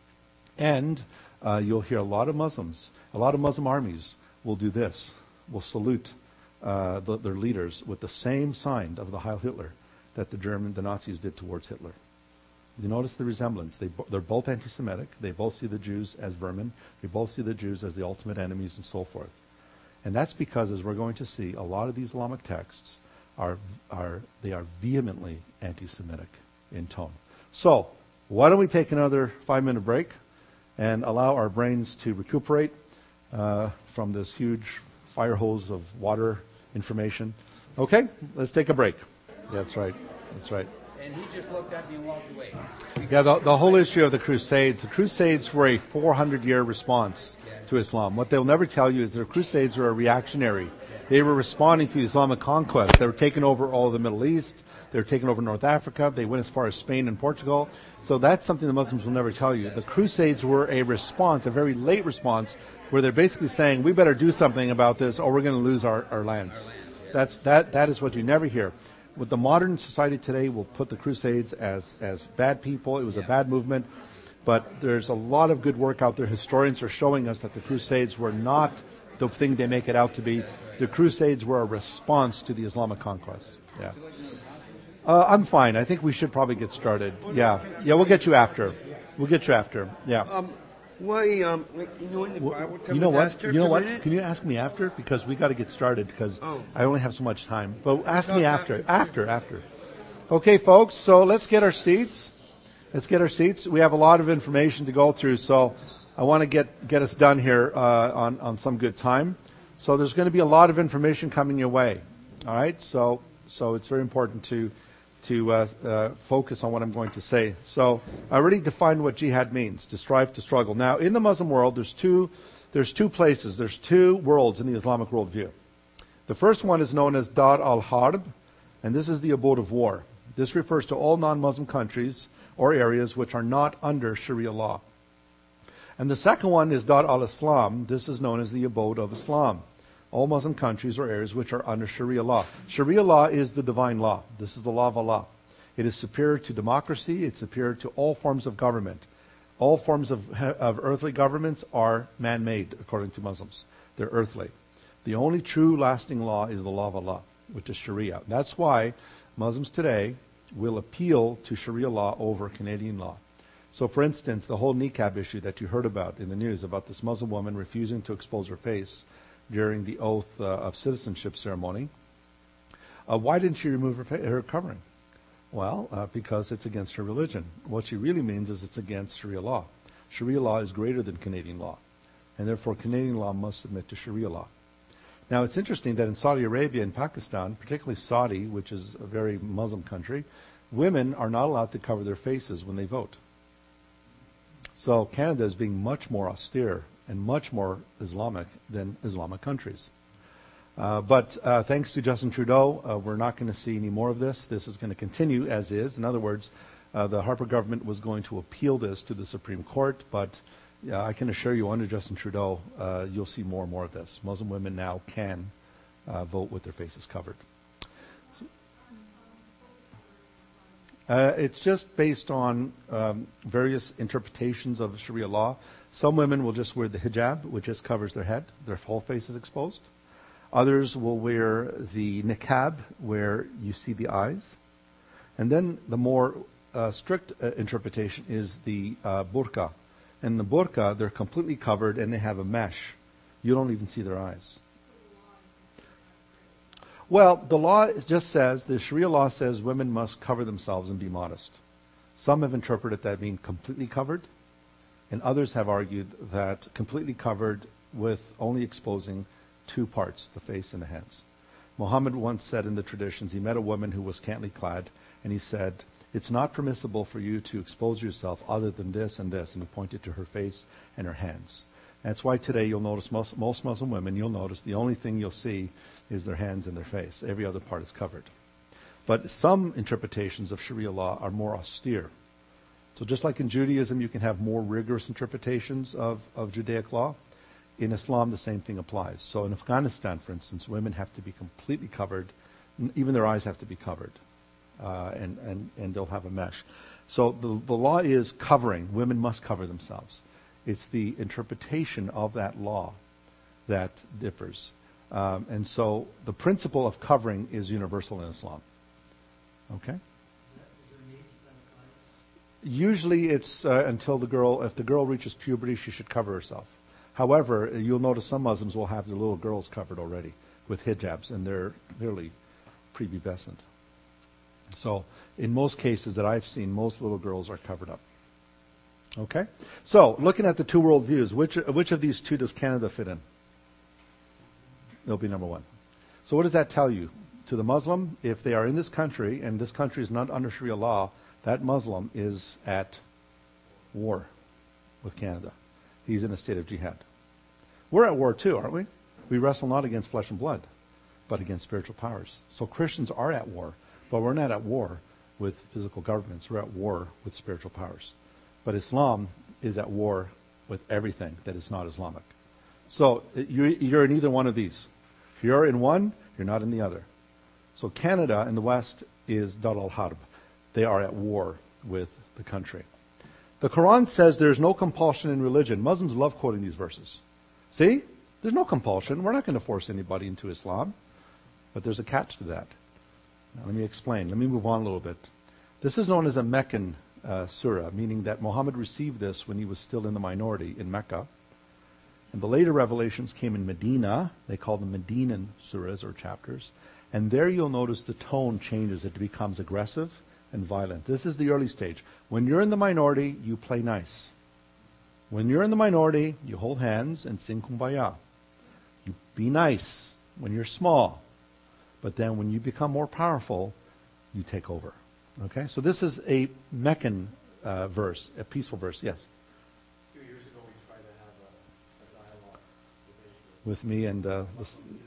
And uh, you'll hear a lot of Muslims, a lot of Muslim armies will do this, will salute uh, the, their leaders with the same sign of the Heil Hitler that the German, the Nazis did towards Hitler. You notice the resemblance. They, they're both anti-Semitic. They both see the Jews as vermin. They both see the Jews as the ultimate enemies and so forth. And that's because, as we're going to see, a lot of these Islamic texts are, are they are vehemently anti-Semitic in tone. So, why don't we take another five-minute break and allow our brains to recuperate uh, from this huge fire hose of water information. Okay, let's take a break. That's right. That's right. And he just looked at me and walked away. Yeah, the, the whole issue of the Crusades. The Crusades were a four hundred year response to Islam. What they'll never tell you is the Crusades were a reactionary. They were responding to Islamic conquest. They were taking over all of the Middle East. They were taking over North Africa. They went as far as Spain and Portugal. So that's something the Muslims will never tell you. The Crusades were a response, a very late response, where they're basically saying, we better do something about this or we're going to lose our, our lands. That's, that, that is what you never hear. With the modern society today, we'll put the Crusades as, as bad people. It was a bad movement. But there's a lot of good work out there. Historians are showing us that the Crusades were not the thing they make it out to be. The Crusades were a response to the Islamic conquest. Yeah. Uh, I'm fine. I think we should probably get started. Yeah. Yeah, we'll get you after. We'll get you after. Yeah. Um, why, um, like, you know, in the Bible, You know what? You know what? Minute? Can you ask me after? Because we got to get started because Oh. I only have so much time. But ask Talk me after. after. After, after. Okay, folks. So let's get our seats. Let's get our seats. We have a lot of information to go through, so I want to get, get us done here uh, on, on some good time. So there's going to be a lot of information coming your way. All right? So so it's very important to to uh, uh, focus on what I'm going to say. So I already defined what jihad means, to strive, to struggle. Now, in the Muslim world, there's two, there's two places, there's two worlds in the Islamic worldview. The first one is known as Dar al-Harb, and this is the abode of war. This refers to all non-Muslim countries or areas which are not under Sharia law. And the second one is Dar al-Islam. This is known as the abode of Islam. All Muslim countries or areas which are under Sharia law. Sharia law is the divine law. This is the law of Allah. It is superior to democracy. It's superior to all forms of government. All forms of, of earthly governments are man-made, according to Muslims. They're earthly. The only true lasting law is the law of Allah, which is Sharia. That's why Muslims today will appeal to Sharia law over Canadian law. So, for instance, the whole niqab issue that you heard about in the news about this Muslim woman refusing to expose her face during the oath uh, of citizenship ceremony. Uh, why didn't she remove her, fa- her covering? Well, uh, because it's against her religion. What she really means is it's against Sharia law. Sharia law is greater than Canadian law, and therefore Canadian law must submit to Sharia law. Now, it's interesting that in Saudi Arabia and Pakistan, particularly Saudi, which is a very Muslim country, women are not allowed to cover their faces when they vote. So Canada is being much more austere and much more Islamic than Islamic countries. Uh, but uh, thanks to Justin Trudeau, uh, we're not going to see any more of this. This is going to continue as is. In other words, uh, the Harper government was going to appeal this to the Supreme Court, but uh, I can assure you under Justin Trudeau, uh, you'll see more and more of this. Muslim women now can uh, vote with their faces covered. Uh, it's just based on um, various interpretations of Sharia law. Some women will just wear the hijab, which just covers their head. Their whole face is exposed. Others will wear the niqab, where you see the eyes. And then the more uh, strict uh, interpretation is the uh, burqa. And the burqa, they're completely covered and they have a mesh. You don't even see their eyes. Well, the law just says, the Sharia law says women must cover themselves and be modest. Some have interpreted that being completely covered, and others have argued that completely covered with only exposing two parts, the face and the hands. Muhammad once said in the traditions, he met a woman who was scantily clad, and he said, it's not permissible for you to expose yourself other than this and this, and he pointed to her face and her hands. That's why today you'll notice most, most Muslim women, you'll notice the only thing you'll see is their hands and their face. Every other part is covered. But some interpretations of Sharia law are more austere. So just like in Judaism, you can have more rigorous interpretations of, of Judaic law. In Islam, the same thing applies. So in Afghanistan, for instance, women have to be completely covered. Even their eyes have to be covered. Uh, and, and, and they'll have a mesh. So the, the law is covering. Women must cover themselves. It's the interpretation of that law that differs. Um, and so the principle of covering is universal in Islam. Okay? Usually it's uh, until the girl, if the girl reaches puberty, she should cover herself. However, you'll notice some Muslims will have their little girls covered already with hijabs, and they're really prepubescent. So in most cases that I've seen, most little girls are covered up. Okay? So looking at the two world views, which, which of these two does Canada fit in? It'll be number one. So what does that tell you? To the Muslim, if they are in this country, and this country is not under Sharia law, that Muslim is at war with Canada. He's in a state of jihad. We're at war too, aren't we? We wrestle not against flesh and blood, but against spiritual powers. So Christians are at war, but we're not at war with physical governments. We're at war with spiritual powers. But Islam is at war with everything that is not Islamic. So you're in either one of these. If you're in one, you're not in the other. So Canada in the West is Dar al-Harb. They are at war with the country. The Quran says there's no compulsion in religion. Muslims love quoting these verses. See? There's no compulsion. We're not going to force anybody into Islam. But there's a catch to that. Now let me explain. Let me move on a little bit. This is known as a Meccan uh, surah, meaning that Muhammad received this when he was still in the minority in Mecca. And the later revelations came in Medina. They call them Medinan surahs or chapters. And there you'll notice the tone changes. It becomes aggressive and violent. This is the early stage. When you're in the minority, you play nice. When you're in the minority, you hold hands and sing Kumbaya. You be nice when you're small. But then when you become more powerful, you take over. Okay? So this is a Meccan uh, verse, a peaceful verse. Yes? A few years ago, we tried to have a, a dialogue with Israel. With me and... Uh, the,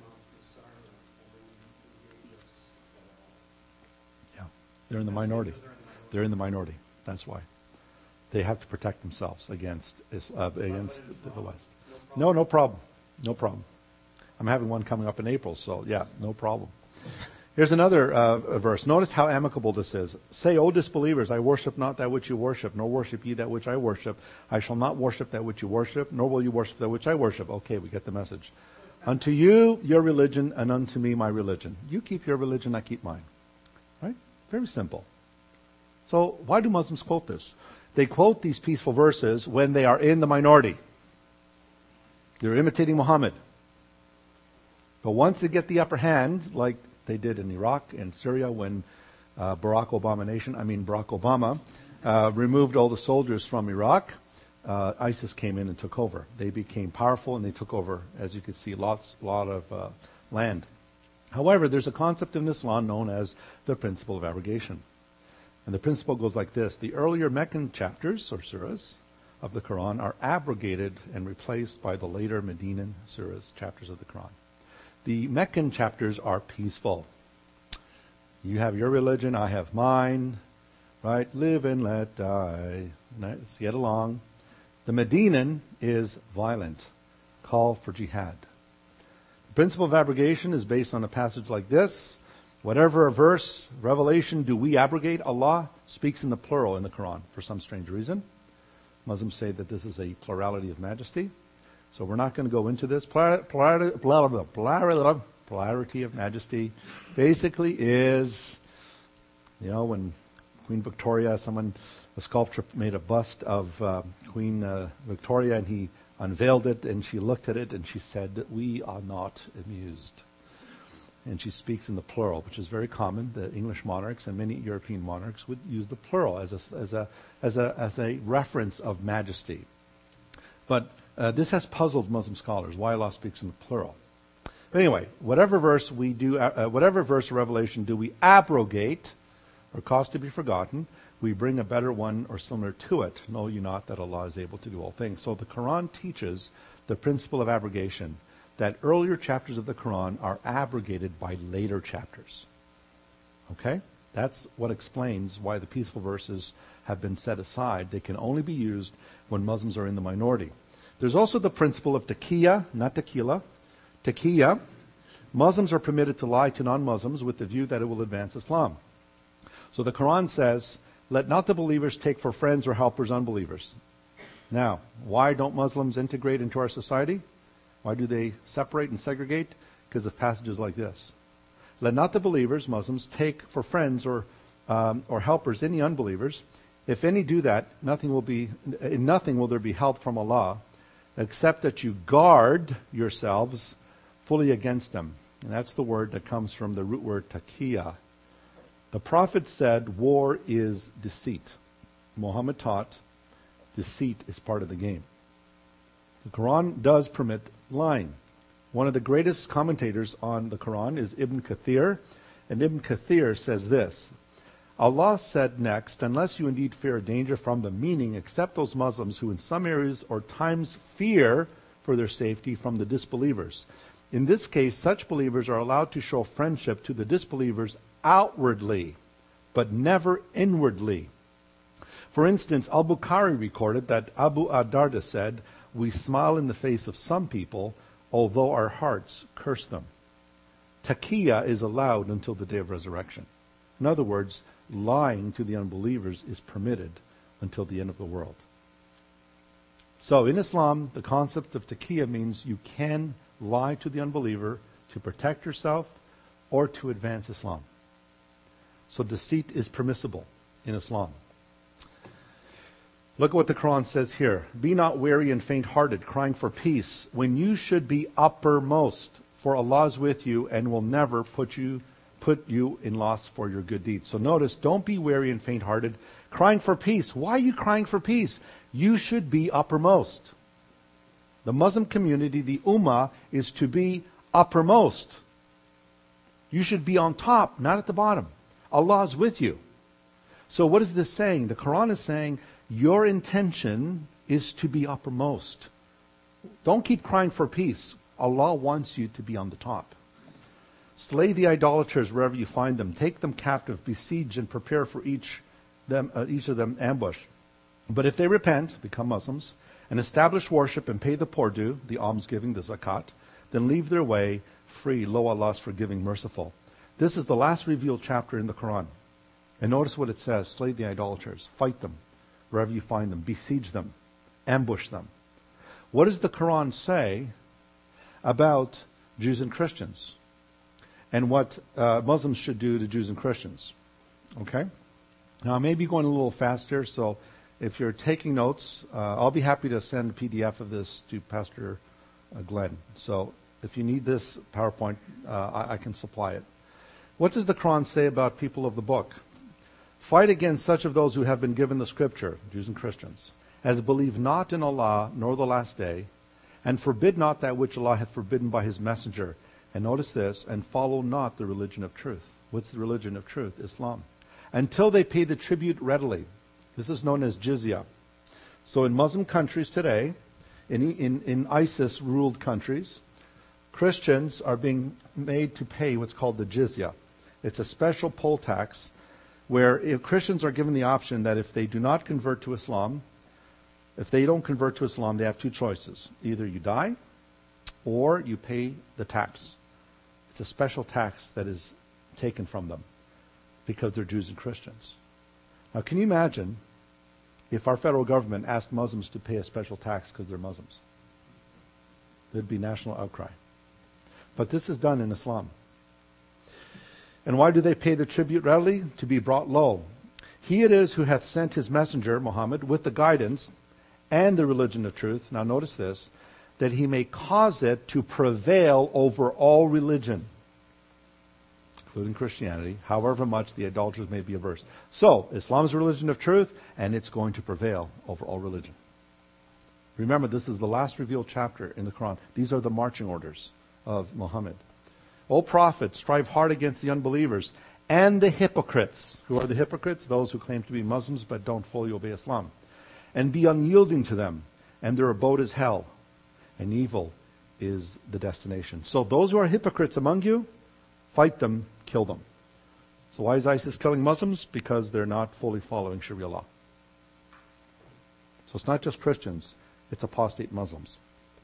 yeah. They're in the minority. They're in the minority. That's why. They have to protect themselves against uh, against the, the West. No, no problem. No problem. I'm having one coming up in April, so yeah, no problem. Here's another uh, verse. Notice how amicable this is. Say, O disbelievers, I worship not that which you worship, nor worship ye that which I worship. I shall not worship that which you worship, nor will you worship that which I worship. Okay, we get the message. Unto you your religion, and unto me my religion. You keep your religion, I keep mine. Right? Very simple. So why do Muslims quote this? They quote these peaceful verses when they are in the minority. They're imitating Muhammad. But once they get the upper hand, like they did in Iraq and Syria when uh, Barack Obama nation, I mean Barack Obama, uh, removed all the soldiers from Iraq, uh, ISIS came in and took over. They became powerful and they took over, as you can see, lots, lot of uh, land. However, there's a concept in Islam known as the principle of abrogation. And the principle goes like this. The earlier Meccan chapters, or surahs, of the Quran are abrogated and replaced by the later Medinan surahs, chapters of the Quran. The Meccan chapters are peaceful. You have your religion, I have mine, right? Live and let die. Let's get along. The Medinan is violent. Call for jihad. The principle of abrogation is based on a passage like this. Whatever a verse, revelation, do we abrogate? Allah speaks in the plural in the Quran for some strange reason. Muslims say that this is a plurality of majesty. So we're not going to go into this. Polarity, polarity, polarity of majesty basically is, you know, when Queen Victoria, someone, a sculptor made a bust of uh, Queen uh, Victoria, and he unveiled it, and she looked at it, and she said, we are not amused. And she speaks in the plural, which is very common. The English monarchs and many European monarchs would use the plural as a, as a, as a, as a reference of majesty. But uh, this has puzzled Muslim scholars, why Allah speaks in the plural. But anyway, whatever verse we do, uh, whatever verse of Revelation do we abrogate or cause to be forgotten, we bring a better one or similar to it. Know you not that Allah is able to do all things. So the Quran teaches the principle of abrogation, that earlier chapters of the Quran are abrogated by later chapters. Okay? That's what explains why the peaceful verses have been set aside. They can only be used when Muslims are in the minority. There's also the principle of taqiyya, not tequila. Taqiyya. Muslims are permitted to lie to non-Muslims with the view that it will advance Islam. So the Quran says, let not the believers take for friends or helpers unbelievers. Now, why don't Muslims integrate into our society? Why do they separate and segregate? Because of passages like this. Let not the believers, Muslims, take for friends or um, or helpers any unbelievers. If any do that, nothing will be in nothing will there be help from Allah, except that you guard yourselves fully against them. And that's the word that comes from the root word takia. The prophet said war is deceit. Muhammad taught deceit is part of the game. The Quran does permit lying. One of the greatest commentators on the Quran is Ibn Kathir, and Ibn Kathir says this: Allah said next, unless you indeed fear danger from them, meaning except those Muslims who in some areas or times fear for their safety from the disbelievers. In this case, such believers are allowed to show friendship to the disbelievers outwardly, but never inwardly. For instance, Al-Bukhari recorded that Abu Ad-Darda said, we smile in the face of some people, although our hearts curse them. Taqiyya is allowed until the day of resurrection. In other words, lying to the unbelievers is permitted until the end of the world. So in Islam, the concept of taqiyya means you can lie to the unbeliever to protect yourself or to advance Islam. So deceit is permissible in Islam. Look at what the Quran says here. Be not weary and faint-hearted, crying for peace, when you should be uppermost, for Allah is with you and will never put you put you in loss for your good deeds. So notice, don't be weary and faint-hearted, crying for peace. Why are you crying for peace? You should be uppermost. The Muslim community, the Ummah, is to be uppermost. You should be on top, not at the bottom. Allah is with you. So what is this saying? The Quran is saying your intention is to be uppermost. Don't keep crying for peace. Allah wants you to be on the top. Slay the idolaters wherever you find them. Take them captive, besiege and prepare for each them uh, each of them ambush. But if they repent, become Muslims, and establish worship and pay the poor due, the almsgiving, the zakat, then leave their way free. Lo, Allah is forgiving, merciful. This is the last revealed chapter in the Quran. And notice what it says. Slay the idolaters. Fight them wherever you find them. Besiege them. Ambush them. What does the Quran say about Jews and Christians? And what uh, Muslims should do to Jews and Christians? Okay? Now, I may be going a little faster, so if you're taking notes, uh, I'll be happy to send a P D F of this to Pastor uh, Glenn. So if you need this PowerPoint, uh, I, I can supply it. What does the Quran say about people of the book? Fight against such of those who have been given the scripture, Jews and Christians, as believe not in Allah nor the last day, and forbid not that which Allah hath forbidden by his messenger. And notice this, and follow not the religion of truth. What's the religion of truth? Islam. Until they pay the tribute readily. This is known as jizya. So in Muslim countries today, in, in, in ISIS-ruled countries, Christians are being made to pay what's called the jizya. It's a special poll tax where if Christians are given the option that if they do not convert to Islam, if they don't convert to Islam, they have two choices. Either you die or you pay the tax. It's a special tax that is taken from them because they're Jews and Christians. Now, can you imagine if our federal government asked Muslims to pay a special tax because they're Muslims? There'd be national outcry. But this is done in Islam. And why do they pay the tribute readily? To be brought low. He it is who hath sent his messenger, Muhammad, with the guidance and the religion of truth. Now notice this, that he may cause it to prevail over all religion, including Christianity, however much the idolaters may be averse. So, Islam is a religion of truth, and it's going to prevail over all religion. Remember, this is the last revealed chapter in the Quran. These are the marching orders of Muhammad. O prophets, strive hard against the unbelievers and the hypocrites. Who are the hypocrites? Those who claim to be Muslims but don't fully obey Islam. And be unyielding to them, and their abode is hell, and evil is the destination. So those who are hypocrites among you, fight them, kill them. So why is ISIS killing Muslims? Because they're not fully following Sharia law. So it's not just Christians, it's apostate Muslims.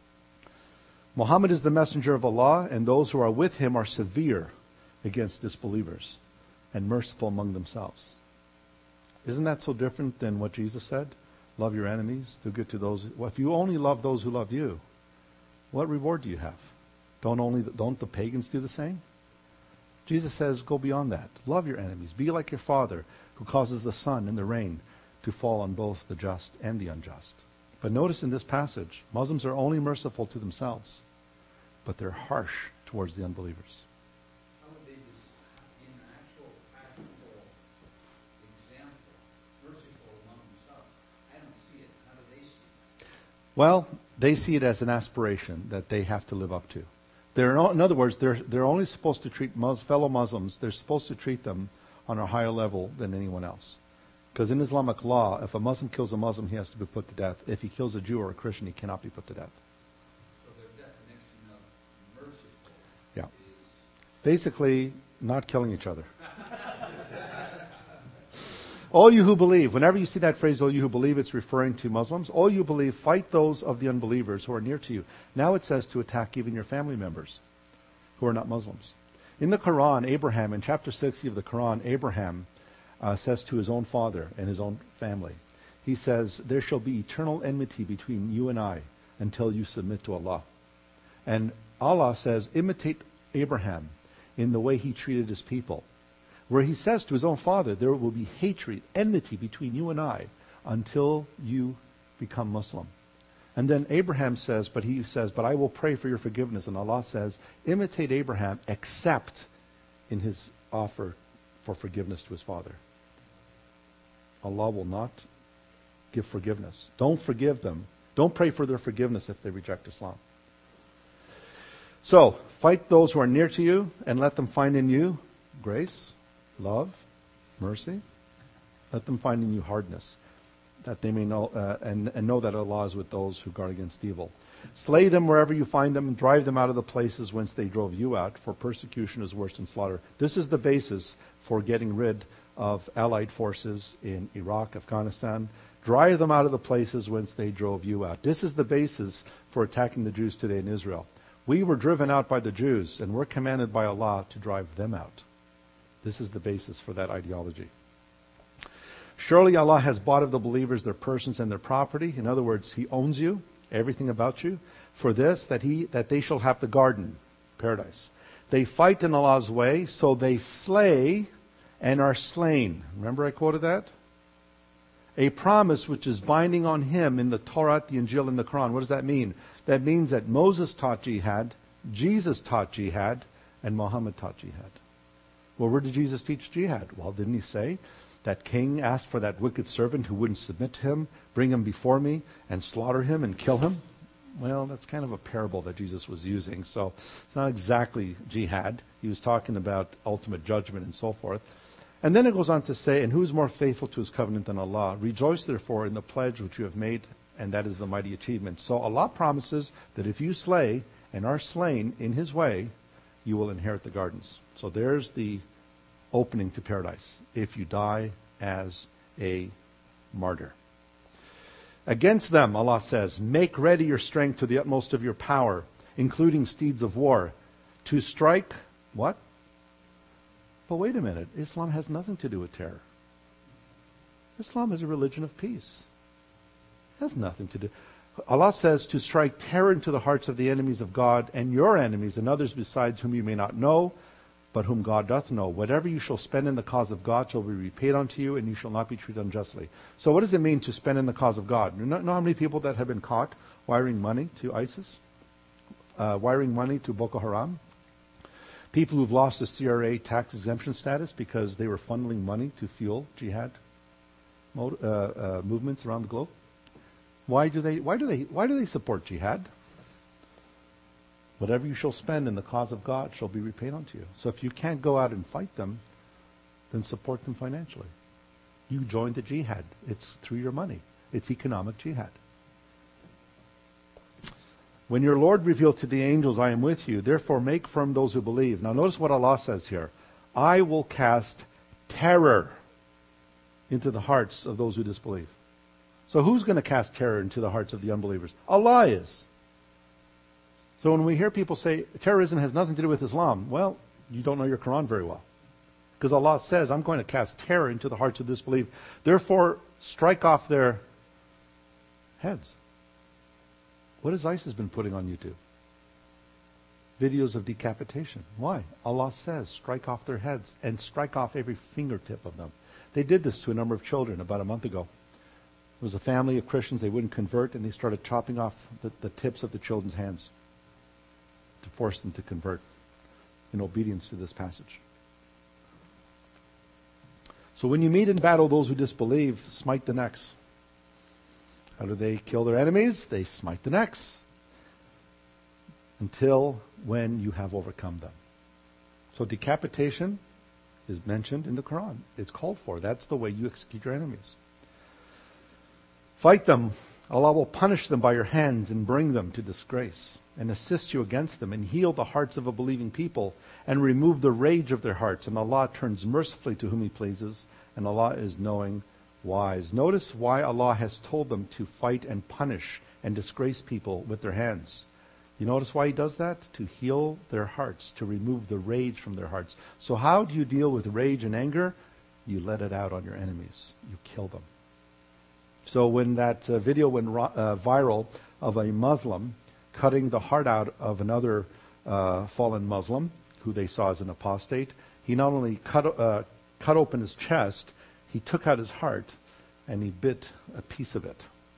Muhammad is the messenger of Allah, and those who are with him are severe against disbelievers and merciful among themselves. Isn't that so different than what Jesus said? Love your enemies, do good to those. Well, if you only love those who love you, what reward do you have? Don't only don't the pagans do the same? Jesus says, go beyond that. Love your enemies. Be like your Father, who causes the sun and the rain to fall on both the just and the unjust. But notice in this passage, Muslims are only merciful to themselves, but they're harsh towards the unbelievers. How would they, dis- in actual practical example, merciful among themselves? I don't see it. How do they see it? Well, they see it as an aspiration that they have to live up to. They're, in other words, they're, they're only supposed to treat Mus- fellow Muslims, they're supposed to treat them on a higher level than anyone else. Because in Islamic law, if a Muslim kills a Muslim, he has to be put to death. If he kills a Jew or a Christian, he cannot be put to death. So their definition of merciful Yeah. is Basically, not killing each other. All you who believe, whenever you see that phrase, all you who believe, it's referring to Muslims. All you believe, fight those of the unbelievers who are near to you. Now it says to attack even your family members who are not Muslims. In the Quran, Abraham, in chapter sixty of the Quran, Abraham uh, says to his own father and his own family, he says, there shall be eternal enmity between you and I until you submit to Allah. And Allah says, imitate Abraham in the way he treated his people. Where he says to his own father, there will be hatred, enmity between you and I until you become Muslim. And then Abraham says, but he says, but I will pray for your forgiveness. And Allah says, imitate Abraham except in his offer for forgiveness to his father. Allah will not give forgiveness. Don't forgive them. Don't pray for their forgiveness if they reject Islam. So, fight those who are near to you and let them find in you grace, love, mercy. Let them find in you hardness, that they may know uh, and, and know that Allah is with those who guard against evil. Slay them wherever you find them and drive them out of the places whence they drove you out, for persecution is worse than slaughter. This is the basis for getting rid of Allied forces in Iraq, Afghanistan. Drive them out of the places whence they drove you out. This is the basis for attacking the Jews today in Israel. We were driven out by the Jews, and we're commanded by Allah to drive them out. This is the basis for that ideology. Surely Allah has bought of the believers their persons and their property. In other words, He owns you, everything about you. For this, that he that they shall have the garden, paradise. They fight in Allah's way, so they slay and are slain. Remember I quoted that? A promise which is binding on him in the Torah, the Injil, and the Quran. What does that mean? That means that Moses taught jihad, Jesus taught jihad, and Muhammad taught jihad. Well, where did Jesus teach jihad? Well, didn't he say that king asked for that wicked servant who wouldn't submit to him, bring him before me, and slaughter him and kill him? Well, that's kind of a parable that Jesus was using, so it's not exactly jihad. He was talking about ultimate judgment and so forth. And then it goes on to say, and who is more faithful to his covenant than Allah? Rejoice therefore in the pledge which you have made, and that is the mighty achievement. So Allah promises that if you slay and are slain in His way, you will inherit the gardens. So there's the opening to paradise, if you die as a martyr. Against them, Allah says, make ready your strength to the utmost of your power, including steeds of war, to strike, what? But wait a minute, Islam has nothing to do with terror. Islam is a religion of peace. It has nothing to do. Allah says to strike terror into the hearts of the enemies of God and your enemies and others besides whom you may not know, but whom God doth know. Whatever you shall spend in the cause of God shall be repaid unto you, and you shall not be treated unjustly. So what does it mean to spend in the cause of God? You know, know how many people that have been caught wiring money to ISIS? Uh, wiring money to Boko Haram? People who've lost the C R A tax exemption status because they were funneling money to fuel jihad mo- uh, uh, movements around the globe. Why do they? Why do they? Why do they support jihad? Whatever you shall spend in the cause of God shall be repaid unto you. So if you can't go out and fight them, then support them financially. You join the jihad. It's through your money. It's economic jihad. When your Lord revealed to the angels, I am with you, therefore make firm those who believe. Now notice what Allah says here. I will cast terror into the hearts of those who disbelieve. So who's going to cast terror into the hearts of the unbelievers? Allah is. So when we hear people say terrorism has nothing to do with Islam, well, you don't know your Quran very well. Because Allah says, I'm going to cast terror into the hearts of disbelief. Therefore, strike off their heads. What has ISIS been putting on YouTube? Videos of decapitation. Why? Allah says, strike off their heads and strike off every fingertip of them. They did this to a number of children about a month ago. was a family of Christians, they wouldn't convert, and they started chopping off the, the tips of the children's hands to force them to convert in obedience to this passage. So when you meet in battle those who disbelieve, smite the necks. How do they kill their enemies? They smite the necks. Until when you have overcome them. So decapitation is mentioned in the Quran. It's called for. That's the way you execute your enemies. Fight them. Allah will punish them by your hands and bring them to disgrace, and assist you against them, and heal the hearts of a believing people, and remove the rage of their hearts. And Allah turns mercifully to whom He pleases, and Allah is knowing, wise. Notice why Allah has told them to fight and punish and disgrace people with their hands. You notice why He does that? To heal their hearts, to remove the rage from their hearts. So how do you deal with rage and anger? You let it out on your enemies. You kill them. So when that uh, video went uh, viral of a Muslim cutting the heart out of another uh, fallen Muslim, who they saw as an apostate, he not only cut, uh, cut open his chest, he took out his heart and he bit a piece of it.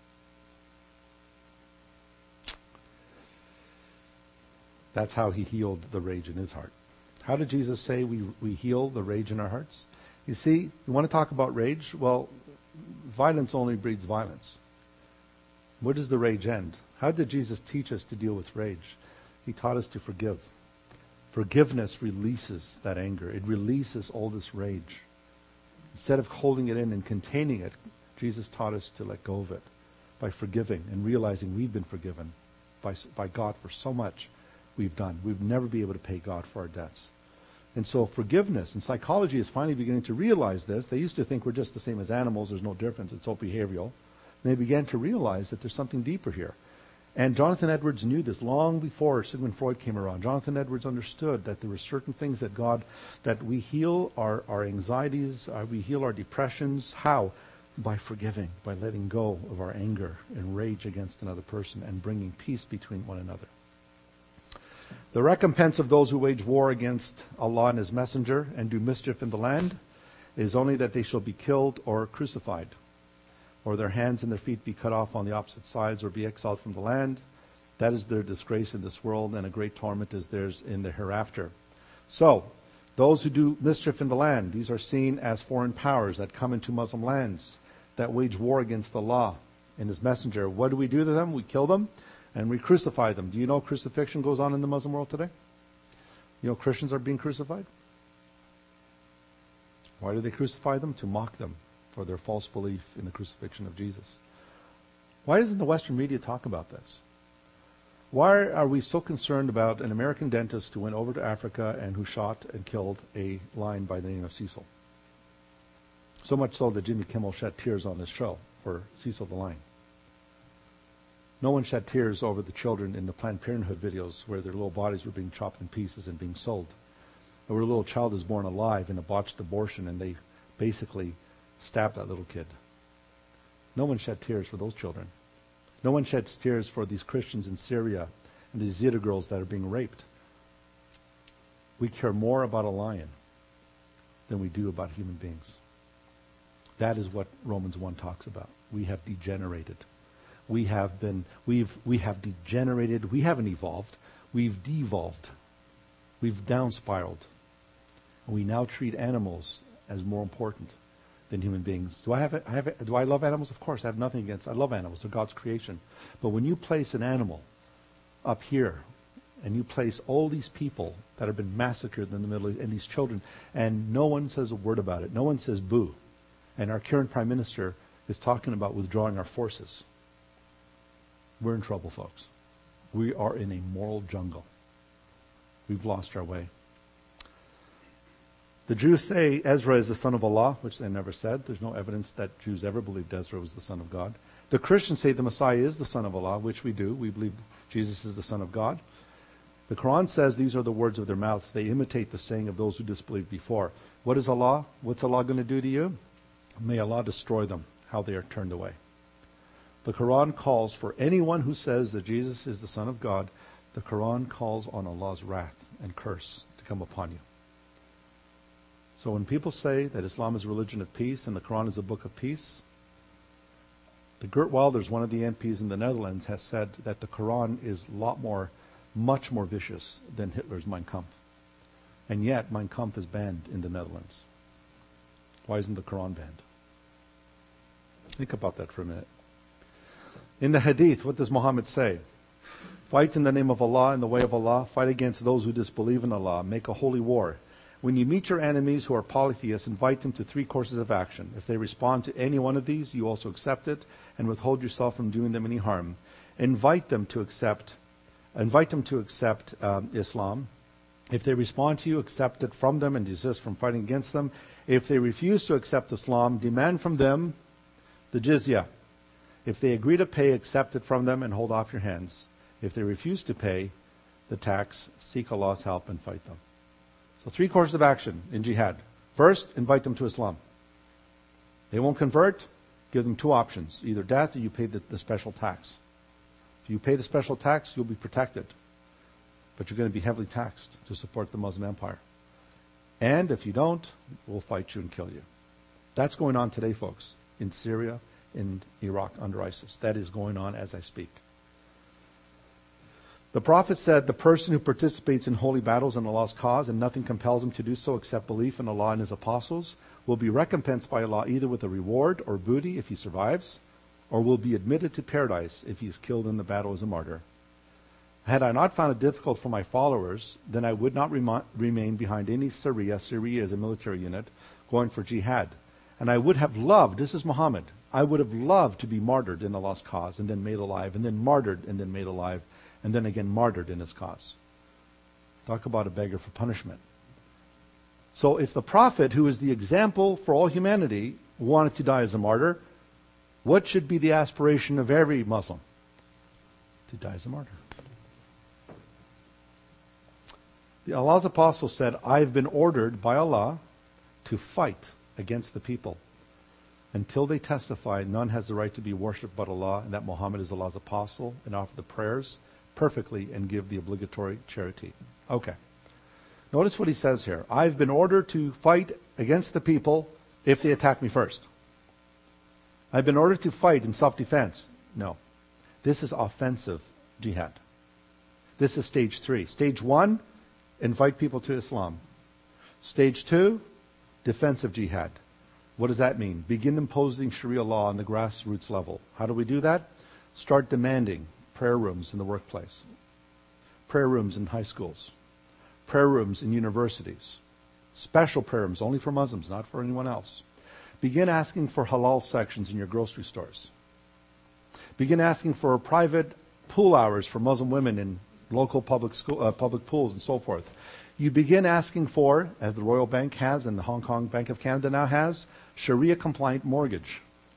That's how he healed the rage in his heart. How did Jesus say we, we heal the rage in our hearts? You see, you want to talk about rage? Well, violence only breeds violence. Where does the rage end? How did Jesus teach us to deal with rage? He taught us to forgive. Forgiveness releases that anger. It releases all this rage. Instead of holding it in and containing it, Jesus taught us to let go of it by forgiving and realizing we've been forgiven by, by God for so much we've done. We'd never be able to pay God for our debts. And so forgiveness, and psychology is finally beginning to realize this. They used to think we're just the same as animals. There's no difference. It's all behavioral. And they began to realize that there's something deeper here. And Jonathan Edwards knew this long before Sigmund Freud came around. Jonathan Edwards understood that there were certain things that God, that we heal our, our anxieties, uh, we heal our depressions. How? By forgiving, by letting go of our anger and rage against another person and bringing peace between one another. The recompense of those who wage war against Allah and His Messenger and do mischief in the land is only that they shall be killed or crucified, or their hands and their feet be cut off on the opposite sides, or be exiled from the land. That is their disgrace in this world, and a great torment is theirs in the hereafter. So, those who do mischief in the land, these are seen as foreign powers that come into Muslim lands, that wage war against Allah and His Messenger. What do we do to them? We kill them. And we crucify them. Do you know crucifixion goes on in the Muslim world today? You know Christians are being crucified? Why do they crucify them? To mock them for their false belief in the crucifixion of Jesus. Why doesn't the Western media talk about this? Why are we so concerned about an American dentist who went over to Africa and who shot and killed a lion by the name of Cecil? So much so that Jimmy Kimmel shed tears on his show for Cecil the lion. No one shed tears over the children in the Planned Parenthood videos where their little bodies were being chopped in pieces and being sold. Where a little child is born alive in a botched abortion and they basically stabbed that little kid. No one shed tears for those children. No one sheds tears for these Christians in Syria and these Yazidi girls that are being raped. We care more about a lion than we do about human beings. That is what Romans one talks about. We have degenerated. We have been, we've, we have degenerated. We haven't evolved. We've devolved. We've down spiraled. And we now treat animals as more important than human beings. Do I have, I have, do I love animals? Of course, I have nothing against. I love animals. They're God's creation. But when you place an animal up here, and you place all these people that have been massacred in the Middle East, and these children, and no one says a word about it. No one says boo. And our current prime minister is talking about withdrawing our forces. We're in trouble, folks. We are in a moral jungle. We've lost our way. The Jews say Ezra is the son of Allah, which they never said. There's no evidence that Jews ever believed Ezra was the son of God. The Christians say the Messiah is the son of Allah, which we do. We believe Jesus is the son of God. The Quran says these are the words of their mouths. They imitate the saying of those who disbelieved before. What is Allah? What's Allah going to do to you? May Allah destroy them, how they are turned away. The Quran calls for anyone who says that Jesus is the Son of God, the Quran calls on Allah's wrath and curse to come upon you. So when people say that Islam is a religion of peace and the Quran is a book of peace, The Geert Wilders, one of the M Ps in the Netherlands, has said that the Quran is a lot more, much more vicious than Hitler's Mein Kampf. And yet, Mein Kampf is banned in the Netherlands. Why isn't the Quran banned? Think about that for a minute. In the Hadith, what does Muhammad say? Fight in the name of Allah, in the way of Allah. Fight against those who disbelieve in Allah. Make a holy war. When you meet your enemies who are polytheists, invite them to three courses of action. If they respond to any one of these, you also accept it and withhold yourself from doing them any harm. Invite them to accept, invite them to accept um, Islam. If they respond to you, accept it from them and desist from fighting against them. If they refuse to accept Islam, demand from them the jizya. If they agree to pay, accept it from them and hold off your hands. If they refuse to pay the tax, seek Allah's help and fight them. So three courses of action in jihad. First, invite them to Islam. They won't convert, give them two options. Either death or you pay the, the special tax. If you pay the special tax, you'll be protected. But you're going to be heavily taxed to support the Muslim empire. And if you don't, we'll fight you and kill you. That's going on today, folks, in Syria, in Iraq under ISIS. That is going on as I speak. The Prophet said, the person who participates in holy battles in Allah's cause and nothing compels him to do so except belief in Allah and His apostles will be recompensed by Allah either with a reward or booty if he survives, or will be admitted to paradise if he is killed in the battle as a martyr. Had I not found it difficult for my followers, then I would not rem- remain behind any Syria. Syria is a military unit going for jihad. And I would have loved, this is Muhammad, I would have loved to be martyred in Allah's cause and then made alive, and then martyred and then made alive, and then again martyred in His cause. Talk about a beggar for punishment. So if the Prophet, who is the example for all humanity, wanted to die as a martyr, what should be the aspiration of every Muslim? To die as a martyr. The Allah's apostle said, I've been ordered by Allah to fight against the people until they testify none has the right to be worshipped but Allah, and that Muhammad is Allah's apostle, and offer the prayers perfectly and give the obligatory charity. Okay. Notice what he says here. I've been ordered to fight against the people if they attack me first. I've been ordered to fight in self-defense. No. This is offensive jihad. This is stage three. Stage one, invite people to Islam. Stage two, defensive jihad. What does that mean? Begin imposing Sharia law on the grassroots level. How do we do that? Start demanding prayer rooms in the workplace, prayer rooms in high schools, prayer rooms in universities, special prayer rooms only for Muslims, not for anyone else. Begin asking for halal sections in your grocery stores. Begin asking for private pool hours for Muslim women in local public school, uh, public pools and so forth. You begin asking for, as the Royal Bank has and the Hong Kong Bank of Canada now has, Sharia-compliant mortgage.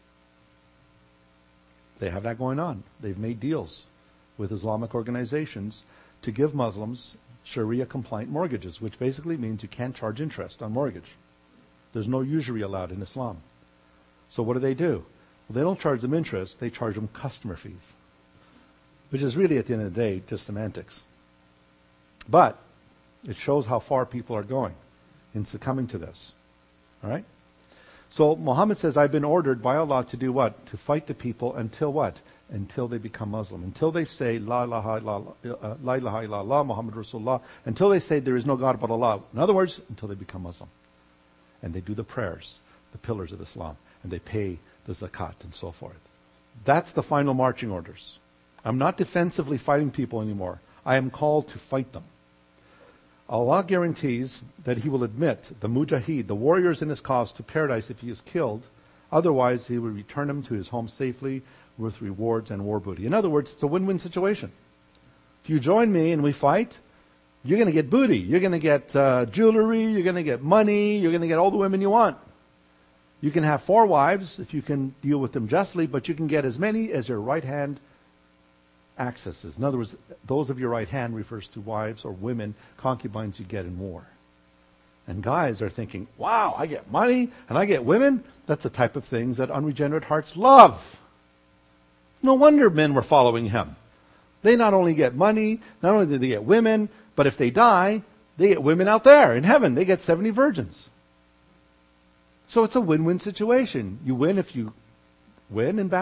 They have that going on. They've made deals with Islamic organizations to give Muslims Sharia-compliant mortgages, which basically means you can't charge interest on mortgage. There's no usury allowed in Islam. So what do they do? Well, they don't charge them interest, they charge them customer fees, which is really, at the end of the day, just semantics. But it shows how far people are going in succumbing to this. All right? So Muhammad says, I've been ordered by Allah to do what? To fight the people until what? Until they become Muslim. Until they say, La ilaha illallah, La ilaha illallah, Muhammad Rasulullah. Until they say there is no God but Allah. In other words, until they become Muslim. And they do the prayers, the pillars of Islam. And they pay the zakat and so forth. That's the final marching orders. I'm not defensively fighting people anymore. I am called to fight them. Allah guarantees that He will admit the mujahid, the warriors in His cause, to paradise if he is killed. Otherwise, He will return him to his home safely with rewards and war booty. In other words, it's a win-win situation. If you join me and we fight, you're going to get booty. You're going to get uh, jewelry. You're going to get money. You're going to get all the women you want. You can have four wives if you can deal with them justly, but you can get as many as your right hand accesses. In other words, those of your right hand refers to wives or women, concubines you get in war. And guys are thinking, wow, I get money and I get women? That's the type of things that unregenerate hearts love. No wonder men were following him. They not only get money, not only do they get women, but if they die, they get women out there in heaven. They get seventy virgins. So it's a win-win situation. You win if you win in battle,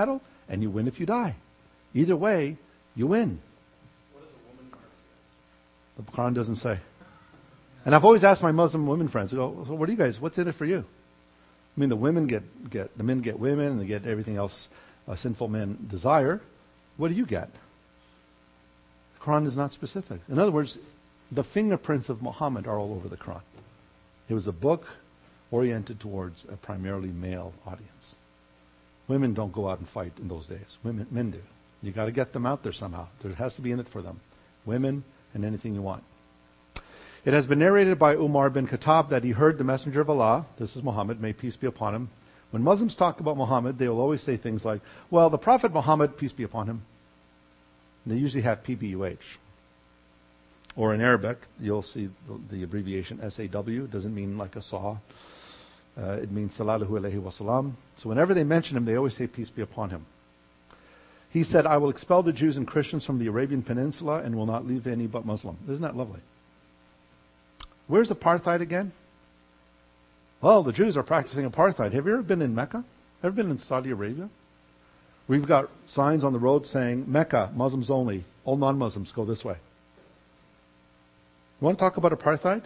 and you win if you die. Either way, you win. What is a woman martyr? The Quran doesn't say. And I've always asked my Muslim women friends, I go, so what do you guys, what's in it for you? I mean, the women get, get the men get women, and they get everything else uh, sinful men desire. What do you get? The Quran is not specific. In other words, the fingerprints of Muhammad are all over the Quran. It was a book oriented towards a primarily male audience. Women don't go out and fight in those days. Women, men do. You got to get them out there somehow. There has to be in it for them. Women and anything you want. It has been narrated by Umar bin Khattab that he heard the Messenger of Allah, this is Muhammad, may peace be upon him. When Muslims talk about Muhammad, they will always say things like, well, the Prophet Muhammad, peace be upon him. And they usually have P B U H. Or in Arabic, you'll see the, the abbreviation S A W. It doesn't mean like a saw. Uh, it means Sallallahu Alaihi Wasallam. So whenever they mention him, they always say peace be upon him. He said, I will expel the Jews and Christians from the Arabian Peninsula and will not leave any but Muslim. Isn't that lovely? Where's apartheid again? Well, the Jews are practicing apartheid. Have you ever been in Mecca? Ever been in Saudi Arabia? We've got signs on the road saying, Mecca, Muslims only. All non-Muslims go this way. You want to talk about apartheid?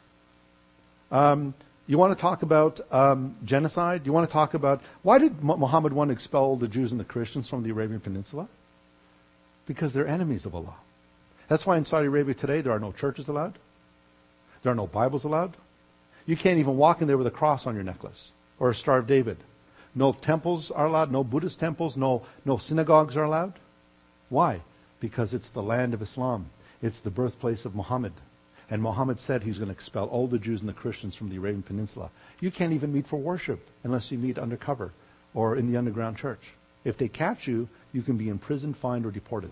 Um, you want to talk about um, genocide? You want to talk about... Why did Muhammad want to expel the Jews and the Christians from the Arabian Peninsula? Because they're enemies of Allah. That's why in Saudi Arabia today there are no churches allowed. There are no Bibles allowed. You can't even walk in there with a cross on your necklace or a Star of David. No temples are allowed, no Buddhist temples, no, no synagogues are allowed. Why? Because it's the land of Islam. It's the birthplace of Muhammad. And Muhammad said he's going to expel all the Jews and the Christians from the Arabian Peninsula. You can't even meet for worship unless you meet undercover or in the underground church. If they catch you, you can be imprisoned, fined, or deported.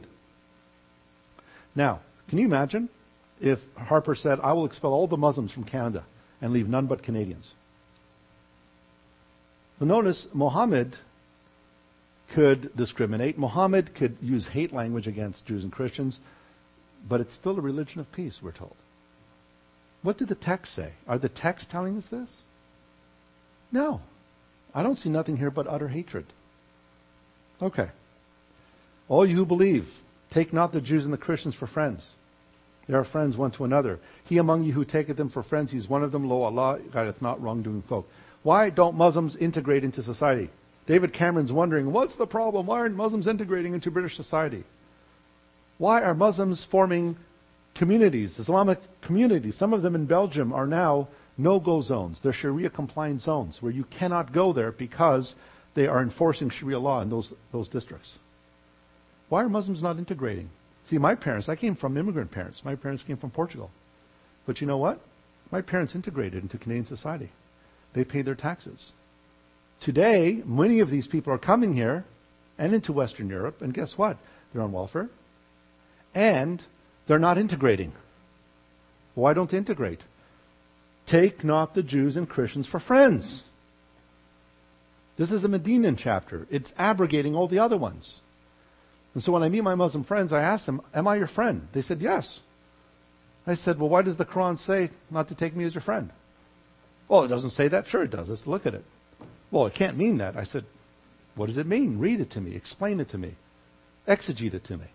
Now, can you imagine if Harper said, I will expel all the Muslims from Canada and leave none but Canadians? Well, notice, Muhammad could discriminate. Muhammad could use hate language against Jews and Christians, but it's still a religion of peace, we're told. What did the text say? Are the texts telling us this? No. I don't see nothing here but utter hatred. Okay. All you who believe, take not the Jews and the Christians for friends. They are friends one to another. He among you who taketh them for friends, he is one of them. Lo, Allah guideth not wrongdoing folk. Why don't Muslims integrate into society? David Cameron's wondering, what's the problem? Why aren't Muslims integrating into British society? Why are Muslims forming communities, Islamic communities? Some of them in Belgium are now no-go zones. They're Sharia-compliant zones where you cannot go there because they are enforcing Sharia law in those, those districts. Why are Muslims not integrating? See, my parents, I came from immigrant parents. My parents came from Portugal. But you know what? My parents integrated into Canadian society. They paid their taxes. Today, many of these people are coming here and into Western Europe, and guess what? They're on welfare, and they're not integrating. Why don't they integrate? Take not the Jews and Christians for friends. This is a Medinan chapter. It's abrogating all the other ones. And so when I meet my Muslim friends, I ask them, am I your friend? They said, yes. I said, well, why does the Quran say not to take me as your friend? Well, it doesn't say that. Sure it does. Let's look at it. Well, it can't mean that. I said, what does it mean? Read it to me. Explain it to me. Exegete it to me.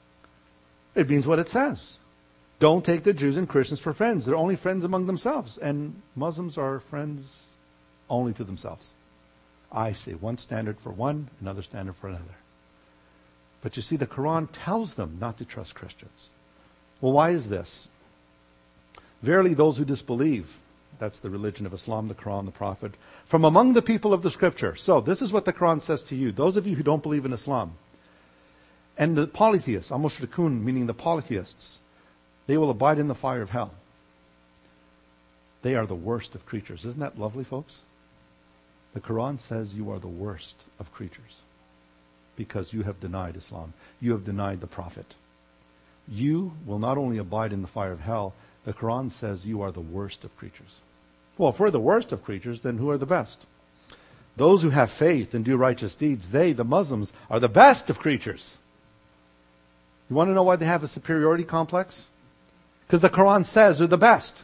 It means what it says. Don't take the Jews and Christians for friends. They're only friends among themselves. And Muslims are friends only to themselves. I say one standard for one, another standard for another. But you see, the Quran tells them not to trust Christians. Well, why is this? Verily, those who disbelieve, that's the religion of Islam, the Quran, the Prophet, from among the people of the Scripture. So, this is what the Quran says to you, those of you who don't believe in Islam. And the polytheists, al-mushrikun, meaning the polytheists, they will abide in the fire of hell. They are the worst of creatures. Isn't that lovely, folks? The Quran says you are the worst of creatures because you have denied Islam. You have denied the Prophet. You will not only abide in the fire of hell, the Quran says you are the worst of creatures. Well, if we're the worst of creatures, then who are the best? Those who have faith and do righteous deeds, they, the Muslims, are the best of creatures. You want to know why they have a superiority complex? Because the Quran says they're the best.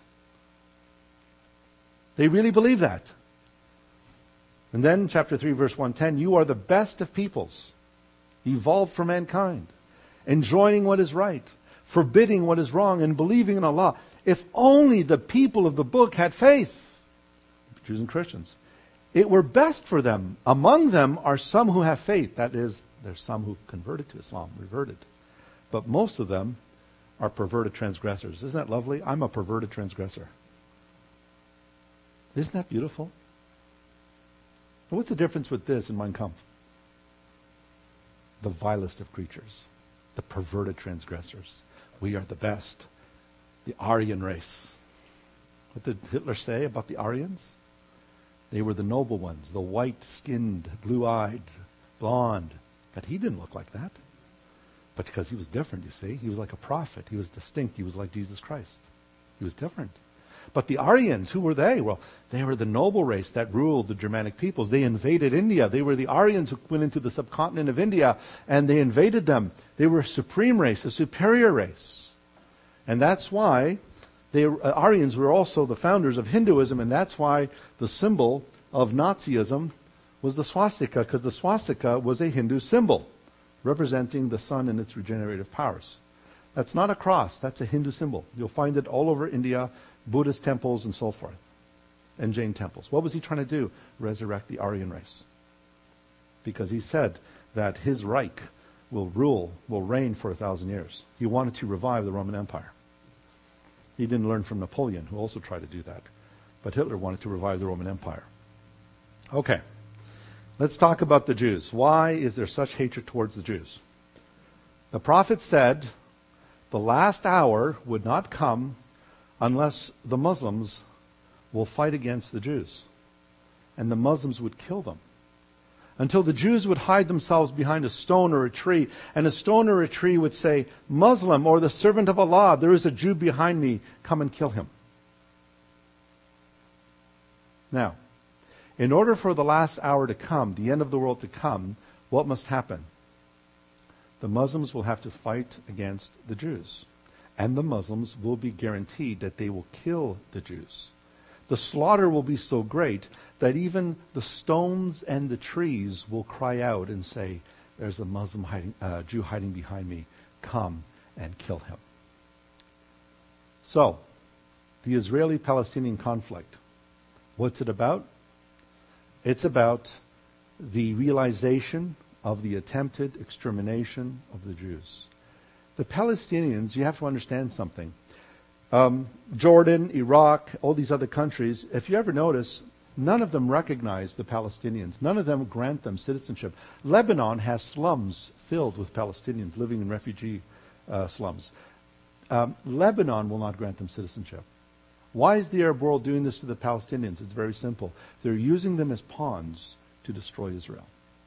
They really believe that. And then, chapter three, verse one ten, you are the best of peoples. evolved for mankind, enjoining what is right, forbidding what is wrong, and believing in Allah. If only the people of the book had faith, Jews and Christians, it were best for them. Among them are some who have faith. That is, there's some who converted to Islam, reverted. But most of them are perverted transgressors. Isn't that lovely? I'm a perverted transgressor. Isn't that beautiful? And what's the difference with this and Mein Kampf? The vilest of creatures, the perverted transgressors. We are the best. The Aryan race. What did Hitler say about the Aryans? They were the noble ones, the white-skinned, blue-eyed, blonde. But he didn't look like that. But because he was different, you see. He was like a prophet. He was distinct. He was like Jesus Christ. He was different. But the Aryans, who were they? Well, they were the noble race that ruled the Germanic peoples. They invaded India. They were the Aryans who went into the subcontinent of India, and they invaded them. They were a supreme race, a superior race. And that's why they, uh, Aryans were also the founders of Hinduism, and that's why the symbol of Nazism was the swastika, because the swastika was a Hindu symbol representing the sun and its regenerative powers. That's not a cross. That's a Hindu symbol. You'll find it all over India, Buddhist temples and so forth, and Jain temples. What was he trying to do? Resurrect the Aryan race. Because he said that his Reich will rule, will reign for a thousand years. He wanted to revive the Roman Empire. He didn't learn from Napoleon, who also tried to do that. But Hitler wanted to revive the Roman Empire. Okay. Let's talk about the Jews. Why is there such hatred towards the Jews? The prophet said the last hour would not come unless the Muslims will fight against the Jews. And the Muslims would kill them. Until the Jews would hide themselves behind a stone or a tree. And a stone or a tree would say, Muslim or the servant of Allah, there is a Jew behind me, come and kill him. Now, in order for the last hour to come, the end of the world to come, what must happen? The Muslims will have to fight against the Jews. And the Muslims will be guaranteed that they will kill the Jews. The slaughter will be so great that even the stones and the trees will cry out and say, there's a Muslim hiding, uh, Jew hiding behind me. Come and kill him. So, the Israeli-Palestinian conflict. What's it about? It's about the realization of the attempted extermination of the Jews. The Palestinians, you have to understand something. Um, Jordan, Iraq, all these other countries, if you ever notice, none of them recognize the Palestinians. None of them grant them citizenship. Lebanon has slums filled with Palestinians living in refugee uh, slums. Um, Lebanon will not grant them citizenship. Why is the Arab world doing this to the Palestinians? It's very simple. They're using them as pawns to destroy Israel.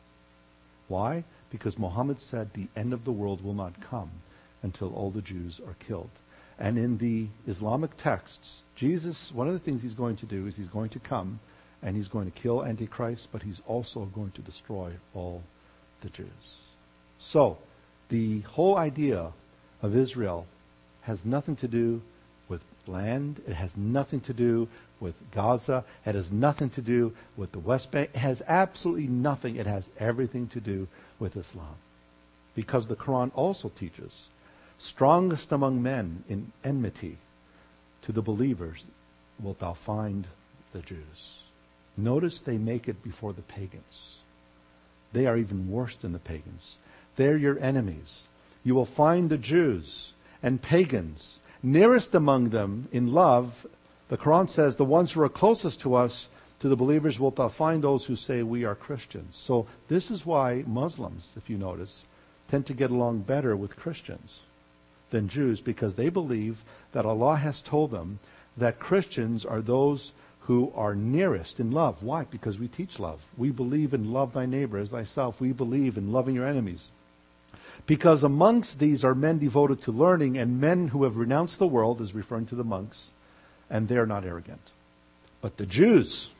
Why? Because Muhammad said the end of the world will not come until all the Jews are killed. And in the Islamic texts, Jesus, one of the things he's going to do is he's going to come and he's going to kill Antichrist, but he's also going to destroy all the Jews. So, the whole idea of Israel has nothing to do with land. It has nothing to do with Gaza. It has nothing to do with the West Bank. It has absolutely nothing. It has everything to do with Islam. Because the Quran also teaches, strongest among men in enmity to the believers wilt thou find the Jews. Notice they make it before the pagans. They are even worse than the pagans. They're your enemies. You will find the Jews and pagans. Nearest among them in love, the Quran says, the ones who are closest to us, to the believers, wilt thou find those who say we are Christians. So this is why Muslims, if you notice, tend to get along better with Christians than Jews, because they believe that Allah has told them that Christians are those who are nearest in love. Why? Because we teach love. We believe in love thy neighbor as thyself. We believe in loving your enemies. Because amongst these are men devoted to learning, and men who have renounced the world, is referring to the monks, and they are not arrogant. But the Jews,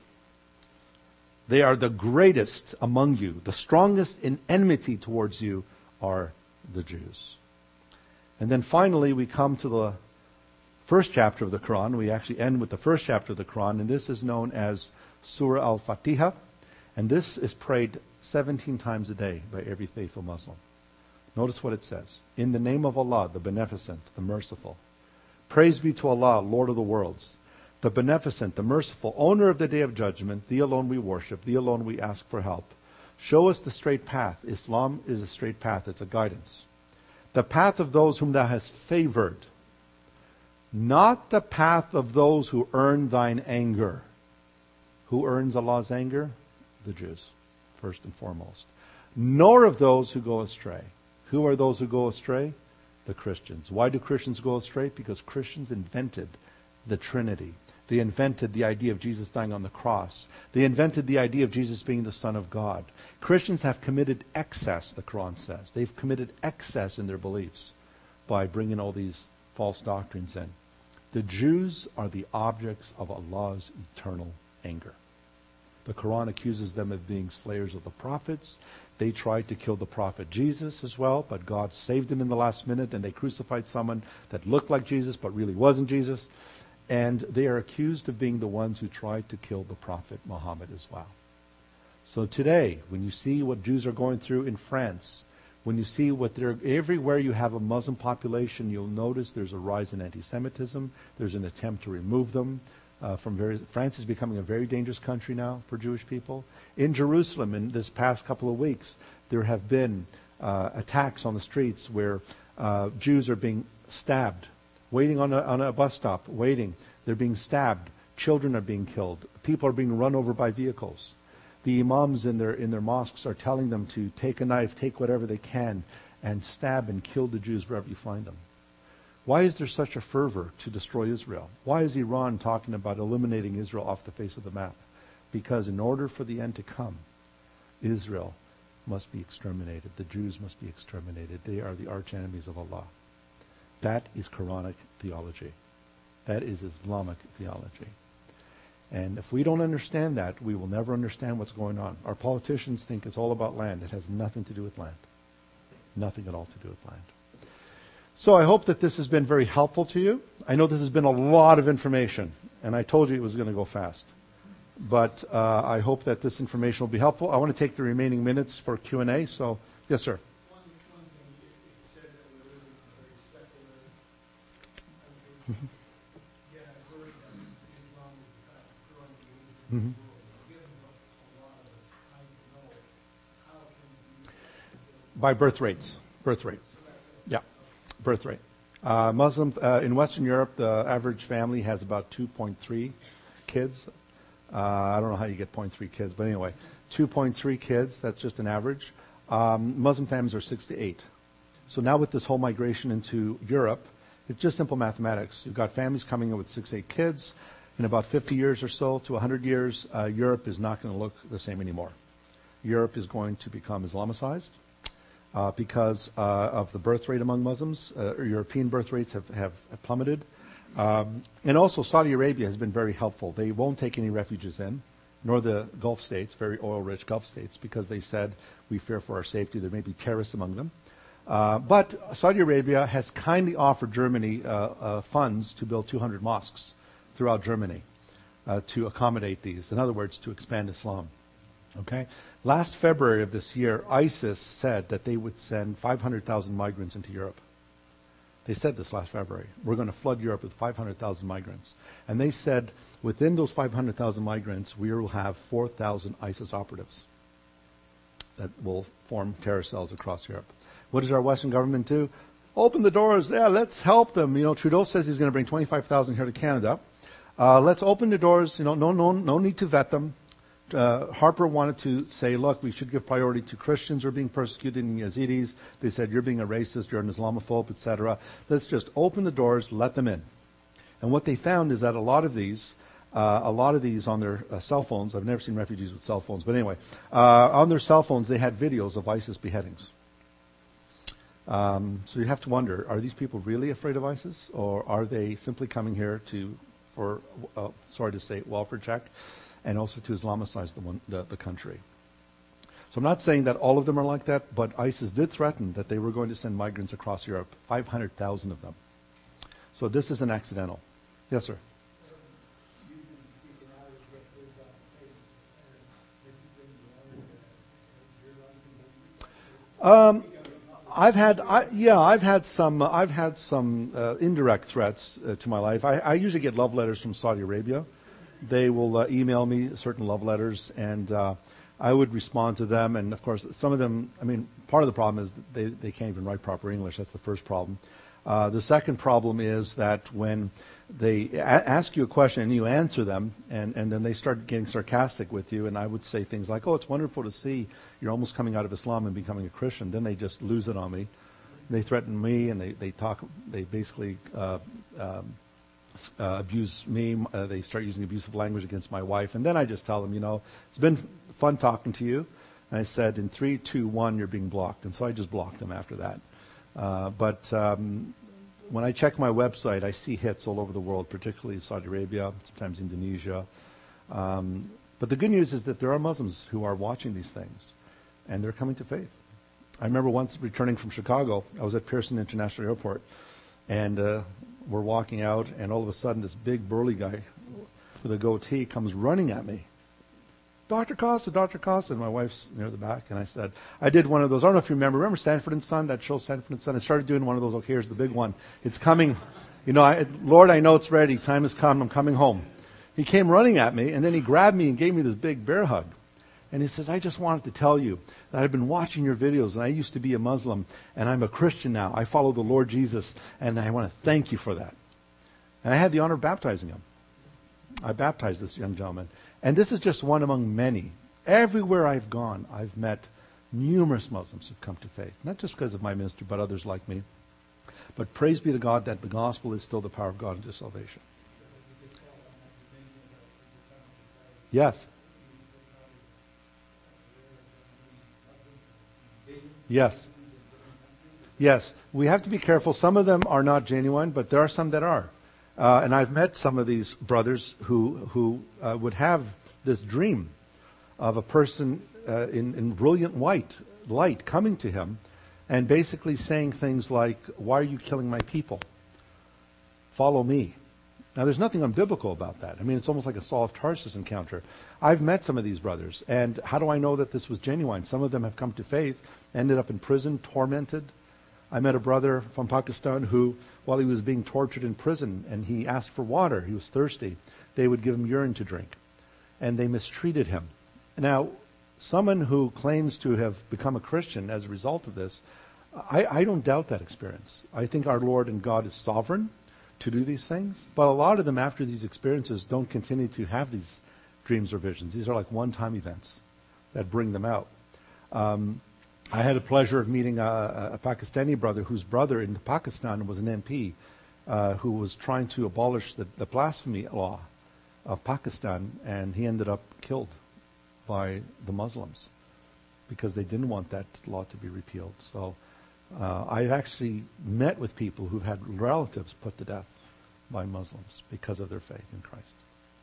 they are the greatest among you. The strongest in enmity towards you are the Jews. And then finally we come to the first chapter of the Quran. We actually end with the first chapter of the Quran, and this is known as Surah Al-Fatiha. And this is prayed seventeen times a day by every faithful Muslim. Notice what it says. In the name of Allah, the beneficent, the merciful. Praise be to Allah, Lord of the worlds. The beneficent, the merciful, owner of the day of judgment. Thee alone we worship. Thee alone we ask for help. Show us the straight path. Islam is a straight path. It's a guidance. The path of those whom thou hast favored. Not the path of those who earn thine anger. Who earns Allah's anger? The Jews, first and foremost. Nor of those who go astray. Who are those who go astray? The Christians. Why do Christians go astray? Because Christians invented the Trinity. They invented the idea of Jesus dying on the cross. They invented the idea of Jesus being the Son of God. Christians have committed excess, the Quran says. They've committed excess in their beliefs by bringing all these false doctrines in. The Jews are the objects of Allah's eternal anger. The Quran accuses them of being slayers of the prophets. They tried to kill the prophet Jesus as well, but God saved him in the last minute, and they crucified someone that looked like Jesus but really wasn't Jesus. And they are accused of being the ones who tried to kill the prophet Muhammad as well. So today, when you see what Jews are going through in France, when you see what they're, everywhere you have a Muslim population, you'll notice there's a rise in anti-Semitism. There's an attempt to remove them. Uh, from various, France is becoming a very dangerous country now for Jewish people. In Jerusalem, in this past couple of weeks, there have been uh, attacks on the streets where uh, Jews are being stabbed, waiting on a, on a bus stop, waiting. They're being stabbed. Children are being killed. People are being run over by vehicles. The imams in their in their mosques are telling them to take a knife, take whatever they can, and stab and kill the Jews wherever you find them. Why is there such a fervor to destroy Israel? Why is Iran talking about eliminating Israel off the face of the map? Because in order for the end to come, Israel must be exterminated. The Jews must be exterminated. They are the arch enemies of Allah. That is Quranic theology. That is Islamic theology. And if we don't understand that, we will never understand what's going on. Our politicians think it's all about land. It has nothing to do with land. Nothing at all to do with land. So I hope that this has been very helpful to you. I know this has been a lot of information, and I told you it was going to go fast. But uh, I hope that this information will be helpful. I want to take the remaining minutes for Q and A. So, yes, sir. One, one thing, it, it said that we're living in a very secular, mm-hmm. Yeah, I've heard that Islam is the fastest growing religion in Mm-hmm. the world. Given what a lot of us kind of know, how can we... By birth rates. Birth rate. Yeah, birth rate. Uh, Muslim, uh, in Western Europe, the average family has about two point three kids. Uh, I don't know how you get zero point three kids, but anyway, two point three kids, that's just an average. Um, Muslim families are six to eight. So now with this whole migration into Europe, it's just simple mathematics. You've got families coming in with six, eight kids. In about fifty years or so to one hundred years, uh, Europe is not going to look the same anymore. Europe is going to become Islamicized uh, because uh, of the birth rate among Muslims. Uh, European birth rates have, have plummeted. Um, and also Saudi Arabia has been very helpful. They won't take any refugees in, nor the Gulf states, very oil-rich Gulf states, because they said we fear for our safety. There may be terrorists among them. Uh, but Saudi Arabia has kindly offered Germany uh, uh, funds to build two hundred mosques throughout Germany uh, to accommodate these. In other words, to expand Islam. Okay. Last February of this year, ISIS said that they would send five hundred thousand migrants into Europe. They said this last February. We're going to flood Europe with five hundred thousand migrants. And they said within those five hundred thousand migrants, we will have four thousand ISIS operatives that will form terror cells across Europe. What does our Western government do? Open the doors. Yeah, let's help them. You know, Trudeau says he's going to bring twenty-five thousand here to Canada. Uh, let's open the doors. You know, no, no, no need to vet them. Uh, Harper wanted to say, look, we should give priority to Christians who are being persecuted and Yazidis. They said, you're being a racist, you're an Islamophobe, et cetera. Let's just open the doors, let them in. And what they found is that a lot of these, uh, a lot of these on their uh, cell phones, I've never seen refugees with cell phones, but anyway, uh, on their cell phones they had videos of ISIS beheadings. Um, so you have to wonder, are these people really afraid of ISIS, or are they simply coming here to, for, uh, sorry to say, welfare check, and also to Islamicize the, one, the, the country? So I'm not saying that all of them are like that, but ISIS did threaten that they were going to send migrants across Europe, five hundred thousand of them. So this isn't accidental. Yes, sir? Um, I've had, I, yeah, I've had some, uh, I've had some uh, indirect threats uh, to my life. I, I usually get love letters from Saudi Arabia. They will uh, email me certain love letters, and uh, I would respond to them. And of course, some of them, I mean, part of the problem is that they, they can't even write proper English. That's the first problem. Uh, the second problem is that when they a- ask you a question and you answer them, and, and then they start getting sarcastic with you, and I would say things like, oh, it's wonderful to see you're almost coming out of Islam and becoming a Christian. Then they just lose it on me. They threaten me, and they, they talk, they basically uh, um, uh, abuse me. Uh, they start using abusive language against my wife. And then I just tell them, you know, it's been fun talking to you. And I said, in three, two, one, you're being blocked. And so I just blocked them after that. Uh, but um, when I check my website, I see hits all over the world, particularly Saudi Arabia, sometimes Indonesia. Um, but the good news is that there are Muslims who are watching these things, and they're coming to faith. I remember once returning from Chicago, I was at Pearson International Airport, and uh, we're walking out, and all of a sudden this big burly guy with a goatee comes running at me. Doctor Costa, Doctor Costa, and my wife's near the back, and I said, I did one of those, I don't know if you remember, remember Sanford and Son, that show Sanford and Son? I started doing one of those, okay, here's the big one. It's coming, you know, I, Lord, I know it's ready, time has come, I'm coming home. He came running at me, and then he grabbed me and gave me this big bear hug. And he says, I just wanted to tell you that I've been watching your videos, and I used to be a Muslim, and I'm a Christian now. I follow the Lord Jesus, and I want to thank you for that. And I had the honor of baptizing him. I baptized this young gentleman. And this is just one among many. Everywhere I've gone, I've met numerous Muslims who've come to faith. Not just because of my ministry, but others like me. But praise be to God that the gospel is still the power of God unto salvation. Yes. Yes. Yes. We have to be careful. Some of them are not genuine, but there are some that are. Uh, and I've met some of these brothers who who uh, would have this dream of a person uh, in, in brilliant white light coming to him and basically saying things like, why are you killing my people? Follow me. Now, there's nothing unbiblical about that. I mean, it's almost like a Saul of Tarsus encounter. I've met some of these brothers, and how do I know that this was genuine? Some of them have come to faith, ended up in prison, tormented. I met a brother from Pakistan who, while he was being tortured in prison, and he asked for water, he was thirsty, they would give him urine to drink, and they mistreated him. Now, someone who claims to have become a Christian as a result of this, I, I don't doubt that experience. I think our Lord and God is sovereign to do these things, but a lot of them after these experiences don't continue to have these dreams or visions. These are like one-time events that bring them out. Um, I had the pleasure of meeting a, a Pakistani brother whose brother in Pakistan was an M P uh, who was trying to abolish the, the blasphemy law of Pakistan, and he ended up killed by the Muslims because they didn't want that law to be repealed. So uh, I've actually met with people who've had relatives put to death by Muslims because of their faith in Christ.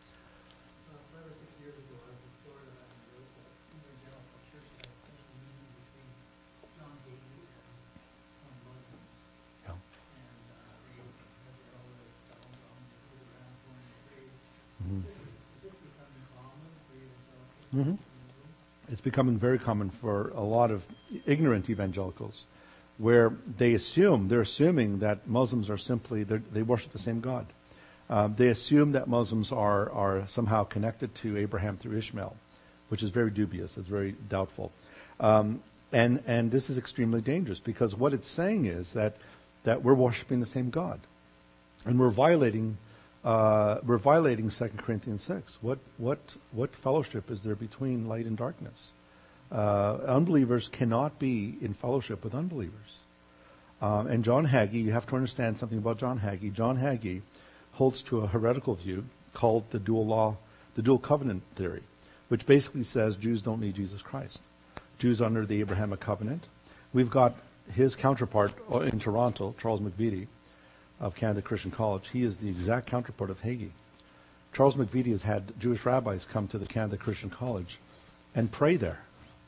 Uh, five or six years ago, I was in Florida, and there was an evangelical church that had a special meeting between John Hagee and some Muslims. Yeah. And uh, they had their own Donald Trump, they put it around for him to pray. Mhm. Is this becoming common for evangelicals? Mhm. It's becoming very common for a lot of ignorant evangelicals, where they assume, they're assuming that Muslims are simply, they worship the same God. Um, they assume that Muslims are, are somehow connected to Abraham through Ishmael, which is very dubious. It's very doubtful. Um, and, and this is extremely dangerous because what it's saying is that, that we're worshiping the same God. And we're violating Uh, we're violating Second Corinthians six. What what what fellowship is there between light and darkness? Uh, unbelievers cannot be in fellowship with unbelievers. Um, and John Hagee, you have to understand something about John Hagee. John Hagee holds to a heretical view called the dual law, the dual covenant theory, which basically says Jews don't need Jesus Christ. Jews under the Abrahamic covenant. We've got his counterpart in Toronto, Charles McVitie, of Canada Christian College. He is the exact counterpart of Hagee. Charles McVitie has had Jewish rabbis come to the Canada Christian College and pray there.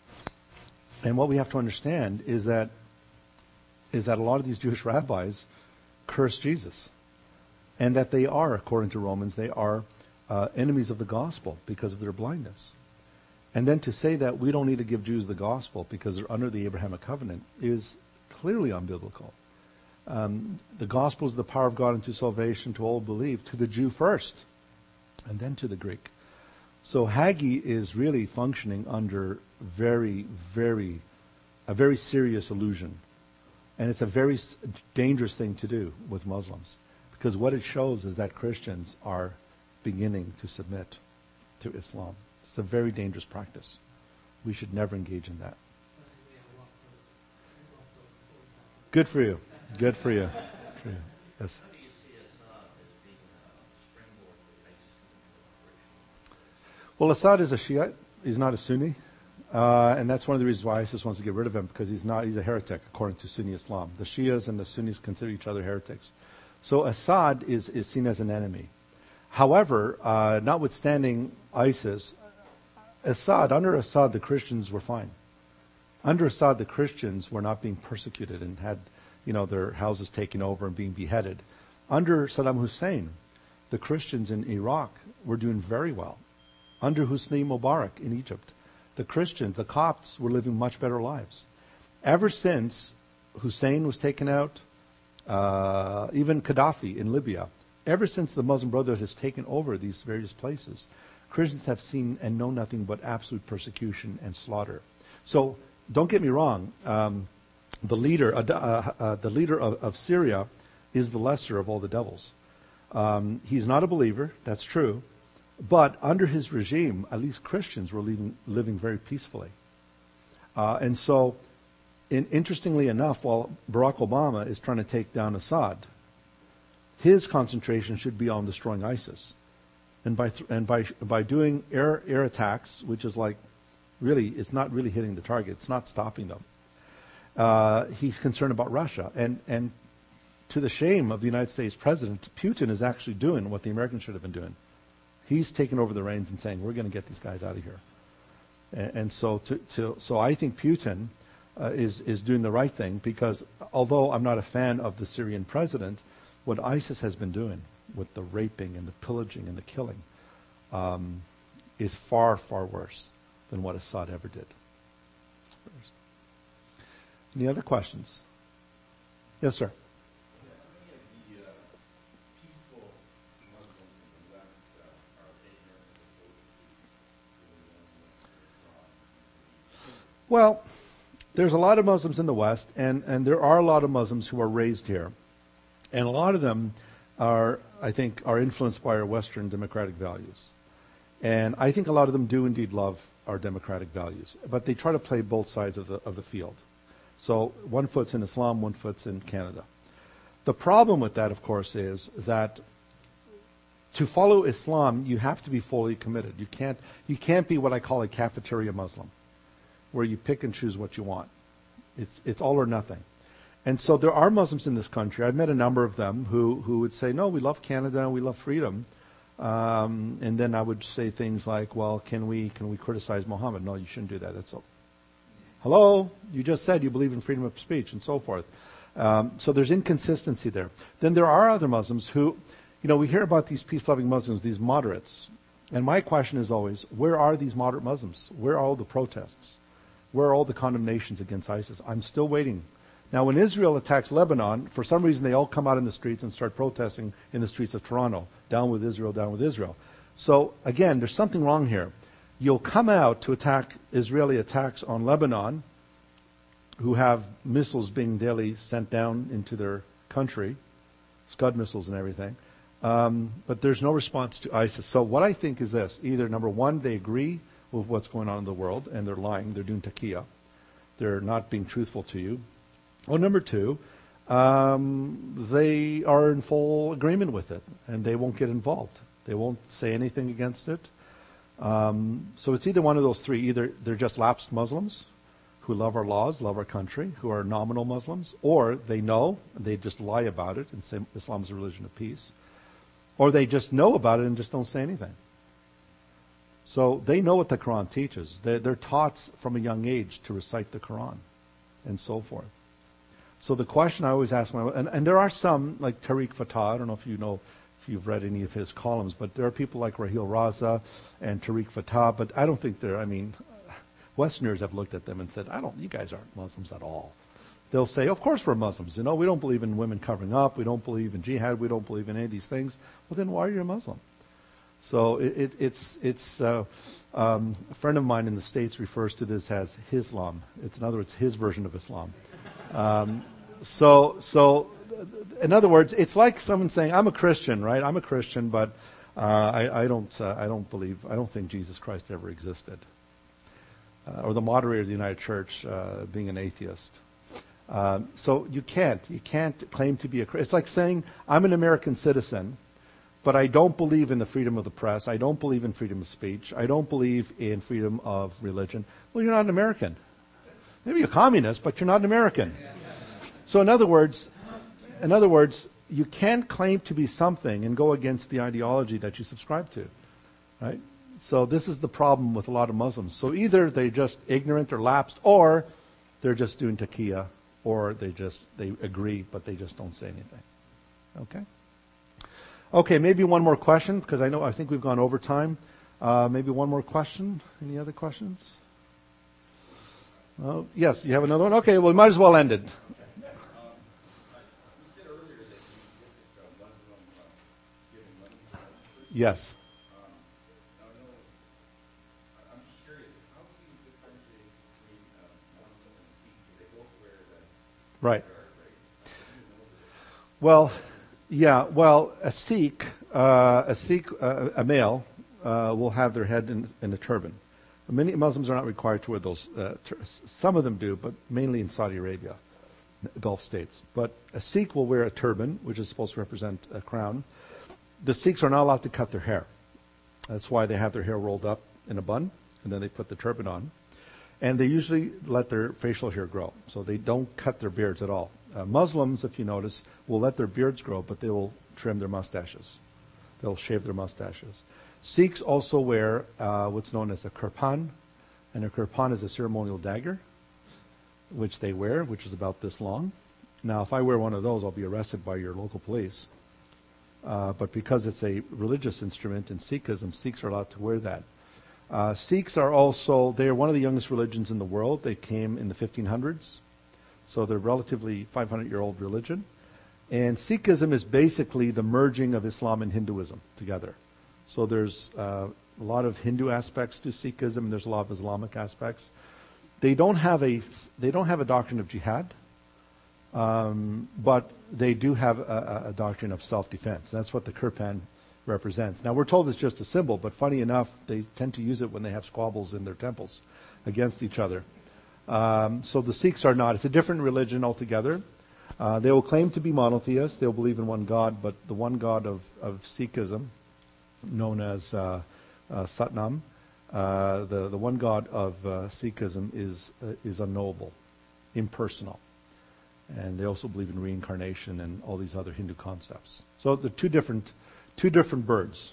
And what we have to understand is that is that a lot of these Jewish rabbis curse Jesus, and that they are, according to Romans, they are uh, enemies of the gospel because of their blindness. And then to say that we don't need to give Jews the gospel because they're under the Abrahamic covenant is clearly unbiblical. Um, the gospel is the power of God unto salvation to all who believe, to the Jew first, and then to the Greek. So Haggai is really functioning under very, very, a very serious illusion. And it's a very s- dangerous thing to do with Muslims, because what it shows is that Christians are beginning to submit to Islam. It's a very dangerous practice. We should never engage in that. Good for you. Good for you. Good for you. Yes. How do you see Assad as being a springboard for ISIS coming to operation? Well, Assad is a Shiite. He's not a Sunni. Uh, and that's one of the reasons why ISIS wants to get rid of him, because he's not, he's a heretic, according to Sunni Islam. The Shias and the Sunnis consider each other heretics. So Assad is, is seen as an enemy. However, uh, notwithstanding ISIS, Assad, under Assad, the Christians were fine. Under Assad, the Christians were not being persecuted and had, you know, their houses taken over and being beheaded. Under Saddam Hussein, the Christians in Iraq were doing very well. Under Hosni Mubarak in Egypt, the Christians, the Copts, were living much better lives. Ever since Hussein was taken out, uh, even Gaddafi in Libya, ever since the Muslim Brotherhood has taken over these various places, Christians have seen and known nothing but absolute persecution and slaughter. So don't get me wrong. Um, the leader, uh, uh, uh, the leader of, of Syria, is the lesser of all the devils. Um, he's not a believer. That's true. But under his regime, at least Christians were living, living very peacefully. Uh, and so, in, interestingly enough, while Barack Obama is trying to take down Assad, his concentration should be on destroying ISIS. And by th- and by by doing air air attacks, which is like, really, it's not really hitting the target. It's not stopping them. Uh, he's concerned about Russia. And, and to the shame of the United States president, Putin is actually doing what the Americans should have been doing. He's taken over the reins and saying, we're going to get these guys out of here. And, and so to, to, so I think Putin uh, is, is doing the right thing, because although I'm not a fan of the Syrian president, what ISIS has been doing with the raping and the pillaging and the killing um, is far, far worse than what Assad ever did. Any other questions? Yes, sir. Well, there's a lot of Muslims in the West, and, and there are a lot of Muslims who are raised here. And a lot of them are, I think, are influenced by our Western democratic values. And I think a lot of them do indeed love our democratic values. But they try to play both sides of the of the field. So one foot's in Islam, one foot's in Canada. The problem with that, of course, is that to follow Islam, you have to be fully committed. You can't you can't be what I call a cafeteria Muslim, where you pick and choose what you want. It's it's all or nothing. And so there are Muslims in this country. I've met a number of them who, who would say, no, we love Canada, we love freedom. Um, and then I would say things like, well, can we can we criticize Muhammad? No, you shouldn't do that. That's all. Hello? You just said you believe in freedom of speech and so forth. Um, so there's inconsistency there. Then there are other Muslims who, you know, we hear about these peace-loving Muslims, these moderates. And my question is always, where are these moderate Muslims? Where are all the protests? Where are all the condemnations against ISIS? I'm still waiting. Now, when Israel attacks Lebanon, for some reason they all come out in the streets and start protesting in the streets of Toronto. Down with Israel, down with Israel. So, again, there's something wrong here. You'll come out to attack Israeli attacks on Lebanon, who have missiles being daily sent down into their country, Scud missiles and everything. Um, but there's no response to ISIS. So what I think is this. Either, number one, they agree with what's going on in the world, and they're lying. They're doing taqiyya. They're not being truthful to you. Or number two, um, they are in full agreement with it, and they won't get involved. They won't say anything against it. Um, so it's either one of those three. Either they're just lapsed Muslims who love our laws, love our country, who are nominal Muslims, or they know, and they just lie about it and say Islam is a religion of peace, or they just know about it and just don't say anything. So they know what the Quran teaches. They're, they're taught from a young age to recite the Quran and so forth. So the question I always ask, my, and, and there are some, like Tariq Fatah, I don't know if you know, if you've read any of his columns, but there are people like Rahil Raza and Tariq Fatah, but I don't think they're, I mean, Westerners have looked at them and said, I don't, you guys aren't Muslims at all. they'll say, of course we're Muslims. You know, we don't believe in women covering up. We don't believe in jihad. We don't believe in any of these things. Well, then why are you a Muslim? So it, it, it's, it's uh, um, a friend of mine in the States refers to this as Hislam. It's, in other words, his version of Islam. Um, so, so, in other words, it's like someone saying, I'm a Christian, right? I'm a Christian, but uh, I, I don't, uh, I don't believe, I don't think Jesus Christ ever existed. Uh, or the moderator of the United Church uh, being an atheist. Um, so you can't, you can't claim to be a Christian. It's like saying, I'm an American citizen, but I don't believe in the freedom of the press. I don't believe in freedom of speech. I don't believe in freedom of religion. Well, you're not an American. Maybe you're a communist, but you're not an American. So in other words, in other words, you can't claim to be something and go against the ideology that you subscribe to, right? So this is the problem with a lot of Muslims. So either they're just ignorant or lapsed, or they're just doing taqiyya, or they just they agree, but they just don't say anything. Okay. Okay, maybe one more question, because I know I think we've gone over time. Uh, maybe one more question. Any other questions? Oh, yes, you have another one? Okay, well, we might as well end it. Yes. Right. Well, yeah. Well, a Sikh, uh, a Sikh, uh, a male, uh, will have their head in, in a turban. Many Muslims are not required to wear those. Uh, tur- some of them do, but mainly in Saudi Arabia, Gulf states. But a Sikh will wear a turban, which is supposed to represent a crown. The Sikhs are not allowed to cut their hair. That's why they have their hair rolled up in a bun, and then they put the turban on. And they usually let their facial hair grow, so they don't cut their beards at all. Uh, Muslims, if you notice, will let their beards grow, but they will trim their mustaches. They'll shave their mustaches. Sikhs also wear uh, what's known as a kirpan, and a kirpan is a ceremonial dagger, which they wear, which is about this long. Now, if I wear one of those, I'll be arrested by your local police. Uh, but because it's a religious instrument in Sikhism, Sikhs are allowed to wear that. Uh, Sikhs are also, they're one of the youngest religions in the world. They came in the fifteen hundreds. So they're a relatively five hundred year old religion. And Sikhism is basically the merging of Islam and Hinduism together. So there's uh, a lot of Hindu aspects to Sikhism, and there's a lot of Islamic aspects. They don't have a, they don't have a doctrine of jihad, um, but they do have a, a doctrine of self-defense. That's what the kirpan represents. Now, we're told it's just a symbol, but funny enough, they tend to use it when they have squabbles in their temples against each other. Um, so the Sikhs are not. It's a different religion altogether. Uh, they will claim to be monotheists. They'll believe in one God, but the one God of, of Sikhism, known as uh, uh, Satnam, uh, the, the one God of uh, Sikhism is, uh, is unknowable, impersonal. And they also believe in reincarnation and all these other Hindu concepts. So the two different Two different birds.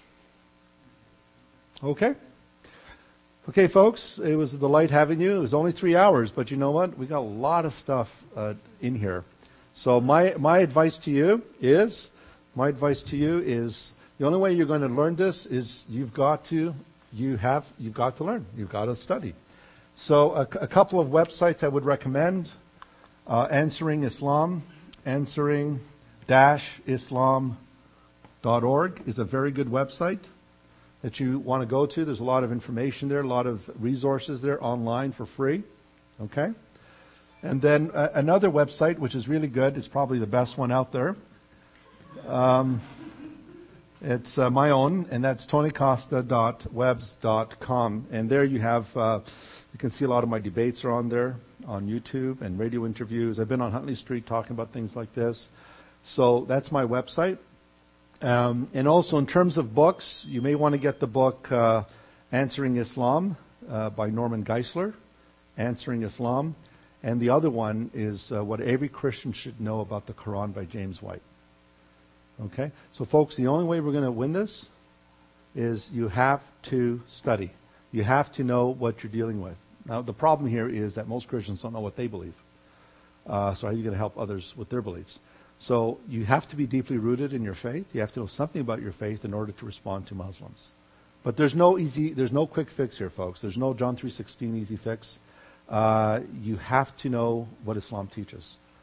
Okay? Okay, folks, it was a delight having you. It was only three hours, but you know what? We got a lot of stuff uh, in here. So my, my advice to you is, my advice to you is, the only way you're going to learn this is you've got to, you have, you've got to learn. You've got to study. So a, a couple of websites I would recommend, uh, Answering Islam, answering dash islam dot org is a very good website that you want to go to. There's a lot of information there, a lot of resources there online for free. Okay? And then uh, another website, which is really good, it's probably the best one out there. Um, it's uh, my own, and that's tony costa dot webs dot com. And there you have, uh, you can see a lot of my debates are on there, on YouTube, and radio interviews. I've been on Huntley Street talking about things like this. So that's my website. Um, and also in terms of books, you may want to get the book uh, Answering Islam uh, by Norman Geisler, Answering Islam. And the other one is uh, What Every Christian Should Know About the Quran by James White. Okay? So folks, the only way we're going to win this is you have to study. You have to know what you're dealing with. Now, the problem here is that most Christians don't know what they believe. Uh, so how are you going to help others with their beliefs? So you have to be deeply rooted in your faith. You have to know something about your faith in order to respond to Muslims. But there's no easy, there's no quick fix here, folks. There's no John three sixteen easy fix. Uh, you have to know what Islam teaches.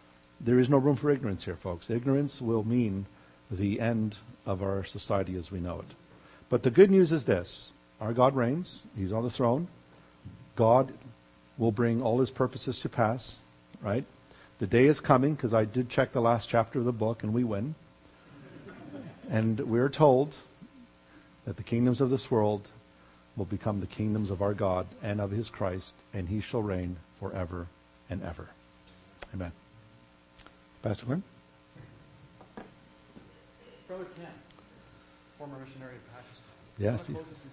there is no room for ignorance here, folks. Ignorance will mean the end of our society as we know it. But the good news is this. Our God reigns. He's on the throne. God will bring all his purposes to pass, right? The day is coming, because I did check the last chapter of the book, and we win. And we're told that the kingdoms of this world will become the kingdoms of our God and of his Christ, and he shall reign forever and ever. Amen. Pastor Glenn? Brother Ken, former missionary in Pakistan. Yes. You want to close us in